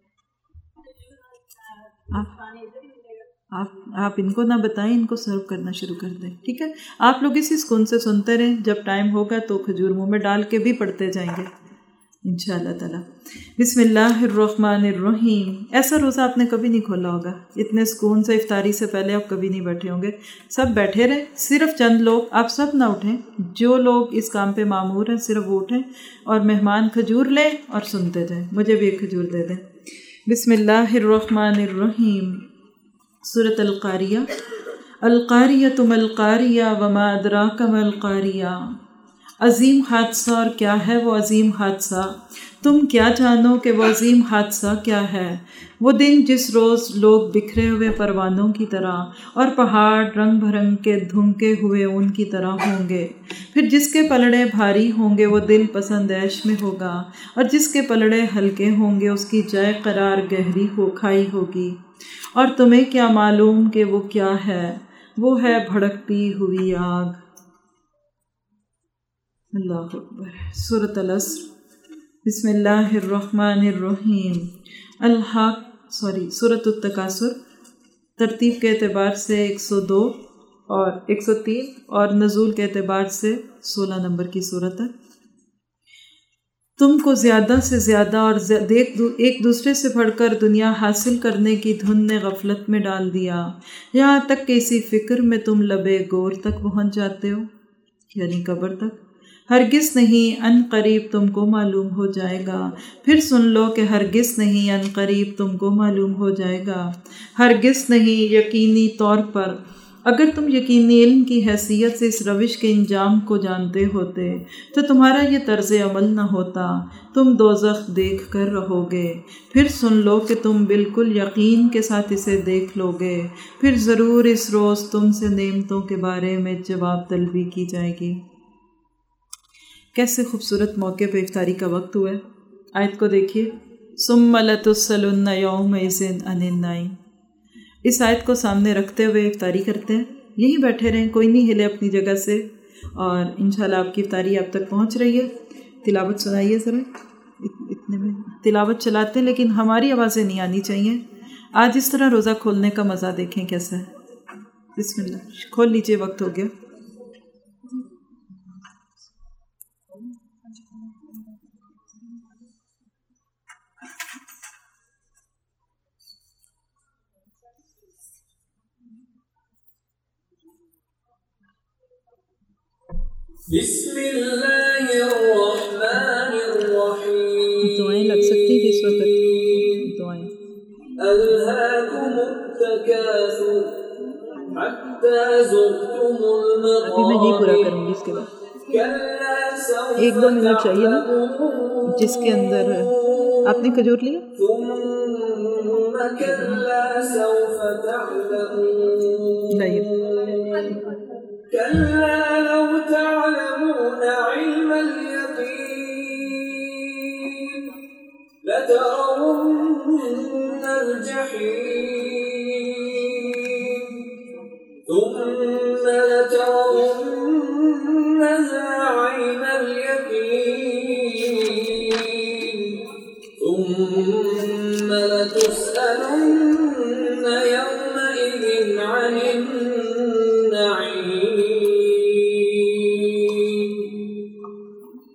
آپ آپ آپ ان کو نہ بتائیں، ان کو سرو کرنا شروع کر دیں. ٹھیک ہے، آپ لوگ اسی سکون سے سنتے رہیں، جب ٹائم ہوگا تو کھجور منہ میں ڈال کے بھی پڑھتے جائیں گے انشاءاللہ تعالیٰ. بسم اللہ الرحمن الرحیم. ایسا روزہ آپ نے کبھی نہیں کھولا ہوگا، اتنے سکون سے افطاری سے پہلے آپ کبھی نہیں بیٹھے ہوں گے. سب بیٹھے رہیں، صرف چند لوگ، آپ سب نہ اٹھیں، جو لوگ اس کام پہ مامور ہیں صرف وہ اٹھیں اور مہمان کھجور لیں اور سنتے جائیں. مجھے بھی ایک کھجور دے دیں. بسم اللہ الرحمن الرحیم. سورۃ القاریہ. القاریۃ ما القاریہ وما ادراک ما القاریہ. عظیم حادثہ، اور کیا ہے وہ عظیم حادثہ، تم کیا جانو کہ وہ عظیم حادثہ کیا ہے. وہ دن جس روز لوگ بکھرے ہوئے پروانوں کی طرح اور پہاڑ رنگ بھرنگ کے دھنکے ہوئے ان کی طرح ہوں گے. پھر جس کے پلڑے بھاری ہوں گے وہ دل پسند عیش میں ہوگا، اور جس کے پلڑے ہلکے ہوں گے اس کی جائے قرار گہری ہو کھائی ہوگی. اور تمہیں کیا معلوم کہ وہ کیا ہے، وہ ہے بھڑکتی ہوئی آگ. اللہ اکبر. سورۃ العصر. بسم اللہ الرحمن الرحیم. الحاق سوری سورۃ التکاثر. ترتیب کے اعتبار سے ایک سو دو اور ایک سو تین اور نزول کے اعتبار سے سولہ نمبر کی صورت ہے. تم کو زیادہ سے زیادہ اور ایک دوسرے سے بڑھ کر دنیا حاصل کرنے کی دھن نے غفلت میں ڈال دیا، یہاں تک کہ اسی فکر میں تم لبے گور تک پہنچ جاتے ہو، یعنی قبر تک. ہرگز نہیں، ان قریب تم کو معلوم ہو جائے گا. پھر سن لو کہ ہرگز نہیں، ان قریب تم کو معلوم ہو جائے گا. ہرگز نہیں، یقینی طور پر. اگر تم یقینی علم کی حیثیت سے اس روش کے انجام کو جانتے ہوتے تو تمہارا یہ طرز عمل نہ ہوتا، تم دوزخ دیکھ کر رہو گے. پھر سن لو کہ تم بالکل یقین کے ساتھ اسے دیکھ لو گے. پھر ضرور اس روز تم سے نعمتوں کے بارے میں جواب طلبی کی جائے گی. کیسے خوبصورت موقع پہ افطاری کا وقت ہوا ہے. آیت کو دیکھیے. ثم لتسألن یومئذ عن النعیم. اس آیت کو سامنے رکھتے ہوئے افطاری کرتے ہیں. یہیں بیٹھے رہیں، کوئی نہیں ہلے اپنی جگہ سے، اور انشاءاللہ آپ کی افطاری آپ تک پہنچ رہی ہے. تلاوت سنائیے ذرا. اتنے میں تلاوت چلاتے ہیں لیکن ہماری آوازیں نہیں آنی چاہیے. آج اس طرح روزہ کھولنے کا مزہ دیکھیں کیسا ہے. بسم اللہ، کھول لیجیے، وقت ہو گیا. بسم اللہ الرحمن الرحیم. دعائیں لگ سکتی ہیں اس وقت. دعائیں. الہاکم التکاثر حتی زرتم المقابر. ابھی میں یہی پورا کروں گی، اس کے بعد ایک دو منٹ چاہیے نا، جس کے اندر آپ نے کھجور لیا. ثم کلا سوف تعلمون. كلا لو تعلمون علم اليقين لترون الجحيم ثم لترونها عين اليقين ثم لتسألن